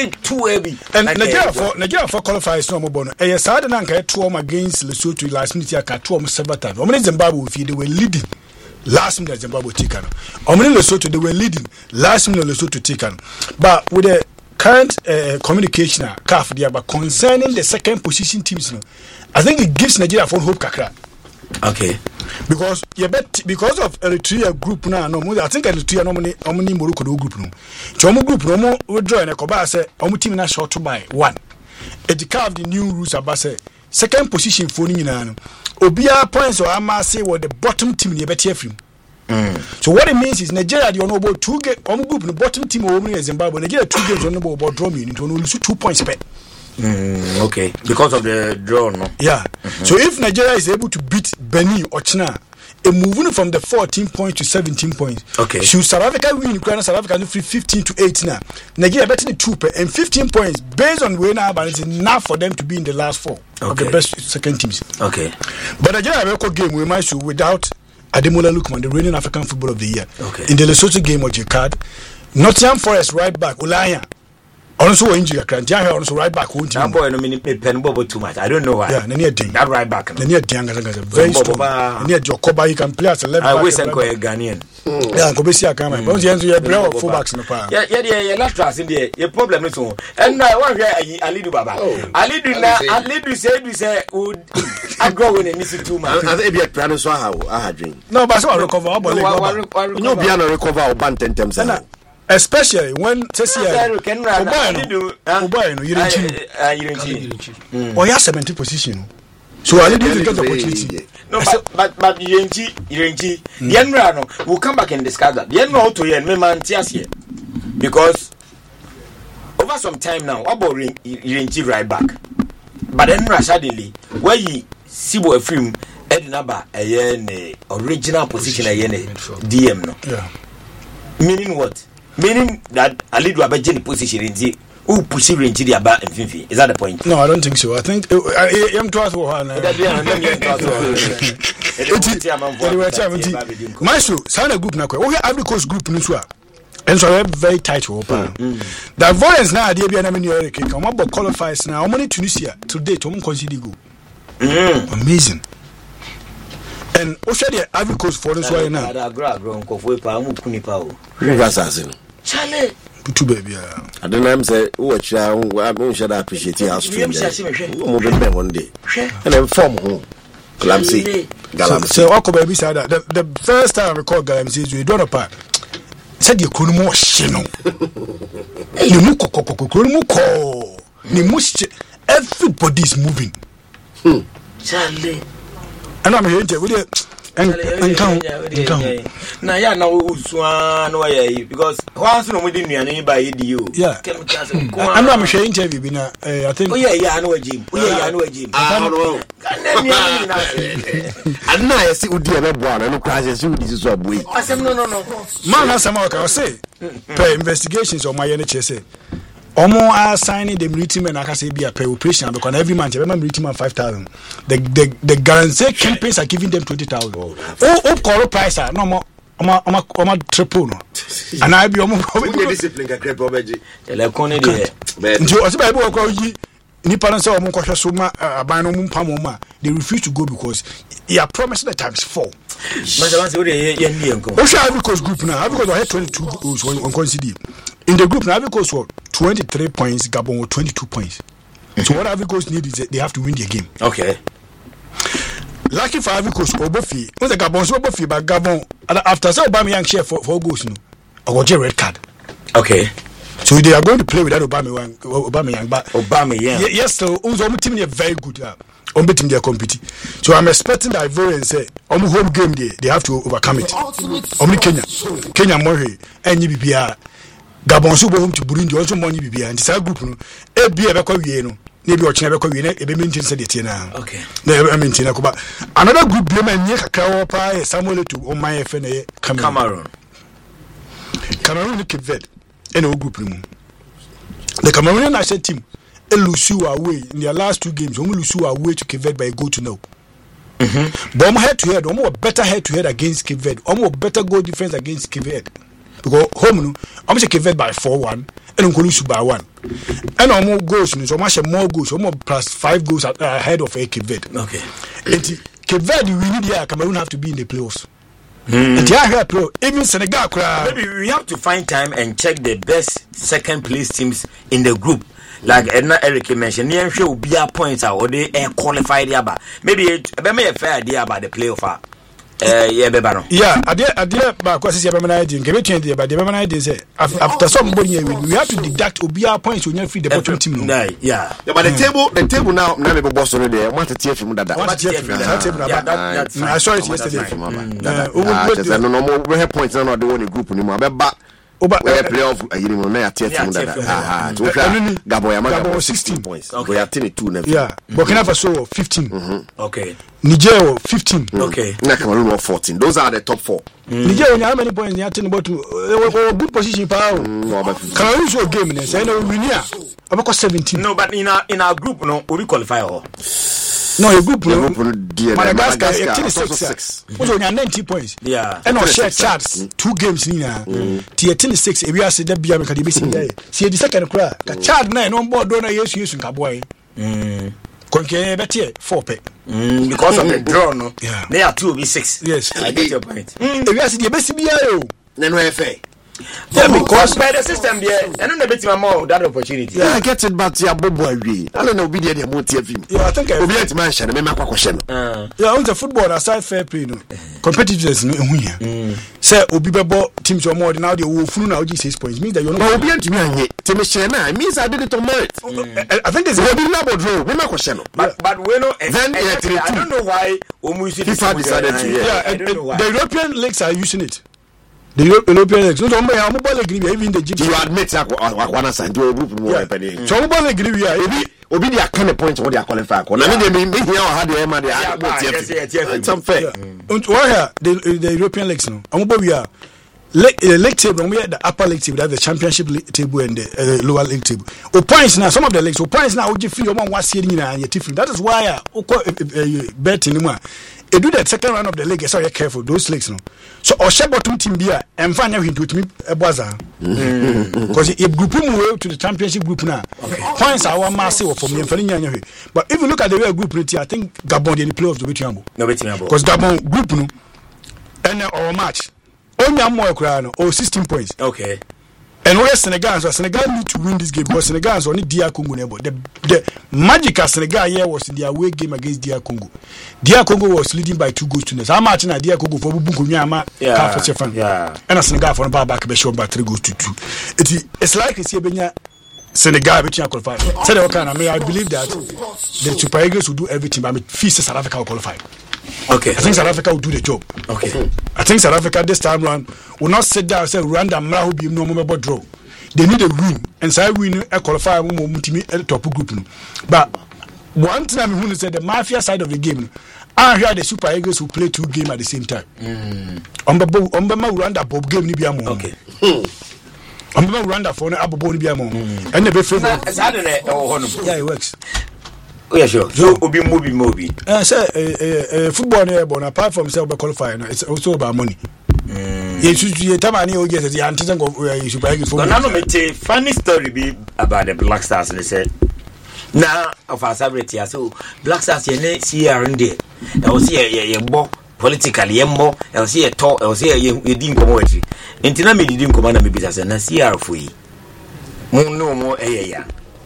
Nigeria for qualifiers no more. A sad and anchor 2 against Lesotho last minute. I got 2 several times. Omni Zimbabwe they were leading last minute. Zimbabwe taken. Omni Lesotho they were leading last minute. Lesotho taken. But with the current communication, CAF there, but concerning the second position teams, I think it gives Nigeria for hope kakra. Okay. Because because of Eritrea group now, no, I think Eritrea no Morocco group no. Chomo group no withdraw and Koba say omu team na short by 1. It carved the new rules about say second position for ni na no. Obia points or ama say what the bottom team ni better film. So what it means is Nigeria the on about 2 game omu group the bottom team over Zimbabwe Nigeria 2 games on about draw me into lose 2 points bet. Okay, because of the draw, no? Yeah. So if Nigeria is able to beat Benin or China, moving from the 14 points to 17 points. Okay. Should South Africa win Ukraine, South Africa free 15 to 8 now. Nigeria betting 2 and 15 points based on where now, but it's enough for them to be in the last 4 of the best second teams. Okay. But Nigeria record game we might show without Ademola Lookman, the reigning African Footballer of the Year. Okay. In the Lesotho game of Jacquard, Nottingham Forest right back Olaya. Also injury Krantia also right back home. That boy no mean pen bobo too much. I don't know why. Yeah, near ding. That right back. Near ding as very strong. Near Jokoba he can play as a left back. I wish I could Ghanaian. Yeah, go be see Akama. But you have brawl fullbacks in the park. Yeah, last class in there. Your problem is so. And now one here Alidu Baba. Alidu say I go when miss too much. I think be piano so how I drink. No, but so I recover. No piano recover or band 10 times. Especially when you or you have 70 position. So I didn't get the opportunity. No, but Yenchi, Yenrano will come back and discuss that. Yenro to Yen, man, here. Because over some time now, about Yenchi right back. But then suddenly, where you see what film, Edinaba, a original position, a DM. No. Yeah. Meaning what? Meaning that Alidu Abajani position in the who push it into the about and Fifi. Is that the point? No, I don't think so. I think I'm to ask Maestro, Sana group now. We have Ivory Coast group in Israel. And so very tight open. The avoidance now, the Abiana Mini come up qualifies now. How many Tunisia today to consider go? Amazing. And also the Ivory Coast for this way now. Charlie. Two baby. I don't know. Say, watch. I should appreciate your house. One day, and then form home. Galamsey. So, Uncle Baby said that the first time I recall Galamsey, we don't apart. Said you couldn't more shino. Everybody's moving. Charlie. And I'm here with it. na ya na usua no ya because once no mudi nuane ba ye di o I'm not sure interview bi na I think ya no wajim ya no wajim adna ya si udi ebe bo na no crash si udi so aboyi asem no man asem o ka say per investigations o my ye ne chese omo are signing the military men akase be a per operation because every month every military man 5,000 the guarantee campaigns are giving them 20,000 oh call price no more Oma triple no and I be omo discipline ka crepe obeji ele kone de nti o se ba ibo ko yi ni parents say omo kwhwe so ma aban no mpam ma they refuse to go because he are promised the times 4 Masalan say we ye ndi enko o sha Ivory Coast group now Ivory Coast had 22 goals on consider in the group now Ivory Coast were 23 points Gabon were 22 points so what Ivory Coast need is they have to win their game. Okay. Lucky for Ivory Coast Obofi when the Gabon so Obofi but Gabon after so Aubameyang share for goals no I got a red card. Okay. So they are going to play without Aubameyang but Aubameyang yes so unzo team is very good on betting their compete. So I'm expecting that Ivorians say on home game they have to overcome it. Only Kenya more and BBR Gabon so home to Burundi also money BBR and this group no e be ebe kwa wie no na be ochina be kwa wie na e be maintain say the na. Okay. Na e maintain ko ba another group be man nye kakra wo pa Samuel to o man efe na Cameroon Cape Verde and o group no. The Cameroonian national team lose away in their last 2 games. They lose away to Cape Verde by a goal to nil. But head to head, better head to head against Cape Verde. Better goal difference against Cape Verde. Because home, I'm Cape Verde by 4-1 and lose by 1. And almost goals, so much more goals, almost plus 5 goals ahead of Cape Verde. Okay. And Cape Verde, we need Cameroon have to be in the playoffs. And even Senegal, maybe we have to find time and check the best second place teams in the group. Like Edna Eric mentioned, near sure will be a points out or they qualified yaba. Maybe it may a fair idea about the playoff. Yeah, idea about because it's a idea. Give it to but the idea is after somebody we have to deduct Obia points when you feed the bottom team. Yeah, but the table now never boss already. I want to tear from that. I saw it yesterday. No more points on the one group anymore. But playoff Gabon 16 points. We are 22 now. Yeah, Burkina Faso 15. Okay. Niger 15. Okay. Cameroon 14. Those are the top 4. Niger how many points? They are about good position. Cameroon so game. Say no we near. About 17. No, but in our group, no, we qualify all. No, your group, Madagascar 86. Also, 90 points. Yeah. And on share charts 2 games in here. 86. If we are said that be a mechanic, see the second cry. The child 9 on board donor yes, use in Kaboy. Conquer better 4 pay. Because of the draw, no. Yeah. They are 2v6. Yes. I get your point. If we are the best BIO, then we FA. Yeah, because by the system there, I don't know bit more that opportunity. Yeah, I get it, but yeah, boy, I don't know, be the motive. Yeah, I think I will be at mansion, and make a question. Yeah, on the football aside fair play, no competitors no here. Say Obibebo teams or more than now they will flew now 6 points. Means that you're not be to me. Timishena, it means I did it on merit. I think there's a bit number draw. We make question. But we know then I don't know why FIFA decided to. Yeah, the European leagues are using it. The European leagues, no, mobile agree even the you admit that one side do group more happening. So mobile agree we are obi they kind of points what they are qualified. I mean they mean here had the MA they it's unfair. And why the European leagues no? Mobile we are league table, we have the upper league table, that's the championship table and the lower league table. Points now, some of the leagues, points now, that is why I bet anymore. They do the second round of the league, so you're careful, those leagues no. So or share bottom team beer and find out him to me a bazaar. Because if group move to the championship group now, points are one massive for me and but if you look at the way group, I think Gabon in the playoffs to beat Yambo. Because Gabon group no and our match. Only more crown or 16 points. Okay. And where Senegal need to win this game because Senegal is only DR Congo. The magic of Senegal here was in their away game against DR Congo. DR Congo was leading by 2 goals to nil. How much na DR Congo for Bubu Nyama? Yeah. And Senegal for back be shown by 3 goals to 2. It's like it's here Senegal which are qualified. I believe that the Super Eagles will do everything, but South Africa will qualify. Okay. I think South Africa will do the job. Okay. I think South Africa this time round will not sit down and say Rwanda Mra will be no more draw. They need a win, and so win a qualify at top group. But one thing I'm going to say, the mafia side of the game, I hear the Super Eagles who play 2 games at the same time. Rwanda Bob game ni biamo. Okay. Rwanda for no abo ni biamo. And the best. Yeah, it works. Oh yeah, sure. So obi mobi. Say football here, but apart from self qualifying, it's also about money. You tamani o get the antizen go Super Eagles for. No, me funny story be about the Black Stars. They said. Now of our celebrity, so Black Stars ye see around there. I was here ye more politically ye more. I was here talk. I was here ye didn't come with you. Intina me didn't come and me business na CR for you. No more yeah.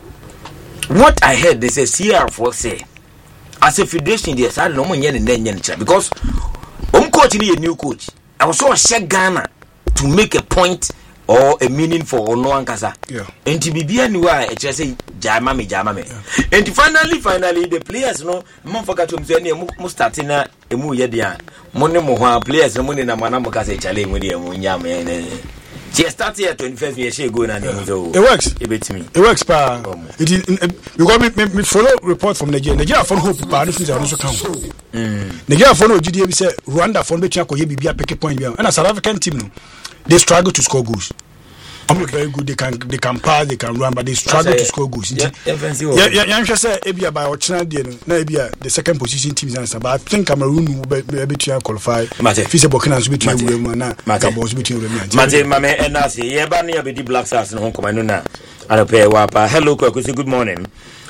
What I heard they say CR4 say as a federation they say no more yen because coach need a new coach. I was so share Ghana to make a point or a meaning for no ankasa. Yeah. And to be anywhere, it just say jama me. And finally the players no forget to say mu starting na emu ye dia. Money mo players money na mana mo ka say challenge with dem nyam. She started at 21st year she go na so. It works. It works pa. It is because me follow report from Nigeria. Nigeria for hope pa no fit also count. Nigeria for no GDA be say Rwanda for be try ko ye bibia pick point bia. And a South African team no they struggle to score goals. I'm not very good. They can pass, they can run, but they struggle to score goals. Yeah. I'm just saying, Ebia by Ochina, Ebia the second position team is answer. But I think Cameroon will be able to qualify. Fisa Burkina will be between Rwanda, Gabon between Rwanda. Mate, mame, and I say, yeah, but near the Black Stars in Hong Kong, I know. And pay wapa. Hello, Kwakusi. Good morning.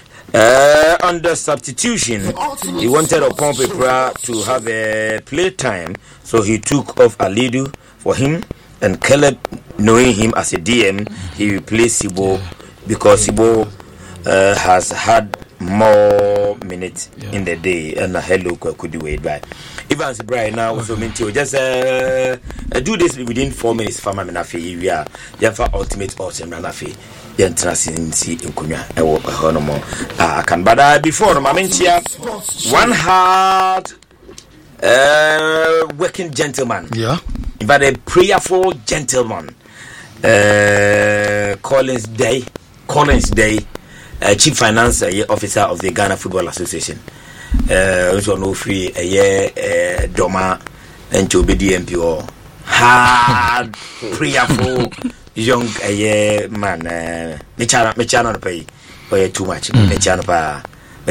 Under substitution, he wanted Opompepra to have a play time, so he took off Alidu for him, and Caleb, knowing him as a DM, he replaced Sibo because Sibo has had more minutes in the day. And hello, could you wait by? Evans Brian now also meant to just do this within 4 minutes. Farmer Menafi, we are for ultimate awesome Menafi. I can but before one hard working gentleman, but a prayerful gentleman, Collins Day, Chief Finance Officer of the Ghana Football Association, also no free a year Doma and to be DMPO hard prayerful young man, me channel pay or too much, me channel pa,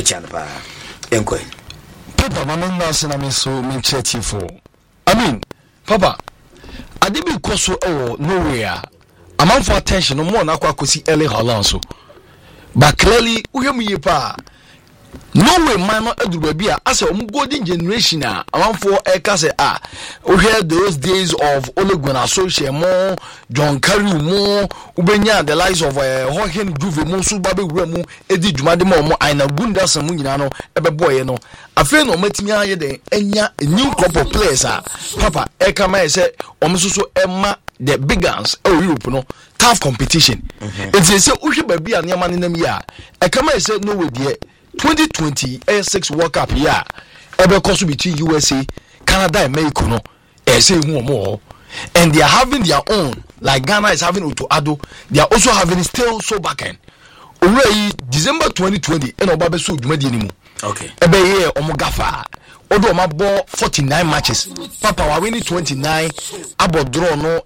enquire. Papa, my man, I so me chatting for. I mean, Papa, I didn't go so nowhere. I'm out for attention no more than I could see Ellie Hollanso. But clearly, we have me pa. No way, man, not baby. As a golden generation, around 4 acres. We heard those days of Olegun Associate more, John Carey more, Ubenya, the lives of Hohen Groove, Monsu Baby Remu, Eddie Jumadimo, Aina Gunda Samunano, Ebe Boy, no. I feel no metimia de Enya, a new crop of players. Papa, Ekama said, Omusu Emma, the big guns, Europe, no. Tough competition. It's a say, Ushi Baby and Yaman in them, yeah. Ekama said, no way, dear. 2020 A6 World Cup yeah ebe course between USA, Canada and Mexico no say more and they are having their own like Ghana is having Oto Ado, they are also having still so backend already December 2020 and obabe so dwumadi animu okay ebe here omogafa odo mabo 49 matches papa wa winning 29 abo draw no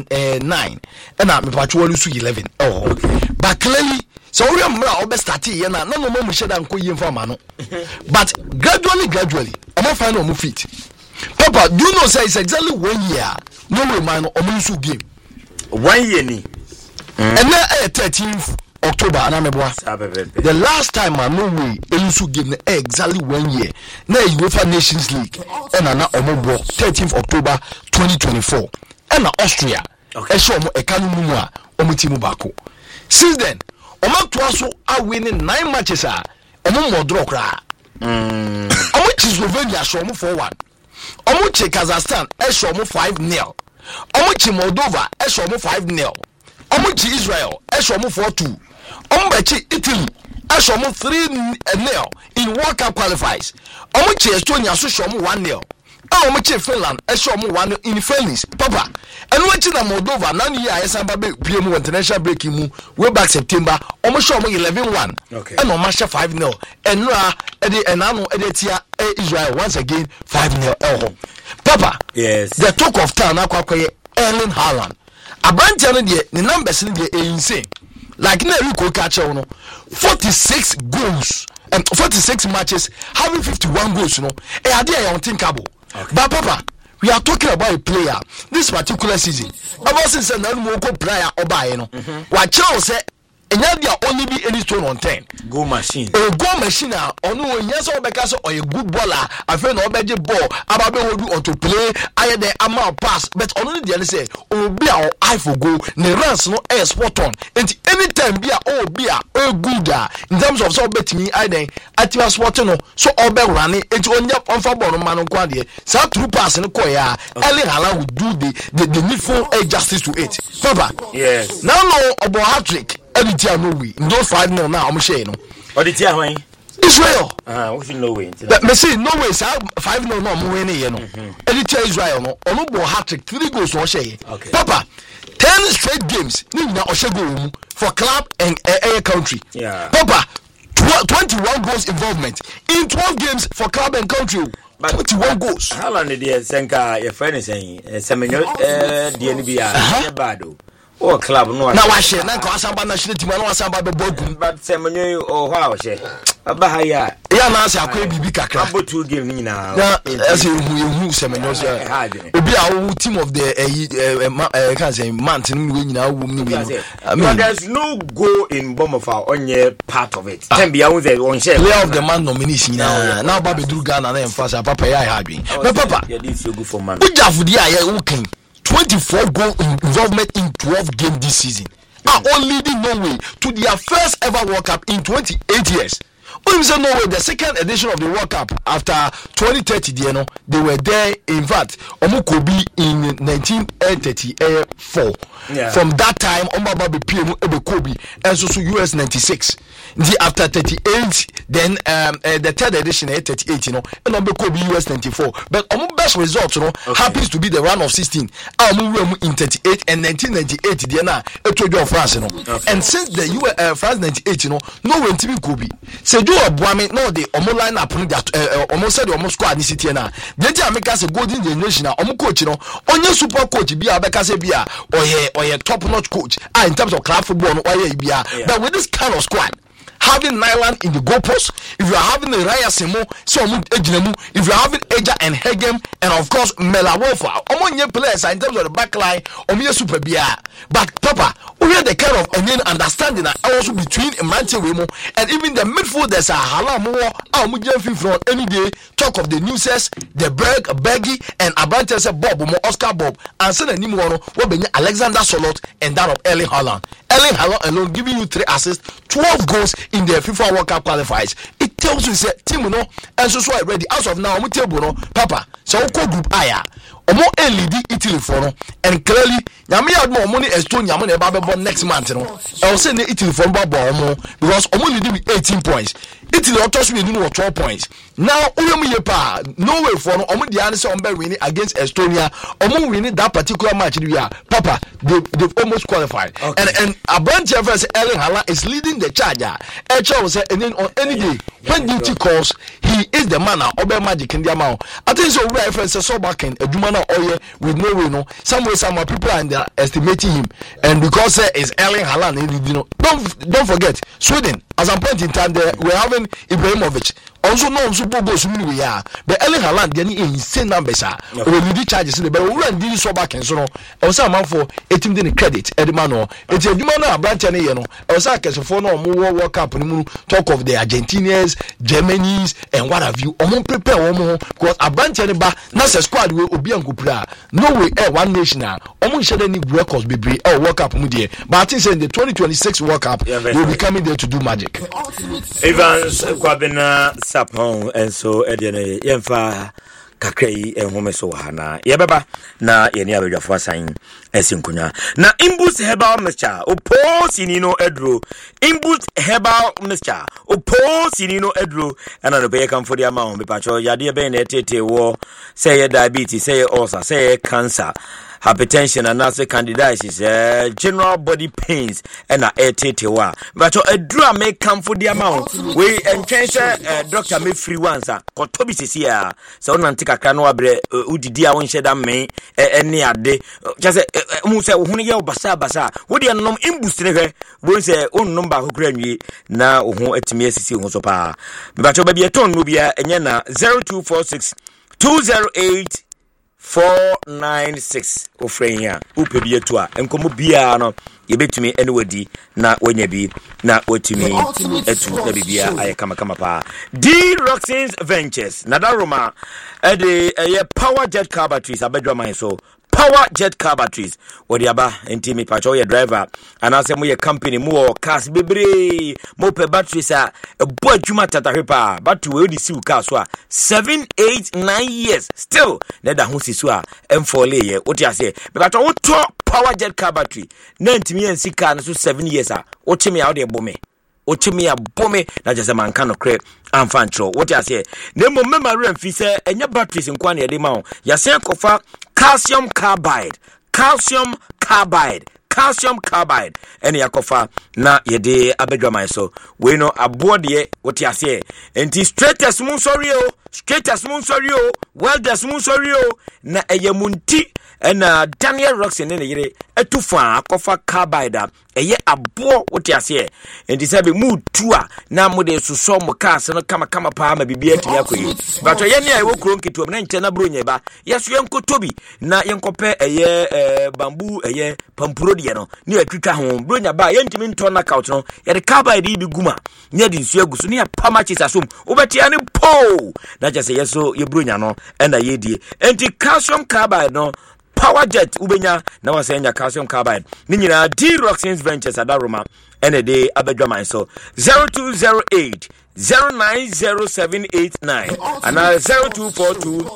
9 and me patcho lose 11 oh okay but clearly so we are starting here now. No more share than ko yin farmer no. But gradually, I'm find no fit. Papa, do you know say it's exactly 1 year. No way man omusu game. 1 year ni. And now 13th October anameboa. The last time I no way elusu game exactly 1 year. Na UEFA Nations League and na omobo 13th October 2024. And Austria. Okay. Esho mo ekanu mu a omutimu bako. Since then Omo to also are winning 9 matches omo mo draw kra omo chi Slovenia show mo 4-1 omo chi Kazakhstan show mo 5-0 omo chi Moldova show mo 5-0 omo chi Israel show mo 4-2 Ombechi Italy Ashomo 3-0 in World Cup qualifiers. Omuchi Estonia so shomu 1-0. Omuchi Finland Ashomo 1 in friendlies. Papa. And watching Moldova 9 years Samba BMU international breaking mu way back September. Omushomo 11-1. Okay. And Omasha 5-0. And Noah Enano Edetia Israel once again 5-0 at home. Papa. Yes. The talk of town akwakoye Erling Haaland. Abrantiano the numbers in the insane. Like Neruko catcher, 46 goals and 46 matches, having 51 goals, idea unthinkable. But Papa, we are talking about a player this particular season. Ever since a non-local player or buy, what Charles said. And there only be any stone on 10 goal machine. A goal machine or no yes or because or a good baller. I feel no better ball. Ababe will do on to play. I had the amount pass, but only the other say, oh, be our eye for goal. Ne runs no air spot on. And anytime be a good in terms of so betting me, I then at your spot no so all be running into only on for ball man on quaddy. So through pass in the choir, Erling Haaland would do the needful justice to it. Papa, yes. Now no about hat trick. Editia no way. No 5-0 now. I'm saying no. Editia when Israel. We no way. But me say no way. 5-0 no more any no. Editia Israel no. Ono bo hat trick 3 goals no say. Papa, 10 straight games. Ni na Oshego for club and country. Yeah. Papa, 21 goals involvement in 12 games for club and country. But 21 goals. How long did you senka your friend is saying? Semenyo DNB bado. Oh, club no. Now I share. Now I samba national team. I know samba be bogu. But semenyo oh how share. Abahaya. Ya na say akwa bibi kakra. Abo 2 game ni na. Na as you semenyo say. Obi a team of the can say month ni we nyina wo ni we. I mean there's no goal in Bomofa onye part of it. Ten be a on share. Player of the month nomination now. Now Babe Duru Ghana na emphasize papa ya hadwin. But papa. You did feel good for man. Ujafudi ya working. 24 goal involvement in 12 games this season. Are all leading Norway to their first ever World Cup in 28 years. When we say Norway, the second edition of the World Cup after 2030, they were there. In fact, Omukobi in 1934. Yeah. From that time, Omababi PM Kobe and so US 96. After 38, then the third edition 38, and Omukobi US 94. But best results, happens to be the round of 16. In 38 and 1998, France, and since the France 98, no one to be Kobe. So Boame no the line up that almost said almost squad this city na then make us a golden generation na coach onye super coach bia beka say bia or top notch coach in terms of club football no bia but with this kind of squad having Nyland in the goalpost, if you are having the Raya Simo, if you are having Eja and Hegem, and of course Melawofa, among your players in terms of the back line, super bia. But Papa, we have the kind of understanding that also between Emante Wemo and even the midfielders are Halamo, Mujafi from any day, talk of the newses, the Bergy, and Abrantes Bob, Oscar Bob, and Sen Nimono, Alexander Solot, and that of Erling Haaland. Erling Haaland alone giving you 3 assists, 12 goals in the FIFA World Cup qualifiers. It tells you say team and so ready as of now table Papa so group aya omo lead Italy for and clearly nyame had more money Estonia money about next month I'll say Italy for because omo lead with 18 points. Italy autos we do 12 points. Now no way for omo the answer on winning against Estonia. Omo winning that particular match Papa they've almost qualified. And a branch of Erling Haaland is leading the charger. And then on any day when duty calls, he is the man Obe Magic in the amount. I think so. Reference so back in a Jumana Oye with no some people are estimating him, and because is Erling Haaland, don't forget Sweden. As I'm pointing in time, we're having Ibrahimovic. Also known Super Bowl we are, but Erling Haaland getting insane numbers. We need charges, but we run this so back and so on. Also, amount for 18 din credit. Edmano, it's a Jumana branch and also for no more World Cup. Talk of the Argentinians, Germany's, and what have you. Prepare because a branch and not a squad will be on Kupra. No way, one nation now. Almost should any records be World Cup. But I think in the 2026 World Cup, we'll be coming there to do magic. Evans Kwabena Sapon and so Ediane Yenfa kakrai enhome so hana yebeba na yeni abadwafo asan esinkunya na Imbus herbal mixture oposi ni no edro Imbus herbal mixture oposi ni no edro ana no be kamfo dia ma ho be pacho yade be na etete wo say diabetes say ulcer say cancer hypertension and also candidiasis general body pains and etete wa but edru make comfort the amount we entrench doctor me free ones kotobi sisi ya so na ntika kra no abre udidi a won hyeda me ene ade just mu se hunu ye basa wo de nom Imbus ne hwe wo se onnom ba kokra nwi na ho atimi asisi ho so pa but ba bi eton no bia enye na 0246 208 496 ofrenya upebi etu a enkomo bia no yebetumi anywadi na wonya bi na wotumi etu na bibia ayekama kama pa D-Roxins Ventures nadaroma ede power jet car batteries abedwa man so power jet car batteries wodi aba ntimi pacho ye driver anase mo ye company mo cars bebre mo pe batteries a ebo adwuma tatahwepa battery we di siu car so a 7 8 9 years still na da ho sisu a emfole ye woti ase be pacho wo to power jet car battery na ntimi en sika na so 7 years a wo chimi a wo de bome ochimi abome na jese manka no kre amfantro what you say na mo memory mfi se enya batteries nkwa na yede ma ho yase kofa calcium carbide ene yakofa na yede abedwaman so we no abode what you say enti straightest mun sorry o welders mun sorry o na eyemunti na Daniel Roxen ne yire etufa akofa carbide eye abo what you say enti sabe mu tua na mo de suso mo cars no kama pa ma bibia atimi akoyi but ye ne ayo kuro nketu na nche na bro nyeba yeso yenkotobi na yenkope eye bamboo eye pampuro de no ne atwitwa ho bro nyaba ye ntimi nto na couch no ye de carbide bi guma ne de nsu aguso ne pama chisasom obetia ne po na je se yeso ye bro nya no na ye die enti calcium carbide no power jet ubenya na wasenya calcium carbide ni nyina D-Roxins Ventures adaroma ene de abedwaman so 0208 090789 and 0242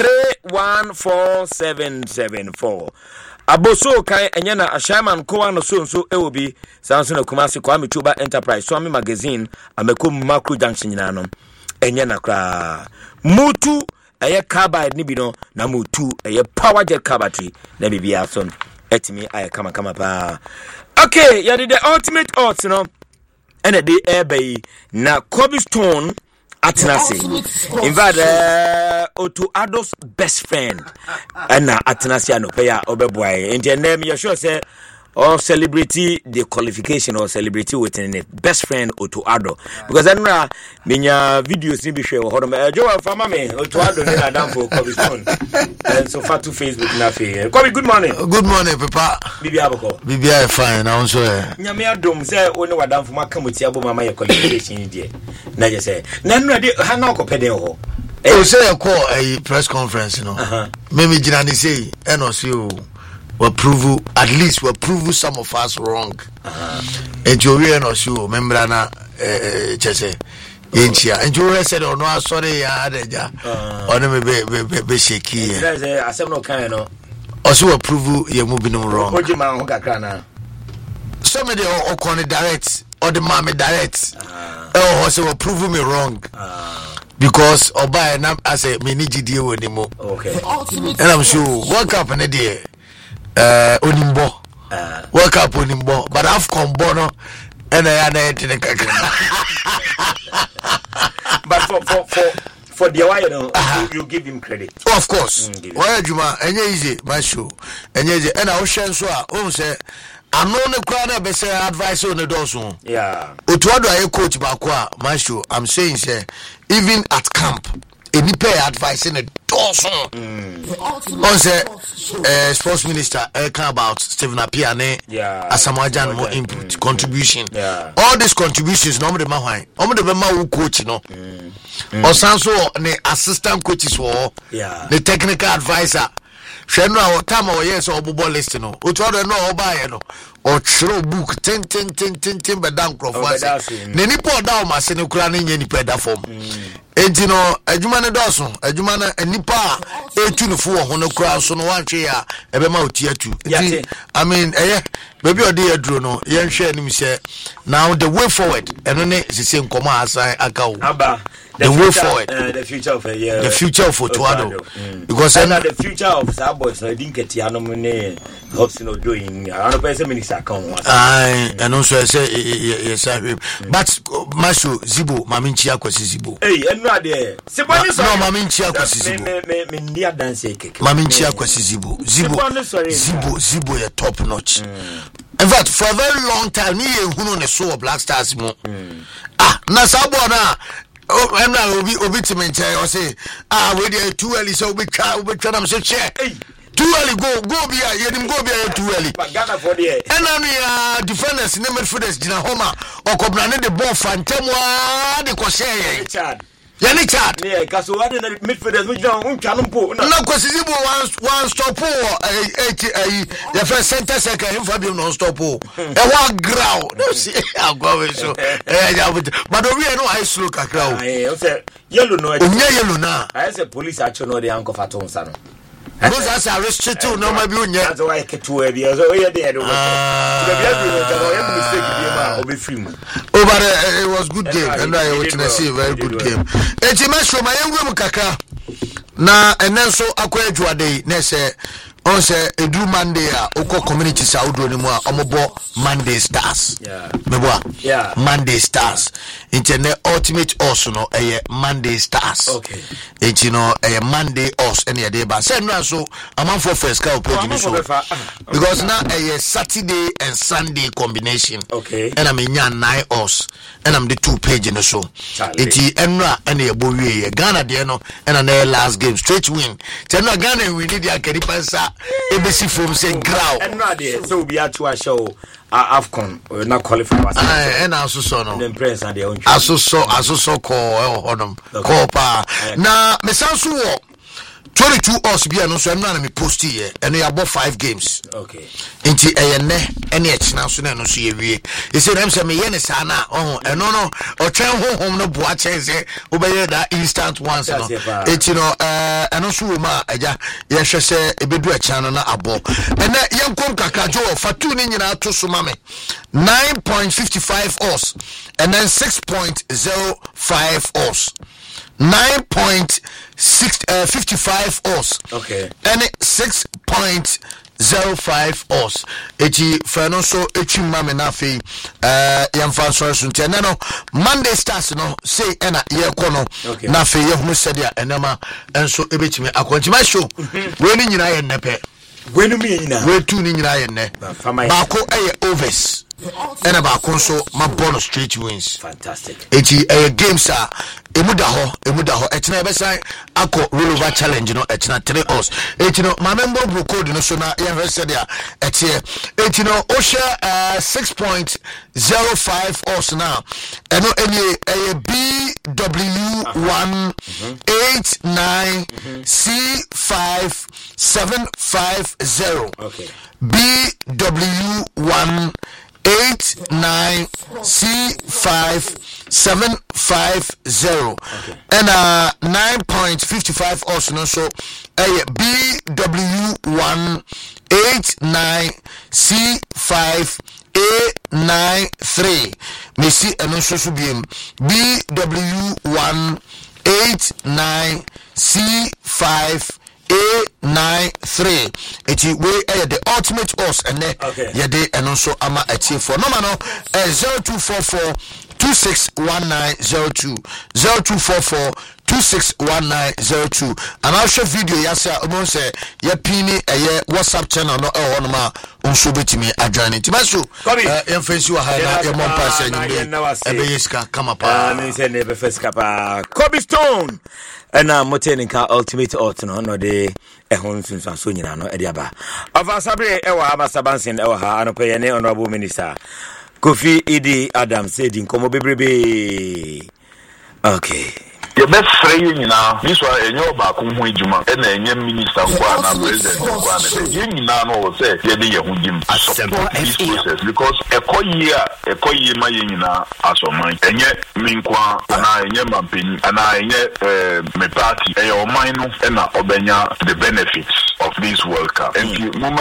314774 aboso kan enya na Ashaman ko no so ewobi sanso na Kumasi kwa Mituba Enterprise Swami magazine amekom macro junction nyina no enya na kra mutu eye carbide ni bi no na mutu eye power jet car battery na bibia so etimi aye kama pa okay ya the ultimate odds no ene de airby na Cobblestone Atenase in fact Oto Ado's best friend na Atenase anopeya obeboy and name you sure say or celebrity the qualification or celebrity within it best friend Oto Ado because I know minya videos ni bi hwe ho no Joe Fama me Oto Ado ni na for Cobblestone and so far to Facebook na fe Kobi good morning papa bibi aboko bibi I fine na so nyame adom say oni wadam for maka moti abo mama ye qualification die na je say na no de ha na okopede ho e say e call a press conference no me gina ni say e no see o we prove some of us wrong. And you really not sure. Remember na chese yenchia. And you said oh no sorry ya adeja. Ono me be shaky. Asem no kan no. Also prove you moving no wrong. Oji ma ho kakra na. Some of the okon direct or the mama direct. Oh so prove me wrong. Because oba na as a me need die woni mo. Okay. And I'm sure what happen there. Onimbo work up Onimbo but Afcon bono and I but for the why you give him credit of course why Juma and easy my show and and I ocean so say I know the crowd be say advice on the dozo yeah Otuado I coach bakwa my show I'm saying say even at camp any pay advice in a dozen. On say sports minister about Stephen Apiane, Asamoah more input contribution. All these contributions no the man who coach no. Or so the assistant coaches or the technical advisor. Shenu a time or yes or bobo list no. Otuado no oba no. Or throw book 10 bedan crofas. Ne ni po da o ma se ne kura ne nya ni peda form. enti no adwuma ne dɔso adwuma na nipa etu no fo ho no kura so no wanhwe ya ebema otiatu enti I mean baby odi aduro no yenhwe anim se now the way forward eno ne sese nkoma asan akawo aba the way forward the future of the future of Otuado because the future of our boys no didn't get ya no ne hopes no doing I don't person minister account and also say yes but Masho Zibo maminchi akwasi Zibo eno ade Siboni so no maminchi akwasi Zibo me ndia dance keke maminchi akwasi Zibo Zibo ya top notch in fact for a very long time me ehunu ne so Black Stars mo na sabo na I'm not obi to maintain or say we dey too early so we try am so check too early go be you didn't go be too early Ghana for there and then defenders in the midfielders Gina Homa or Kobrane the ball fantemwa the Koshe Chad Yani Chad yeah cuz what the midfielders we don't unkanumpo no cuz Zibo one stop the first center second him Fabio non stop e wa ground no see I go so but we no high slow kakra o say yellow no yellow na I say police action no dey anko faton sa no those are restricted no maybe unya that's why I keep to we so we dey do so the mistake dey ma obi film but it was good game and I witness a very good game etimasho mayengu kakra na enenso akwa adwade na se on say edu Monday oko community saudo ni mu a omobo Monday Stars meboa Monday Stars internet ultimate us no Monday Stars okay enti no Monday us any day ba say no so among for first ka page ni so because now Saturday and Sunday combination okay and I'm nya 9 us and I'm the 2 page no so enti enra and e bo wie Ghana de no and na last game straight win tenno Ghana win dia keripansa ebesi from say ground and no dey so be at to show AFCON na qualify was and also so no the prince and the own aso call honum call pa na mesanso wo 22 us bia no so na me post here and we about 5 games okay enti eyene ene echina so na no so ye wie e say dem say me ye ne sa na eno no o twen honhom no boa chense obeye that instant once no enti no eno so wo ma aja ye hwe se ebedu echina no na abo ene yenkom kakajo fatu ni nyina to so ma me 9.55 us and then 6.05 us 9.55 us okay and 6.05 us eti fano so echi mame na fe yamfa so so ntia no Monday Stars no say ena ye kono na fe ye hu sadia enema enso ebetimi akontima show we ni nyina ye nepe we no me nyina we tu ni nyina ye ne ba ko overs ena ba ko so ma bonus straight wins fantastic eti games are emuda ho etina ebesan akọ rollover challenge no etina 3 us etino ma member bro code no so na ye said ya etie etino o share 6.05 us now eno eni BW1 89 C5750 okay BW1 89 C5750 and 9.55 also no so BW1 89 C5A93 Messi and also so BW1 89 C5A93 eti we the ultimate us and ye dey and also ama atie for no man 0244 261902 0244 261902 and I'll show video yasa omo say ye pini WhatsApp channel no no ma unso betimi adwane timaso emfensi wa ha na mompa say nyimbe ebe yeska kama pa me say ne be feska pa Kobe Stone ena moteninka ultimate art no de ehon sunsun so nyina no e dia ba afa sabre e wa amasabansin e wa ha anope ye ne honorable minister Kofi Idi Adams said in komo bebrebe okay your best friend now. This one, and your back on Juma, and then your minister, president, you know, say, support this process because a year, my as of mine, and yet, Minkwa, and I, Mampin, and I, my party, and your mind, and Obenya, the benefits of this World Cup. And you, Mama,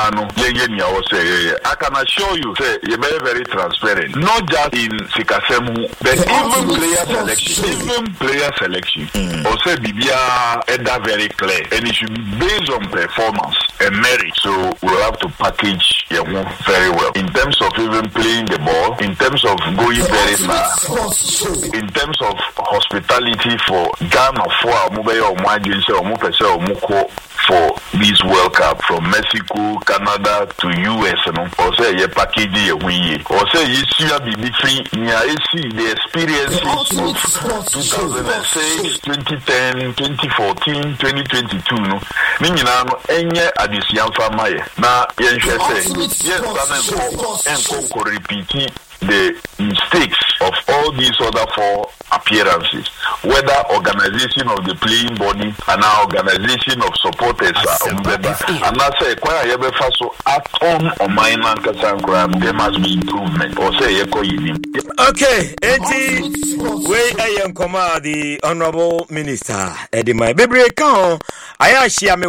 I can assure you, say, you're very transparent, not just in Sikasemu, but even player selection. Also, Bibia Eda very clear, and it should be based on performance and merit. So we'll have to package your move very well in terms of even playing the ball, in terms of going very far, in terms of hospitality for Ghana for Mobile or Majense or Mupese or Muko for this World Cup from Mexico, Canada to US, or say a package or say you see a be free the experiences of 2006, 2010, 2014, 2022 no meaning enye addition famaye na yen say yes and repeat the mistakes of all these other 4 appearances, whether organization of the playing body and our organization of supporters and I say quite so act on minor there must be improvement or say okay, we am command the Honorable Minister Eddie My Baby Count. I share me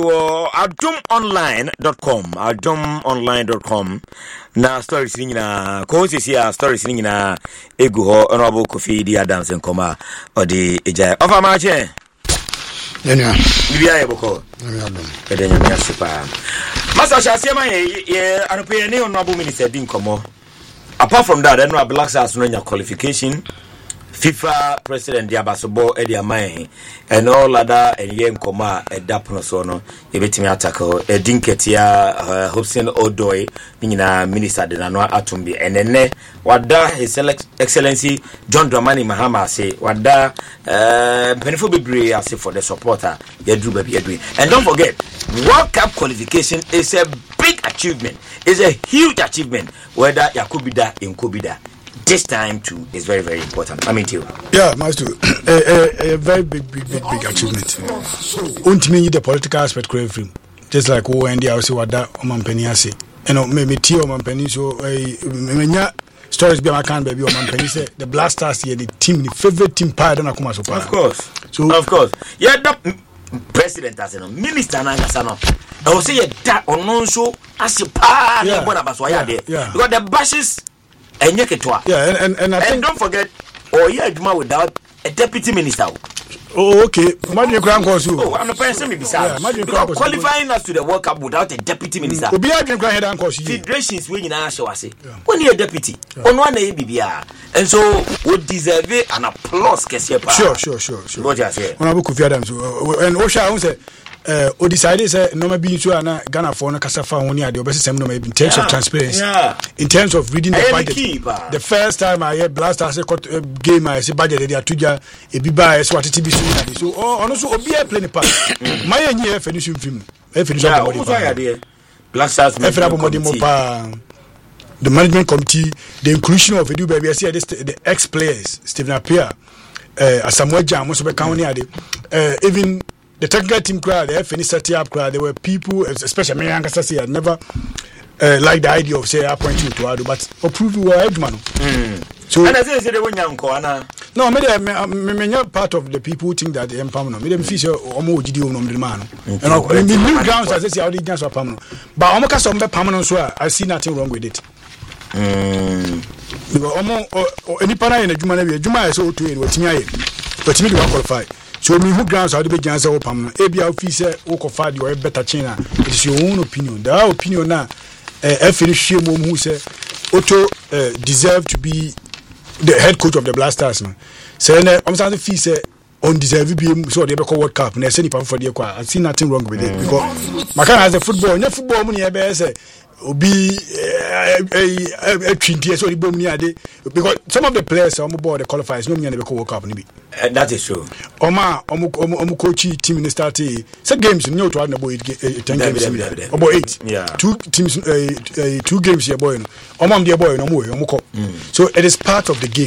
adumonline.com na stories ni na causes here stories ni na egu ho Honorable Kofi Di Adams nkoma odi eja ofa ma che enya bibia eboko edenya mi asipa masa shasie ma ye anope ni Honorable Minister Di nkomo. Apart from that, no Black Stars no nya qualification. FIFA President Diabasobo Ediamai and all other and yen koma edapono so no ebetimi atako edinketia Hobson Odoi nina minister de nanwa atumbi enene wada His Excellency John Dramani Mahama say wada benefit bebre ase for the supporter yedru baby edwi. And don't forget, World Cup qualification is a big achievement. It's a huge achievement whether yakubida in kubida. This time too is very, very important. I mean, too. Yeah, Master, a very big achievement. Ultimately, the political aspect crave him. Just like and I say what that Oman say. You know, maybe Tio Oman Penny. So, stories be my can baby Oman Penny say the Black Stars here, the team, the favorite team, part and Akuma Super. Of course. So, of course. Yeah, that president as a minister and Sano. I will say that on non so as a part. Yeah. Because the bashes. And and I think, don't forget, without a deputy minister. Oh, okay. I'm a person qualifying us to the World Cup without a deputy minister. Federations when you say when you're a deputy on one ABBR, and so would deserve an applause. Sure. What you say? And Osha say. O decided say no maybe so na Ghana for na kasa fa honi ade obese sem no maybe in terms of transparency, in terms of reading the budget. The first time I hear Black Stars game I say budget they atuja e bi ba so atiti bi so ono so obi e play ni part my enye finish film Black Stars the management committee, the inclusion of Edu baby I see the ex players Stephen Appiah Asamoah Gyan most be county even the technical team crowd, the FNC set up crowd, there were people, especially me and Kasasi, had never liked the idea of say appointing to Ado, but approved we were Edman. So and I say they were young no, me not part of the people who think that the empowerment. Me them feel omo GDO no man. And in new grounds as I say how they dance permanent. But omo ka some permanent so I see nothing wrong with it. Because omo any para in the Juma so to it what me do qualify. So me who grounds how to be jansa opam ebia officer okofa the or better china. It is your own opinion. The opinion now finish who say Otto deserve to be the head coach of the Black Stars man. Say I'm starting fee say undeserved be so they be call World Cup. Na say ni pa for the kwa. I see nothing wrong with it because Makan has a football. No football money e say obi a twinty so the bom ni ade because some of the players on board the qualifiers no me be call World Cup ni bi. That is true. Omo coach team in start say games no to about 10 games about 8. Yeah. 2 teams 2 games here boy. Omo dey boy no more omo. So it is part of the game.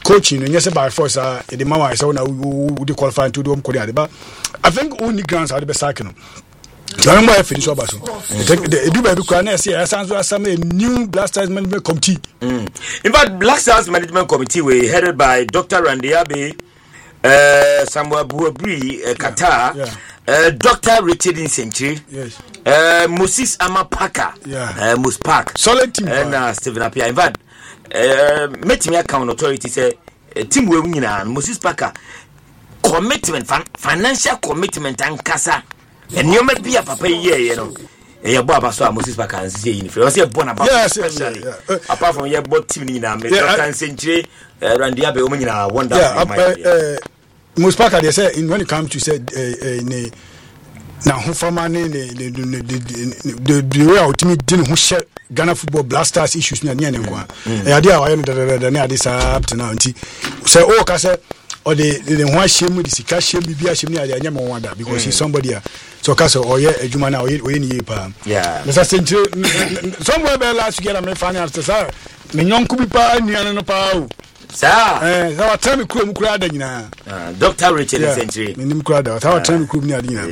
coaching and yes by force the mama I saw now would qualify to do Korea, but I think only grounds are the best second. So I'm going to finish up. The do baby can say as some new Black Stars Management Committee. In fact, Black Stars Management Committee were headed by Dr. Randy Abbey, Samuel Buabri, Qatar, Dr. Richard Century, Moses Amapaka, Muspak, solid team, and Stephen Apia. In fact, meeting account authority say team we win and Moses Paka commitment, financial commitment and casa. And you might be a papa you know. Your Baba saw Moses Paka and say if you was a born about especially apart from your bot team in American Century, Randy Abbey wonder. Moses Paka they say when it comes to say now who for money the way ultimate didn't who share Ghana football blasters issues near Nenqua. Idea I near this up to now. Say, oh, Cassa, or the one shame with the Sika shame be a shame near the Yama wonder because he's somebody. So, Cassa, or yeah, a Jumana or any palm. Yeah, there's a century somewhere last year. I'm a fan after Sir. Mignon could be pa, Niano Pau. Sir, our time could crowd Dr. Richard Century. Minim crowd out, our time could near dinner.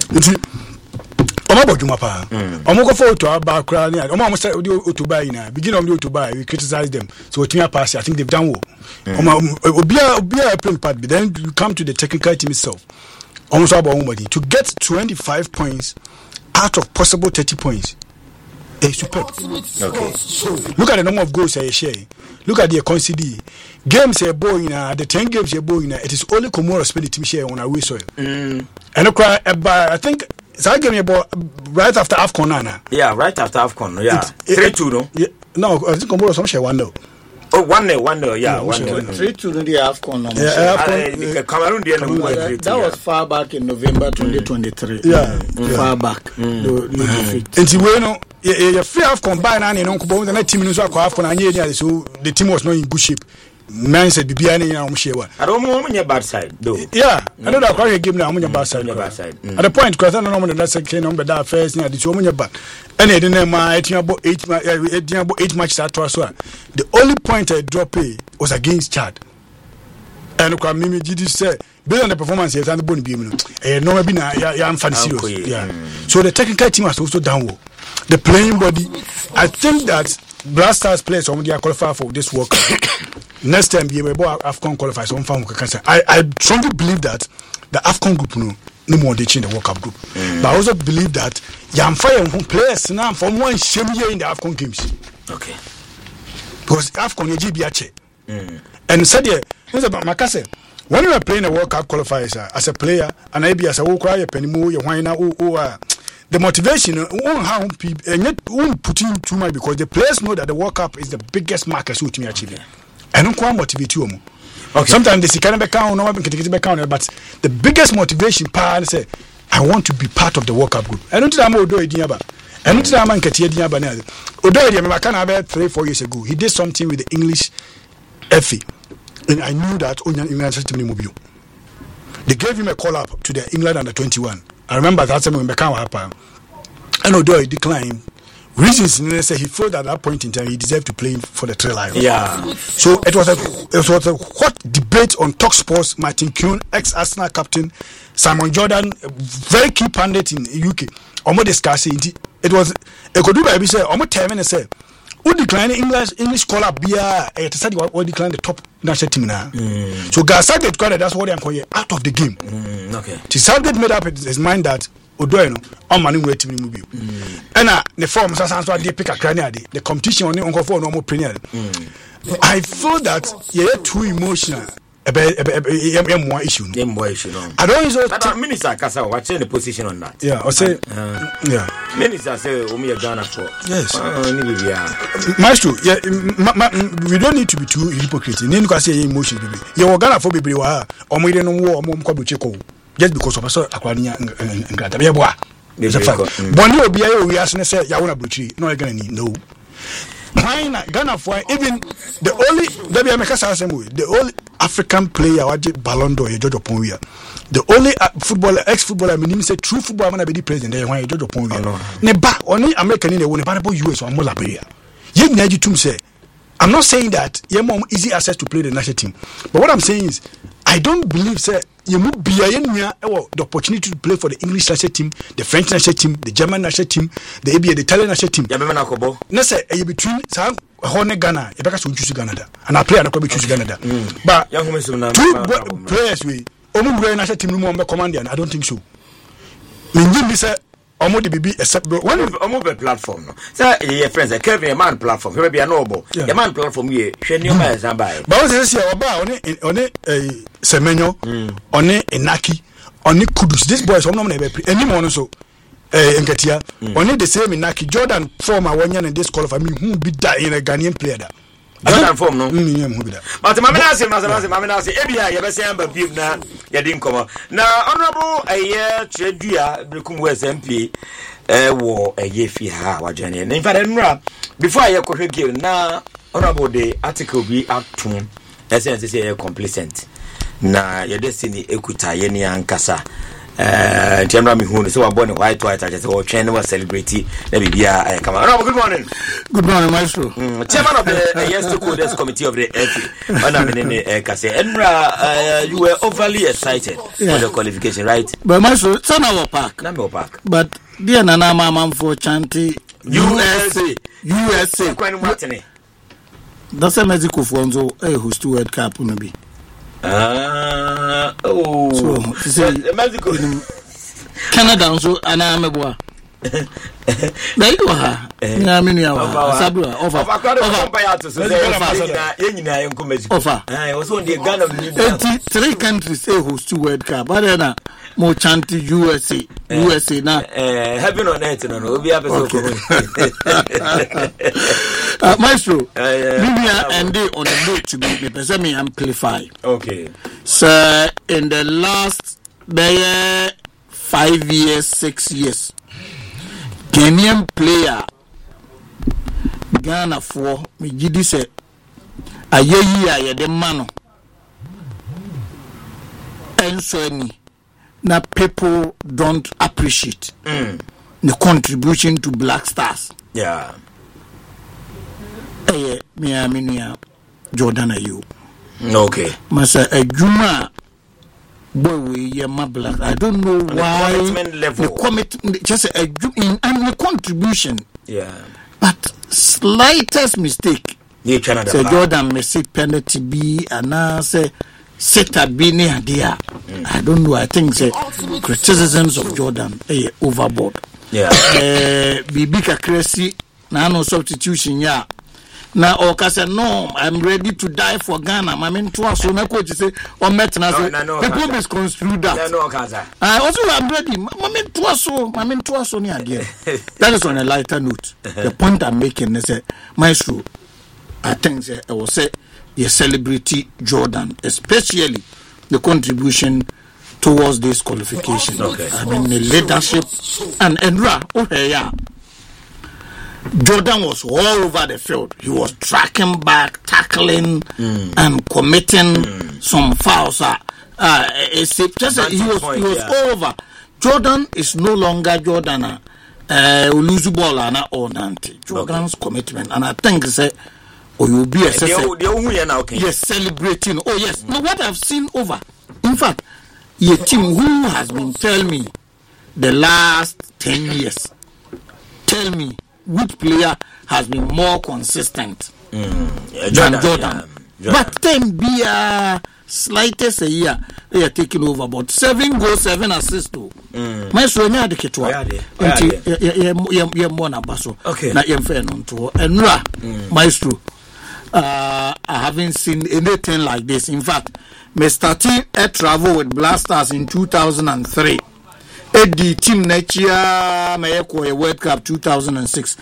Omabo Jumapa. Omoko for to about crowd. Almost to buy now. Begin on you to buy. We criticize them. So to pass, I think they've done well. Be a playing part, but then you come to the technical team itself. Almost about somebody to get 25 points out of possible 30 points. Superb. Okay. Look at the number of goals I share. Look at the conceded games. A boy the 10 games. A boy it is only Comoros spend the team share on away soil. And I think. So I gave me about right after AFCON, Nana. Yeah, right after AFCON. Yeah, 3-2, no? Yeah, no, I think Comoros some share 1-0. Oh, 1-0, yeah, 1-0. 3-2 in the AFCON. Cameroon that was far back in November 2023. Yeah, far back. And you know, you free AFCON by now, and Uncle the team news AFCON, and so the team was not in good shape. Man said, "Be any one." I don't know on your bad side, though. Yeah, I know that quite a game now on your bad side. At the point, because I don't know that's a number that first near the show on your back. And I didn't about 8 matches at Twaswa. The only point I dropped was against Chad. And Mimi Gidi said, based on the performance, and the bone beam, no, maybe I'm fancy. Yeah. So the technical team has also downward. The playing body, I think that Black Stars players are qualified for this World Cup. Next time, be able to AFCON qualify. So I strongly believe that the AFCON group no more they change the World Cup group. But I also believe that Yamfire players now from one shame year in the AFCON games. Okay. Because AFCON you GBH. And said Makase, when you are playing a World Cup qualifiers as a player, and I be as a world cry, penny you whine the motivation won't how people and yet won't put in too much because the players know that the World Cup is the biggest market so to me achieve. And don't quite motivate you. Okay. Sometimes they can be count, no one can back count, but the biggest motivation part say, I want to be part of the World Cup group. I don't think I'm going to do it. I don't think I'm going to get it. I can have 3-4 years ago. He did something with the English FA. And I knew that England system mobile. They gave him a call up to the England under 21. I remember that time when Beckham happened. And although he declined, reasons he felt at that point in time he deserved to play for the Three Lions. Yeah. So it was a hot debate on Talk Sports. Martin Keown, ex-Arsenal captain, Simon Jordan, very key pundit in the UK. Almost discussing it was a good do by say almost 10 minutes say who decline English call up beer to say what decline the top national team now. So Southgate that's what I'm calling out of the game. Okay. Southgate made up his mind that Odoino on money wait to be movie. And the form sounds like they pick a cranial the competition on the for normal premier. I feel that you're too emotional. More issue. I don't know that Minister Kasa watching the position on that. Yeah, I say yeah. Minister say Omi Ghana for. Yes. Maestro, yeah, we don't need to be too hypocrite. Name can say emotion baby. You Ghana for baby wa omo ide no wo omo mko cheko. Just because of so akwanya ngrata be boa. There's a fact. Boni obi aye we asne say ya wona bruchi. No Ghana ni no. Ghana for even the only the only African player who Ballon d'Or George Oponwia. The only ex-footballer meaning say true footballer man be the president there when George Oponwia. Ne ba only American in the one ba US or more liberia. Ye nyaji tum say I'm not saying that easy access to play the national team, but what I'm saying is I don't believe you move the opportunity to play for the English national team, the French national team, the German national team, the Italian national team. Let's say you between Hone Ghana, you better choose Ghana, and I play and I could choose Ghana. But two players we national team room command, and I don't think so. Almost be except one of platform. So your friends, a Kevin man platform. Maybe a noble. The man platform here. Shenyo man by. But this year about on it Semenyo, on it Enaki, on it Kudus. This boy is on any one so. Enketia. On it the same Enaki. Jordan form a 1 year and this call of me who be that in a Ghanaian player. Jordan form no. But Mamina say Ebia Yabasamba Bibna Yadin Koma. Now honorable a year Tredia Brukum West MP war a year fee ha wajani. In fact, before I could now honorable the article be up to essence say complacent. Na your destiny equita yeni ankasa. General Mihun, so I'm born in white, I just was celebrity. Bibia, come on. Good morning. Good morning, Maestro. Chairman of the Yes to Coders Committee of the FA. You were overly excited for the qualification, right? But Maestro, it's on our park. But dear Nana Mamma for Chanty, USA. That's a magical form, so who's to World Cup on be. So Canada so anamebwa Daido ha na menu awa sabua over also the Ghana 83 countries host to World Cup but na mo chanti USA na heaven on earth no obi abeso Maestro Libya and they on the note to be person me amplify. Okay, so in the last 5 years 6 years Kenyan player Ghana for me gidi say ayeyi de mano enso ni na people don't appreciate the contribution to Black Stars. Yeah. Me Jordan Ayew. Okay. Masa Juma boy we Black. I don't know why the commitment just and the contribution. Yeah. But slightest mistake. So Jordan may say penalty be and say set a be near there. I don't know. I think say criticisms of Jordan overboard. Yeah. Bibika Cressy na no substitution ya. Now Oka no, I'm ready to die for Ghana. My men to us so my coach say on metna people misconstrue that. No, Kaza. Also I'm ready. My men to us so near there. That is on a lighter note. The point I'm making is Maestro, I think I will say the celebrity Jordan, especially the contribution towards this qualification. Okay. I mean the leadership and Jordan was all over the field. He was tracking back, tackling, and committing some fouls. He was all over. Jordan is no longer Jordan. Lose ball or Nante. Jordan's commitment, and I think you'll be yes, celebrating. Oh yes. Now what I've seen over. In fact, a team who has been telling me the last 10 years. Tell me. Which player has been more consistent than Jordan? But then be slightest a year they are taking over about 7 goals 7 assists. Maestro me ade ketwa ye mo na baso na ye mfe no to enra Maestro I haven't seen anything like this. In fact, me started a travel with Black Stars in 2003. The team next year may a World Cup 2006.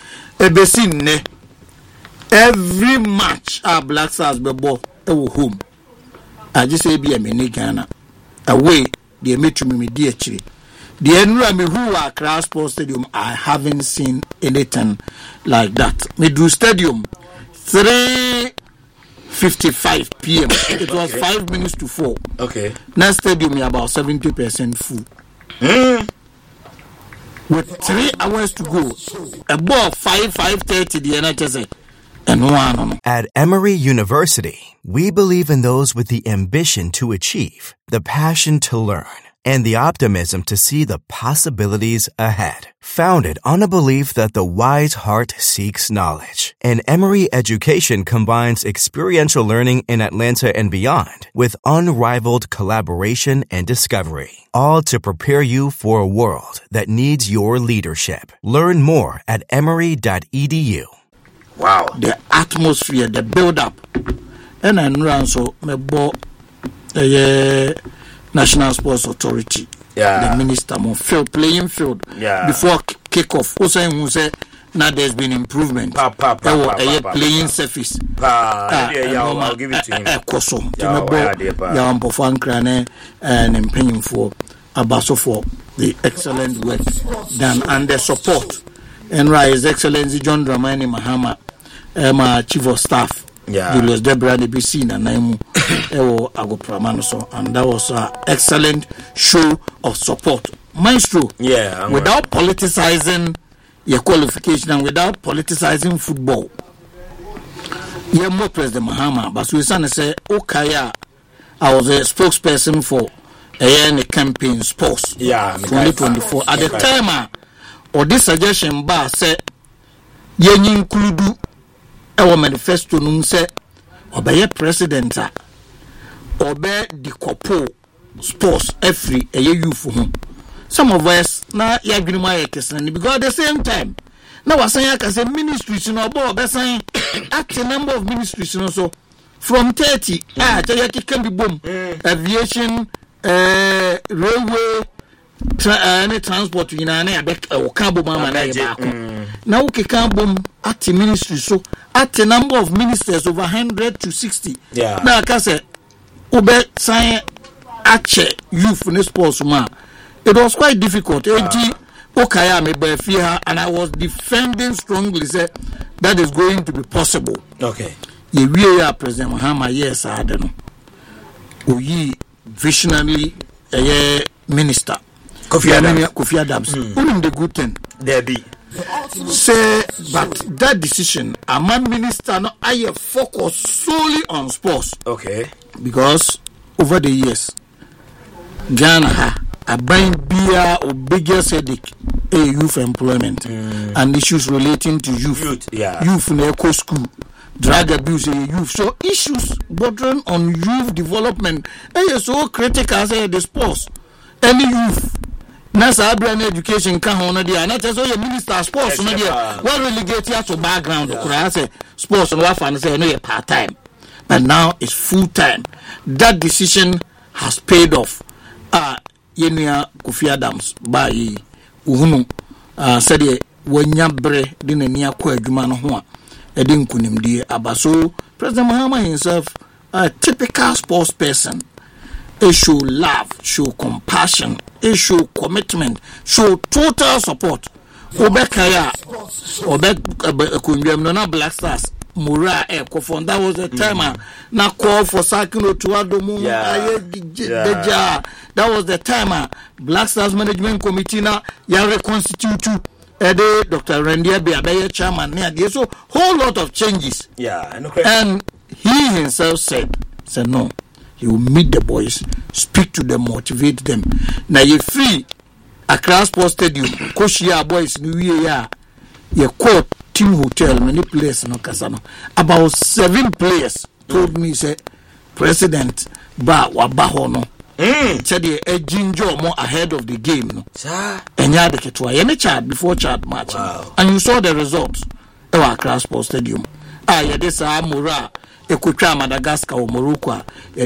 Every match our Black Stars be ball home. I just say be a mini Ghana. Away they made to me DH. The enemy who are Crown Sports Stadium, I haven't seen anything like that. Medu Stadium 3:55 p.m. It was 5 minutes to 4. Okay. Next stadium is about 70% full. With 3 hours to go, about 5:30 the NHS At Emory University, we believe in those with the ambition to achieve, the passion to learn, and the optimism to see the possibilities ahead. Founded on a belief that the wise heart seeks knowledge, and Emory education combines experiential learning in Atlanta and beyond with unrivaled collaboration and discovery, all to prepare you for a world that needs your leadership. Learn more at emory.edu. Wow. The atmosphere, the build-up. And I run so me bought the National Sports Authority. Yeah. The minister more playing field. Yeah. Before kick-off. Who say now there's been improvement. Playing surface. I'll give it to him. And paying for Abaso for the excellent work done and the support. And His Excellency John Dramani Mahama, my Chief of Staff, Julius Debra DBC, and Naimu Ewo Agopramanoso, and that was an excellent show of support. Maestro, without politicizing your qualification and without politicizing football, more President Mahama, but we say, Okaya, I was a spokesperson for a campaign sports 2024. At the time, or this suggestion bar say yen include our manifesto num say obey president obey the corpo sports every a youth for him. Some of us na ya adwene my question because at the same time now was saying I say ministries no board be saying at the number of ministries so from 30 can be boom aviation railway any transport in an air back or cabo mama now we can boom at the ministry so at the number of ministers over 100 to 60 now I can say obe sign ache youth in sports man it was quite difficult okaya me by fear and I was defending strongly say that is going to be possible. Okay, ye President Mahama yes I don't know oyi visionary minister Kofi Adams. The good thing there be say, but that decision, a man minister no I focus solely on sports. Okay, because over the years, Ghana a buying beer or bigger headache a youth employment and issues relating to youth in eco school. Drug abuse youth, so issues bordering on youth development is so critical as the sports. Any youth Nasa Abraham education can honor the and that's all minister sports no there well relegated to background say sports no fan say no part time but now it's full time. That decision has paid off. Yenia Kofi Adams by uhunu said wonya bre de nani akwa adwuma no ho a ede nkunimdie abaso. President Mahama himself a typical sports person. It show love, show compassion, it show commitment, show total support. Obekaya, Kunjam, Black Stars, Mura, Ekofon. That was the time na call for Sakino to Adomu. That was the time Black Stars Management Committee na ya reconstitute Ede Dr. Randia Biabaye chairman. So whole lot of changes. And he himself said no. He will meet the boys, speak to them, motivate them. Now you free Accra Sports Stadium, Koshia boys New Year, you call Team Hotel, many players no Kasano. About 7 players told me say President Wabahono. Said a ginger more ahead of the game, no. And ya the any chat before chat match. And you saw the results. Accra Sports Stadium. This Mura. Ekucha Madagascar or Morocco,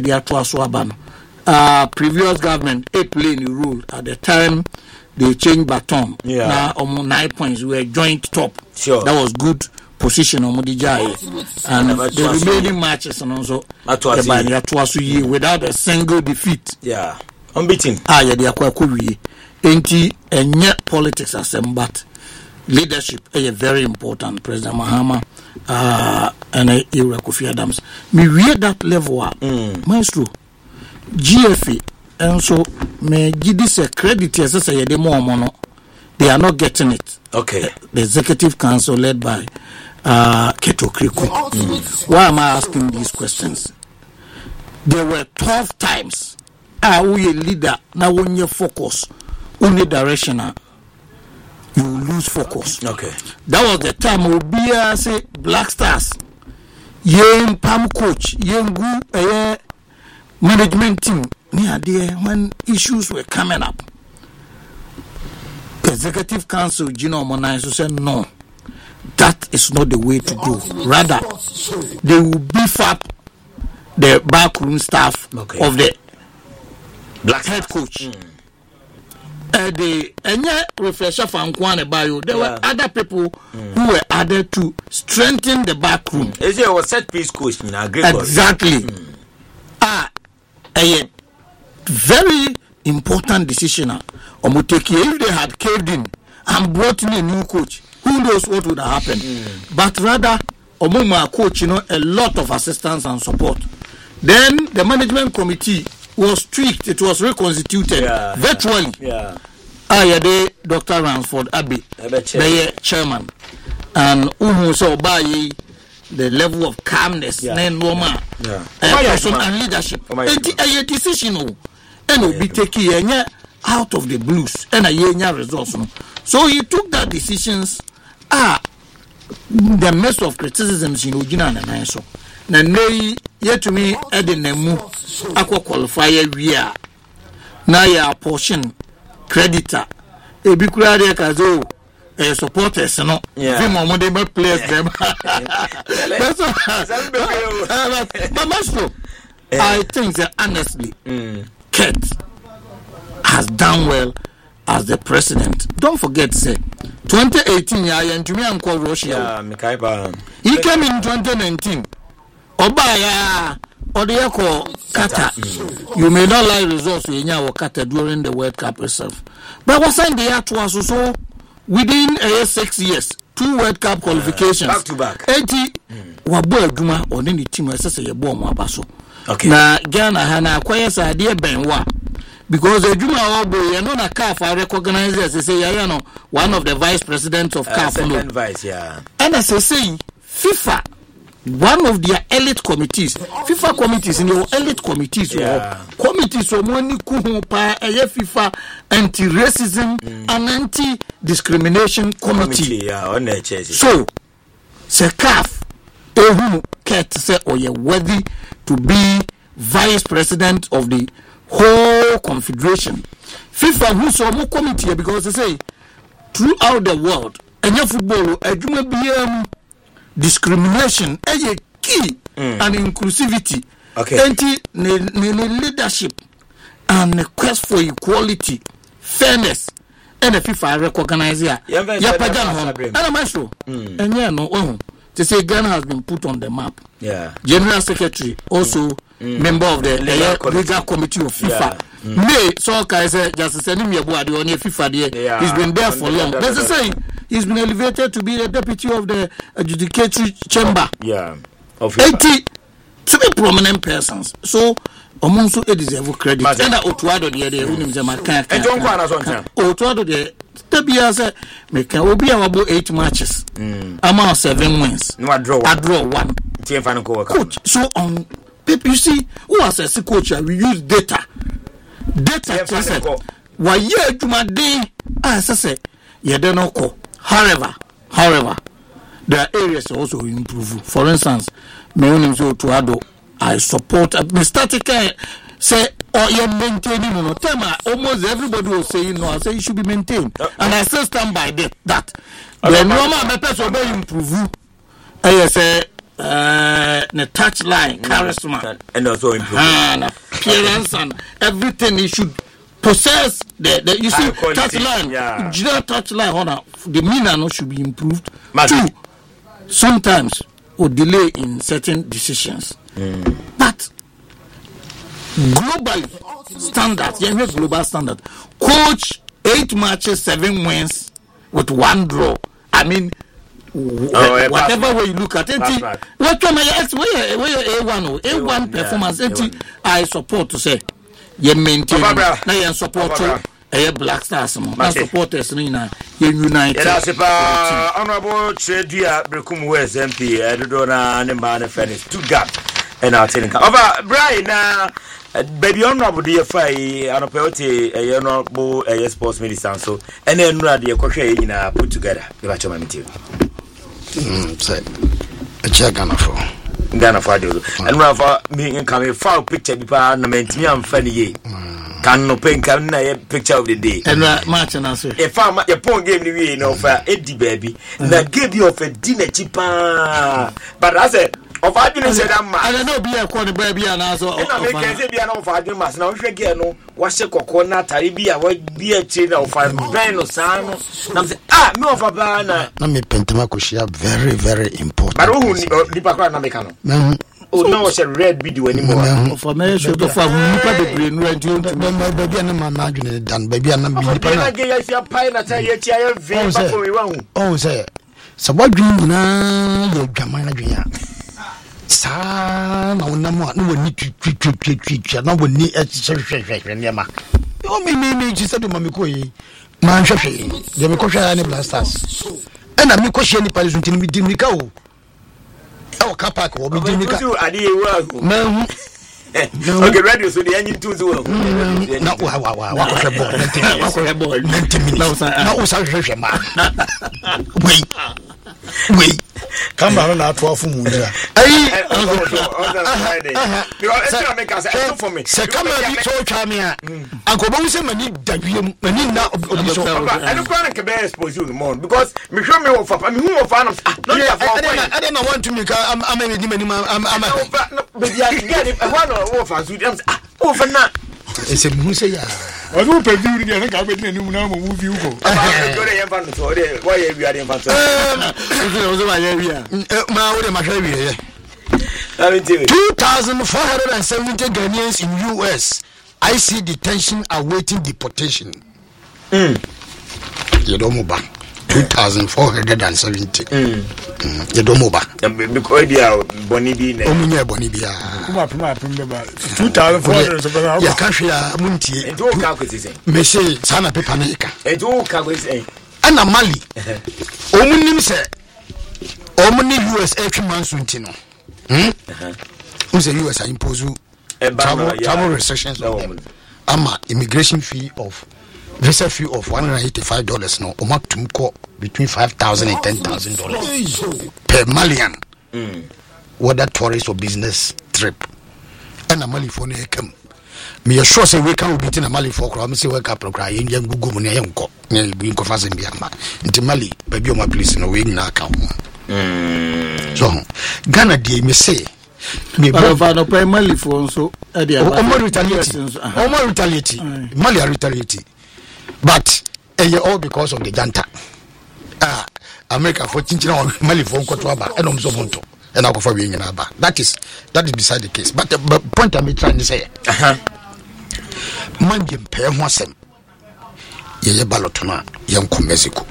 previous government, 8 playing rule at the time they changed baton. Now almost 9 points. We were joint top. That was good position on Modijai. And the remaining matches and also without a single defeat. Unbeaten. They are quite and yet politics as but leadership is very important. President Mahama and Kofi Adams. Me read that level Maestro GFA and so me give this a credit as I say they are not getting it. Okay. The Executive Council led by Keto Kriku. Why am I asking these questions? There were 12 times we a leader now when you focus on the direction you lose focus. Okay. That was the time Obia say Black Stars yen Pam coach yen gu management team near there when issues were coming up. Executive Council Gino Monaiso said no, that is not the way to go. Rather, they will beef up the backroom staff of the Black head coach. The refresher from Kwane Bayo, there were other people who were added to strengthen the backroom. Is it a set piece coach? Exactly. A very important decision. If they had caved in and brought in a new coach, who knows what would have happened? But rather, Omuma coach, a lot of assistance and support. Then the management committee was tweaked. It was reconstituted virtually. Dr. Ransford Abbey, the chairman, and so by the level of calmness, and leadership. A decision, and will be taken out of the blues and a year results. So he took that decisions. The midst of criticisms in Ujina and Naiso. Nay, yet to me, Eddie Nemu, Aqua qualifier, we are now your portion creditor. A big crowd Kazo, a supporters, no, Vimmo players them. But Master, I think that honestly, Kent has done well as the president. Don't forget, say 2018, Russia. He came in 2019. Obaya Odiako Qatar. You may not like results in your Qatar during the World Cup itself. But what's in the act was so within 6 years, 2 World Cup qualifications. Back to back. 80 Wabo Duma or any team as a bomb abaso. Okay. Na Ghana Hana acquires a dear Benwa. Because the Juma Obo, you know, a CAF, I recognize as I say, one of the vice presidents of CAF. And as I say, FIFA, one of their elite committees, FIFA committees in your elite committees, committees of money kuhupa, FIFA anti-racism and anti-discrimination committee. So, Sir CAF, who Ket say, or you're worthy to be vice president of the whole confederation. FIFA who saw more committee because they say throughout the world, and your football, discrimination, a key and inclusivity, leadership, and the quest for equality, fairness, and the FIFA recognize here. To say Ghana has been put on the map. General Secretary, also member of the legal committee of FIFA. May so Kaiser just sending me a board on FIFA. He's been there for long. That's the saying. He's been elevated to be the deputy of the adjudicatory chamber. Of 80 to be prominent persons. So Omonso deserve credit. And Otuado the other Otuado the Tabia said, make about 8 matches. Amount 7 wins. No, I draw 1. Coach, so on people, you see, who as a coach, we use data. Why you to my day? As I say, you don't know. However, there are areas also improve. For instance, I support Mr. Say, or you're maintaining no tema. Almost everybody will say, I say you should be maintained. And I still stand by that. The normal person will improve. I say, the touch line, charisma, and also improve. And appearance and everything he should possess. The you see, touch line, touch line, the demeanor should be improved. 2, sometimes or delay in certain decisions. But global standards, global standard. Coach 8 matches, 7 wins with 1 draw. I mean, whatever way you look at it, what can I A1 performance? I support to say, you maintain, support Black Stars no supporters no na unite. Yeah, that's honorable Chedia Brekum West MP Edona Nemba Fennis Stuttgart and our telling over Brian baby honorable DFI Anopeote honorable sports minister so and then radio in put together the batch of say a check Ghana for and rather being coming foul picture because no me am funny can no pen can na picture of the day and match and answer if I your point game we no for Eddie baby na give you of a dinner cheaper but I said of I didn't say that man I don't know be a corner baby and also na make say be an of I do mas na we get no wash kokona tari be a be a chain of ben no san na say me of bana na me pentama ko share very very important but who ni pa na make no oh no was a red video anymore for me show to for nipa de brain no enti baby na ma na adwene dan baby na bi nipa na ge ya sia pai na ta ye tia ye ve ba for we wa hu oh say so badwin na ye dwaman na dwen sa na wona mo na woni twi na woni hwehwehwe ne ma o me ji se do ma me ko yi ma hwehwe de me ko hwa ne blasters na me ko hye ni pale sunti ni dimika o e ka park o me dimika tu ade e wa okay radio so the engine tools wo na wa ko hwe ball na o sa hwehwe ma wait Kamba na atwafu mu nja se kama bi to twa me a ankobo wu se mani dadwiem mani na obi so I don't want to be exposed you more because me show me of me who of fan I don't want to make am ni mani am baby I get it one of us oh for na ese mu se ya odu pe view ni na ka be ni mu na mo view ko go dey fan so dey why you are dey fan so ozo ma ya wi ma wo dey ma hwa wi ye 2,470 Ghanaians in US IC detention awaiting deportation you don't move back 2,470 you don't move back because they are bonibi na omunye bonibi a kuma pema ba 2,470 ya kanhwe a muntie edo ka kwetise me say sana paper na ika edo ka kwetise ana Mali omunim se omuni US etwemansunti no who's the US are imposing travel restrictions on them. Ama immigration fee of visa fee of $185 no omak tumko between $5,000 and $10,000 per Malian whether tourist or business trip and a Mali for come me sure say we can be in a Mali for crowd say wake up program yen gugu mu na yenko na binko fase biama nti Mali baby o ma please no we na account so Ghana dey me say me no pay Mali for so e dey retaliate Mali retaliate but all because of the janta America for chinchina Mali for nkoto aba e no mso monto e na akofa we nyina aba that is beside the case but the point I'm trying to say manje pay ho asem ye ballot na yenko Mexico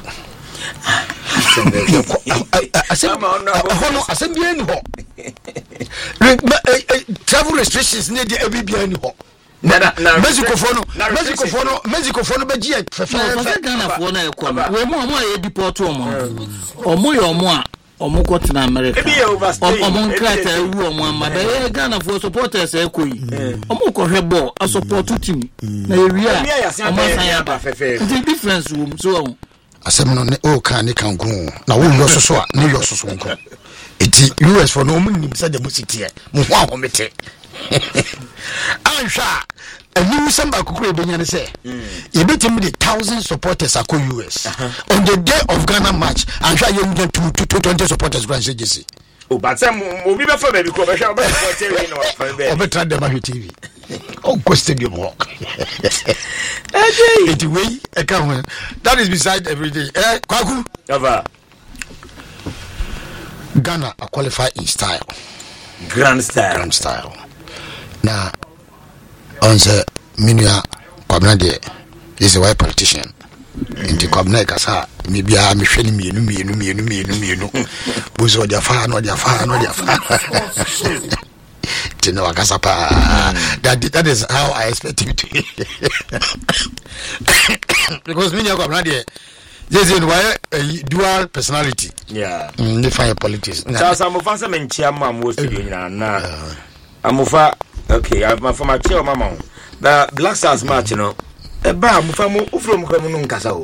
travel restrictions need the every ni ho Mexico for no beji fefe Ghana for na ekoma we mo aye deport omo ye omo a omo ko tena America omo nkrata ewu omo ama be Ghana for supporters ekoyi omo ko hwebo a support team na ewia omo san ya ba fefe the difference wo so asem no ne o kan ne kan go na wo yo soso a ne yo soso nko eti US for no mun nim sa de musiti e mo ho ahomete ansha enu samba kokoro ebenya ne say e betim the 1,000 supporters ako US on the day of Ghana match ansha you get 20 supporters grand CGC o but some obi be for baby ko be sha be for TV no for be o betra dem ahwe TV oh go stadium walk it way e can that is beside every day kwaku ever Ghana are qualified in style grand style na on the minua kwabna de is a white politician in the kwabna kasa maybe a me hwani mienu buzo dia fa no to know Agasapa. That is how I expect him to. Because many of them there's a dual personality. Yeah. They find politics. So I'm of us and chairman was doing I'm okay, I'm from my chair, Mamma. The Black Stars match, you know. A bam from Casao.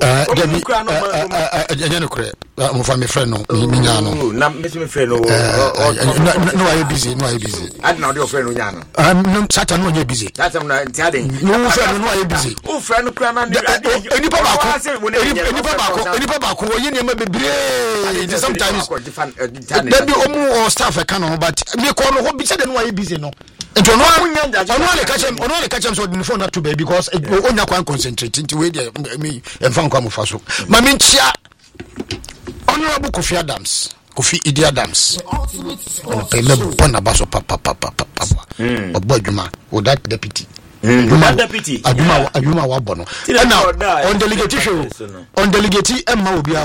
I'm from a friend. No, not Miss Friend. No, I'm busy. No, I'm busy. I know your friend. I'm not Satan when you're busy. That's I'm not telling. No, friend, no, I'm busy. Oh, friend, any sometimes there be or staff I can, but me call no be said why busy no. And to only catch him so the phone not to be because only can concentrate into way me and found come for so. Mamincha Honorable Kofi Adams. Kofi Idi Adams. Or that deputy. Aduma Wabono. And now on delegate Emma Obia,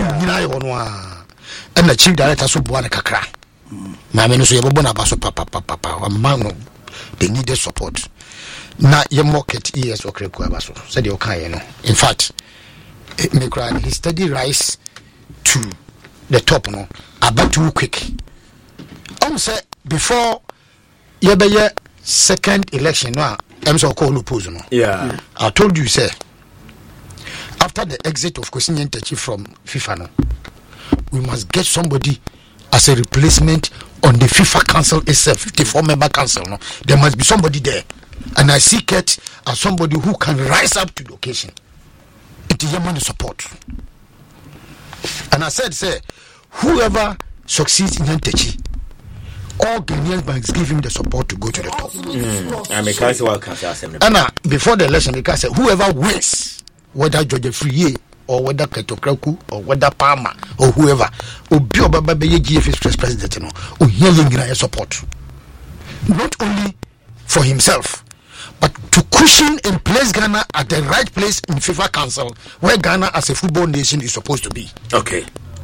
and the chief director Subuana Kakra. Mamma so Yabona Basso Papa, Mano, they needed support. Na ye market years or Krekuabaso, said the Okayano. In fact, he steady rise to the top no about too quick. Say before your second election no I'm so call oppose no. Yeah. I told you say after the exit of Kwesi Nyantakyi from FIFA no we must get somebody as a replacement on the FIFA council itself, 54 member council no. There must be somebody there. And I see Kate as somebody who can rise up to the occasion. It is your money support. And I said, say, whoever succeeds in Nyantakyi, all Ghanaian banks give him the support to go to the top. And before the election, they said, whoever wins, whether George Friye or whether Ketokraku or whether Palmer or whoever, will be GF's president, who hear support. Not only for himself, but to cushion and place Ghana at the right place in FIFA Council, where Ghana as a football nation is supposed to be. Okay.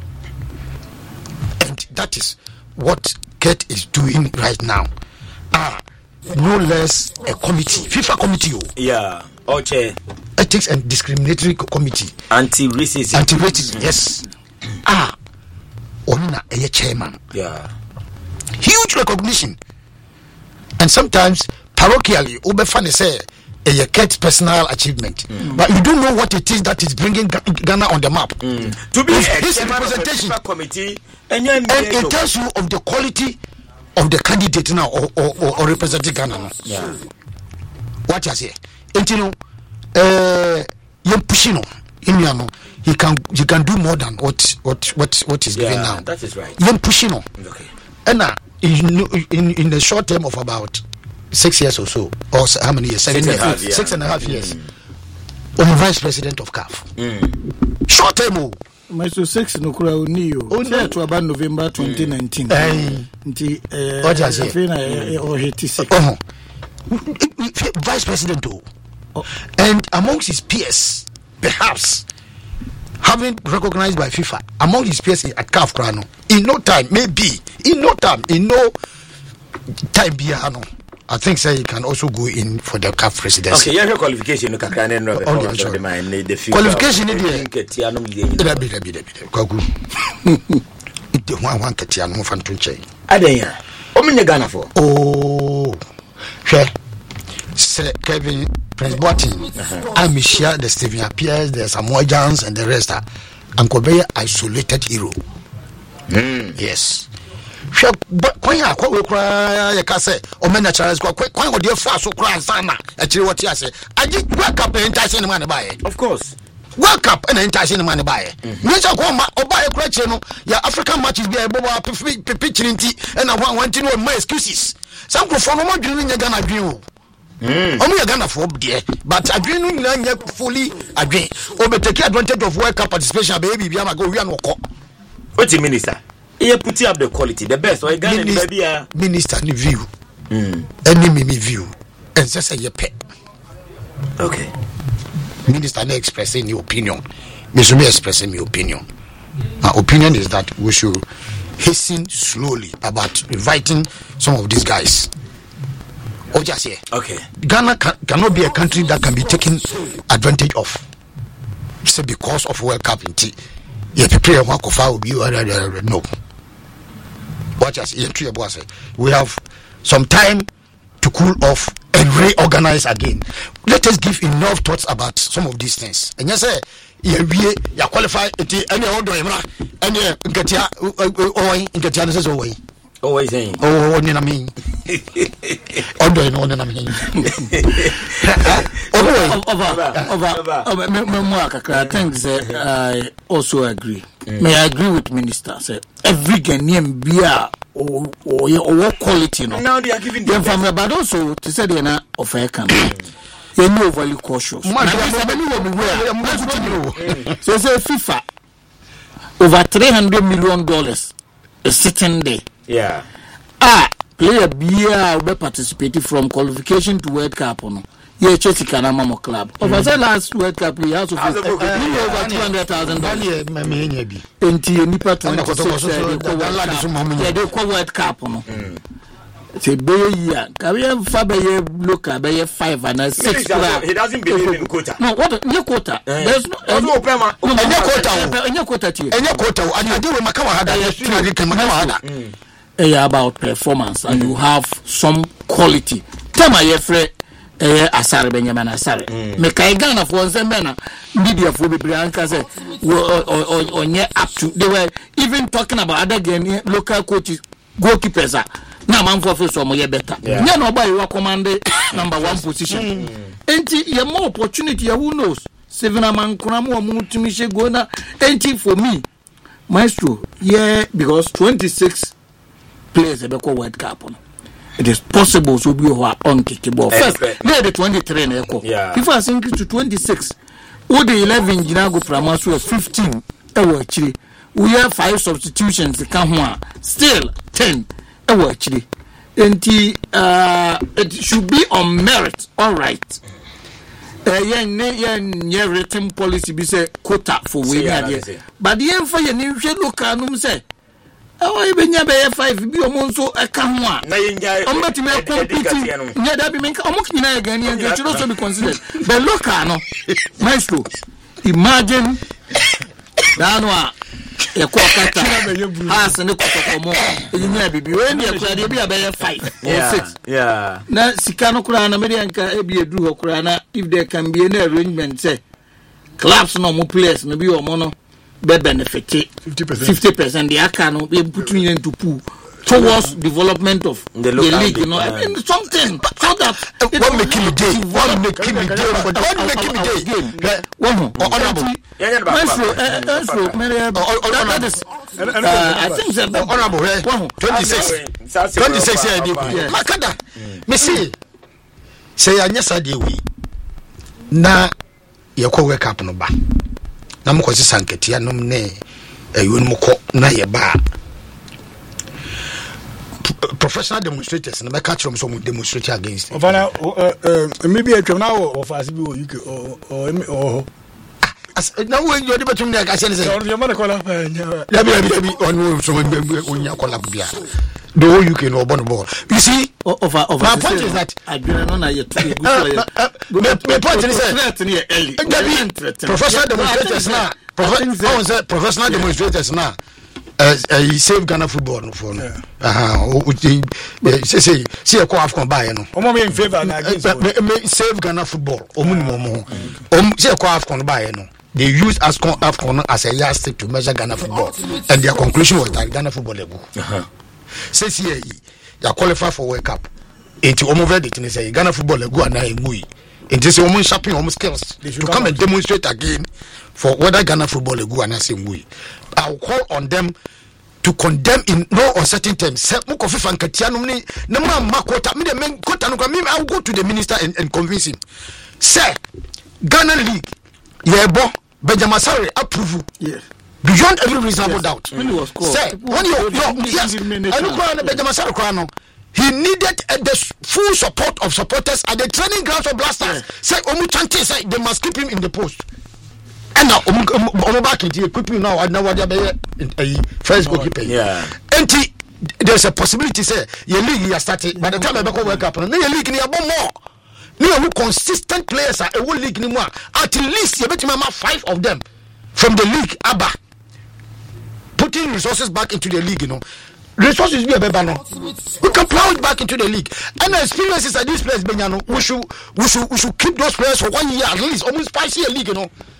And that is what Kate is doing right now. No less a committee, FIFA committee. Yeah. Okay. Ethics and Discriminatory Committee. Anti-racism. Yes. Onina a chairman. Yeah. Huge recognition. And sometimes parochially, Ubefane say a Kate's personal achievement, but you don't know what it is that is bringing Ghana on the map. To be his representation committee, and it tells you of the quality of the candidate now or representing Ghana now. Yeah. What you say? And you know, Pushino, he can do more than what is given now. That is right. Pushino. Okay. And now in the short term of about 6 years or so, or how many years? 7 years. 6.5 years. I'm vice president of CAF. Short term. My so 6 no kura uniyo. Only to about November 2019. What I say? Or 86. Vice president. And amongst his peers, perhaps having recognized by FIFA, among his peers at CAF Krano, in no time, I think say he can also go in for the CAF presidency. Okay, your qualification no kakra no the qualification the one ketia no fan to nche adenya o menye Ghana for Sir Kevin Prince Boateng, Amisha, the Stephen Appiah, the Samoa Jones, and the rest are Ankobeya isolated hero. Yes. When you cry, you can say, "Oh, men, Charles, when would you fast so cry, Sana?" Actually, what you say, I did work up and entice any money by it. Of course. Work up and entice any money by it. Mr. Goma, or buy a question, your African matches be able to picturing and I want to know my excuses. Some go for no more dreaming you're gonna dream. Only a Ghana for dear, but I dream fully agree. Or take advantage of World Cup participation, baby. We are go. What's the minister? He put up the quality, the best. So I got minister view, enemy view, and just say your pet. Okay. Minister not expressing your opinion. Me should be expressing my opinion. My opinion is that we should hasten slowly about inviting some of these guys Oh, just here. Okay. Ghana cannot be a country that can be taken advantage of. Say because of World Cup in T. You prepare one of our no. Watch us. We have some time to cool off and reorganize again. Let us give enough thoughts about some of these things. And you say, you qualify any order, any Gatia, Gatia says away. Always saying, oh, I mean, I think I also agree. May I agree with Minister? Say every Ghanaian beer or quality. No, now they are giving them from but also to say they are not of a country. You know, value cautious. So say FIFA over $300 million is sitting there. Yeah. Player beer will participate from qualification to World Cup. No, yeah, Chelsea Kanama club. Over the last World Cup, we also over $200,000. Until Nipa 26, they call World Cup. No, say be year. Can we have Faber look at be 5 and 6? He doesn't believe in quota. No, what no quota? There's no quota. Any quota. And you do with Makawa Hada. About performance and you have some quality. Tama yefre asare Benjamin asare. Mekai Ghana for one mena media for be Bianca say onye up to. They were even talking about other game local coaches, goalkeepers. Now man for face so better. Yeah, no boy you command number 1 position. Enti you more opportunity. Who knows? 7 man kuramu mutimishe gona. Enti for me, Maestro. Yeah, because 26. Players a World Cup. It is possible to be on kickball. First, they the 23 before I think to 26. All the 11 Ginago Pramasu was 15. Actually, we have 5 substitutions to come here. Still 10. Actually, and it should be on merit. All right. Yeah, written policy be say quota for winning. But the end for your new look at say. Oh, even ya be 5 bi omo nso eka ho a na yenja o metime compete nya da bi menka omo kina again and you should also be considered but look no Maestro imagine danwa e ko kata has ne ko komo enya bibi we ne kura de bi be 5 or 6 yeah na sika no kura na me de nka e bi edu ho kura na if there can be an arrangement say clubs no mo players no bi omo no be benefit 50%. The account be putting into pool towards development of the league. You know, I mean something so that what make him day. What make him day. What make him day. Honorable. I think that honorable. 26 years. Makada. Me say anyasa dey we. Na ye ko wake up no ba. Na mo kwesi sanketia nom ne ayun mo ko na ye ba professional demonstrators na make catch them some demonstrate against ofana maybe a twem na of as bi UK or na we you dey betum na ka say you man call up ya bi on so onya call up bia the whole UK no born ball you see over my point is that I don't know na you too my point is that professional demonstrators na professional demonstrators na save Ghana football no for no say e ko Afcon buy no omo me in favor na against save Ghana football omo say e ko Afcon buy no they used Afcon as a yardstick to measure Ghana football and their conclusion was that Ghana football level says here you qualify for World Cup into omo verdict ni say Ghana football level and na ngui into say omo sharpen omo skills to come and demonstrate again for whether Ghana football level and na say ngui. I'll call on them to condemn in no uncertain terms. Say muko FIFA nkatia no ni na ma quota me the men quota no me I'll go to the minister and convince him. Say Ghana League yebo Benjamin Sarri approve. Yeah. Beyond every reasonable doubt. When he was called. Say when you yes Benjamin Sarri no he needed the full support of supporters at the training grounds of Blasters. Yeah. Say omu chante say they must keep him in the post. And now omo back into equipment now what they first goalkeeper. Yeah. And there's a possibility say your league you started by the time I go World Cup no your league ni abo more no consistent players are a whole league ni more at least you bet me 5 of them from the league abba putting resources back into the league, resources be a better no. We can plow it back into the league. And the experiences that these players Benyano, we should keep those players for 1 year at least, almost 5 year league,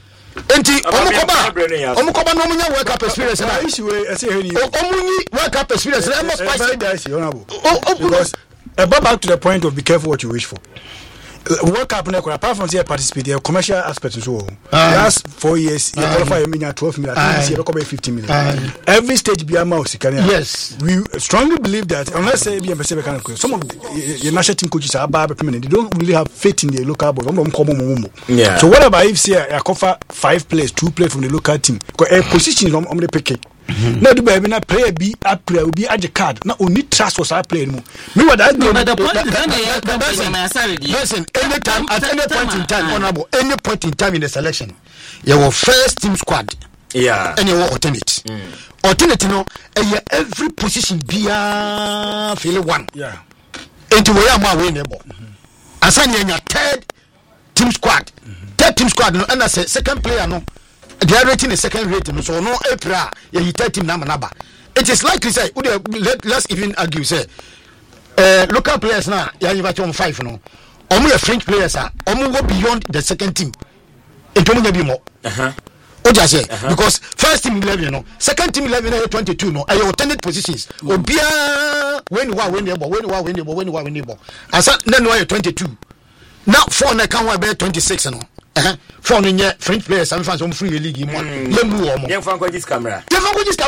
Omukoba no munya World Cup experience na issue I say here. Omuni World Cup experience na must because back to the point of be careful what you wish for. World Cup na apart from say participate the commercial aspect so last 4 years you qualify you mean 12 million this year come 15 million every stage be amount yes we strongly believe that unless say be some of the national team coaches are bad permanent they don't really have faith in the local boys yeah. So whatever if say I cover 5 players 2 players from the local team because a position on the pick na do baby na player be a player be at the card na only trust was our player no me what that no the point listen anytime at any point in time honorable any point in time in the selection your first team squad and your alternate no every position be a feel one into where am I win the ball assign your third team squad no and I say second player no they are rating the second rating, so no April, you tell team number. It is likely say, let's even argue say, local players now, you have 5 no. Only French players are, go beyond the second team. It will be more. Because first team 11 second team 11 22 no, I alternate positions. Obia when you are winning. As then why 22. Now 4 na can be 26 no. From in French players, some fans on free league. You can't this camera. Get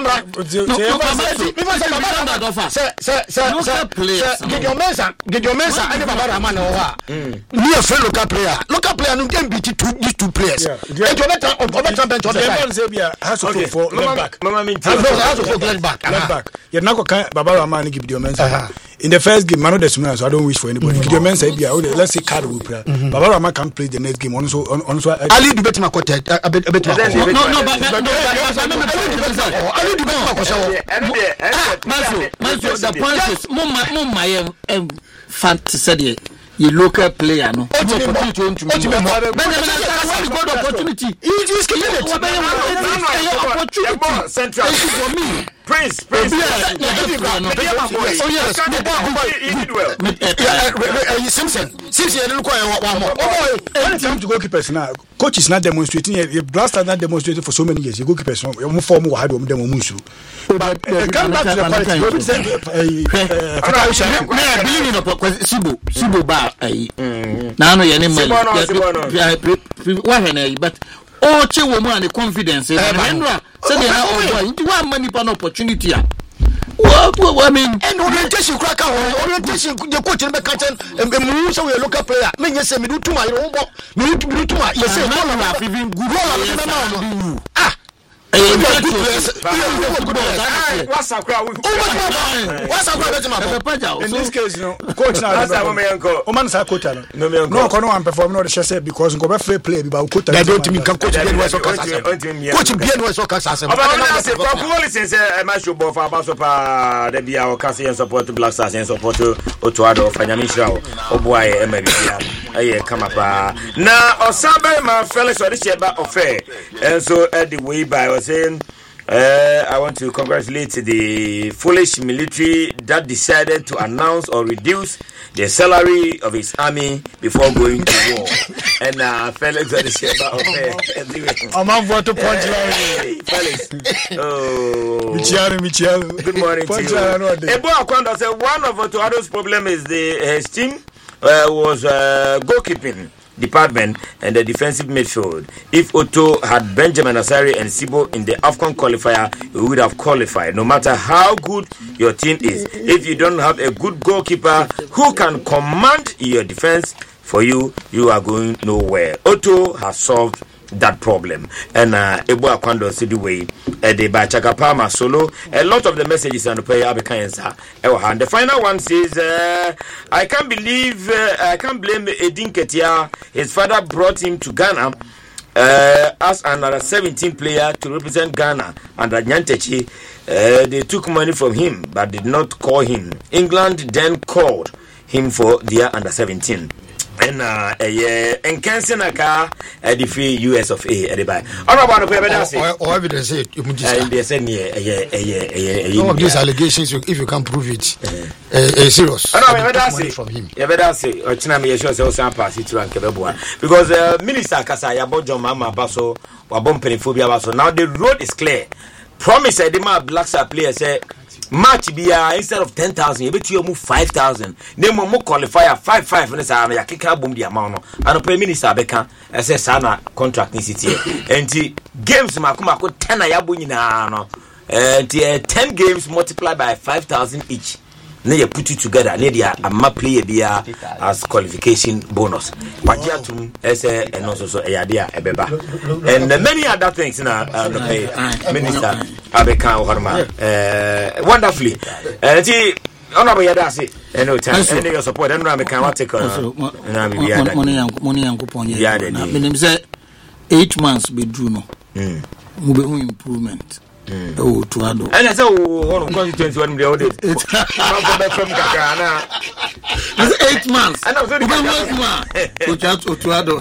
your mensa. I never man near friend local player. Local player no can beat these 2 players. Has to for back. Back. You're not going Baba man give your mensa. In the first game, Mano Desmond, so I don't wish for anybody. Give your mensa, let's say card will play. Baba Rama can play the next game also. Ali do better quartet a bit Ali do the point is mumma fantasy your local player no opportunity central for me Prince Simpson one more anytime to goalkeepers now coach is not demonstrating the Blaster not demonstrated for so many years. The goalkeepers no form will have them musu but come back to the point Sibo ba na no ye ne mali but che wo mu and confidence no say dey na boy nti wa mani pa no opportunity I mean and orientation crack orientation the coach be catch mu so we local player me nya say me do tuma you bo me do tuma you say no na even good no in this case, coach now. Oman sa coach no kono am perform no the because go be free play because coach don't mean coach bien was coach bien was coach match ball for about super the bia o case support Black Stars and support Otuado Fanyamisha Oboy Emeria aye come up na Osabe my fellas or this year back affair and so at the way by was saying I want to congratulate the foolish military that decided to announce or reduce the salary of his army before going to war. And Felix on the share. I'm on for to punch Felix. Oh, Michiano. Good morning to you. Ebo Akwanda said one of Otuado's problem is his team was goalkeeping department and the defensive midfield. If Otto had Benjamin Asari and Sibo in the AFCON qualifier, he would have qualified. No matter how good your team is, if you don't have a good goalkeeper who can command your defense for you, you are going nowhere. Otto has solved that problem. And Ebo Akwando said the way the Bachakapama solo. A lot of the messages on the prayer and the final one says, I can't blame Edin Ketia. His father brought him to Ghana as another 17 player to represent Ghana under Nyantechi. They took money from him but did not call him. England then called him for their under 17. And Kensenaka at the free US of A at the back. Or evidence it. Some of these allegations, if you can prove it, serious. From him. Because Minister Kasaya Bojo Mama Baso or Bompeniphobia Baso. Now the road is clear. Promise I demand Black Star players say match be instead of 10,000, you bet you move 5,000. Then more qualifier 5,500 and say I kick boom the amount. And Prime Minister Beka as a sana contract in city. And games Makuma could 10 ayabunina. And 10 games multiplied by 5,000 each. Now you put it together. Now a map player be as qualification bonus. Pajatum as and also a idea a beba and many other things in our Minister Abeka Horma wonderfully. Honorable Yadasi, and no time, and your support. And I can't take money and coupon. Yeah, 8 months be Juno. Improvement. Oh, to Ado. And I said, one constituency when they ordered it. From Ghana. 8 months. And I was only 1 month. To Ado.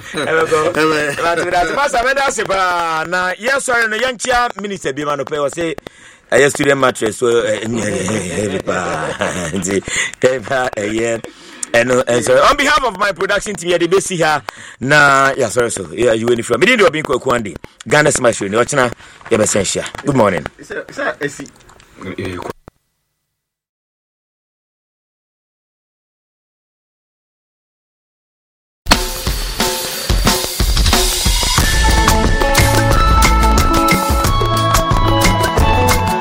Now, yes, sir, and the young chair minister Bimano Pay was say, I used to the mattress. So, and so on behalf of my production team here, the best here na yeah sorry so yeah you went from me didn't be Kwandi Ghana Smash you know good morning.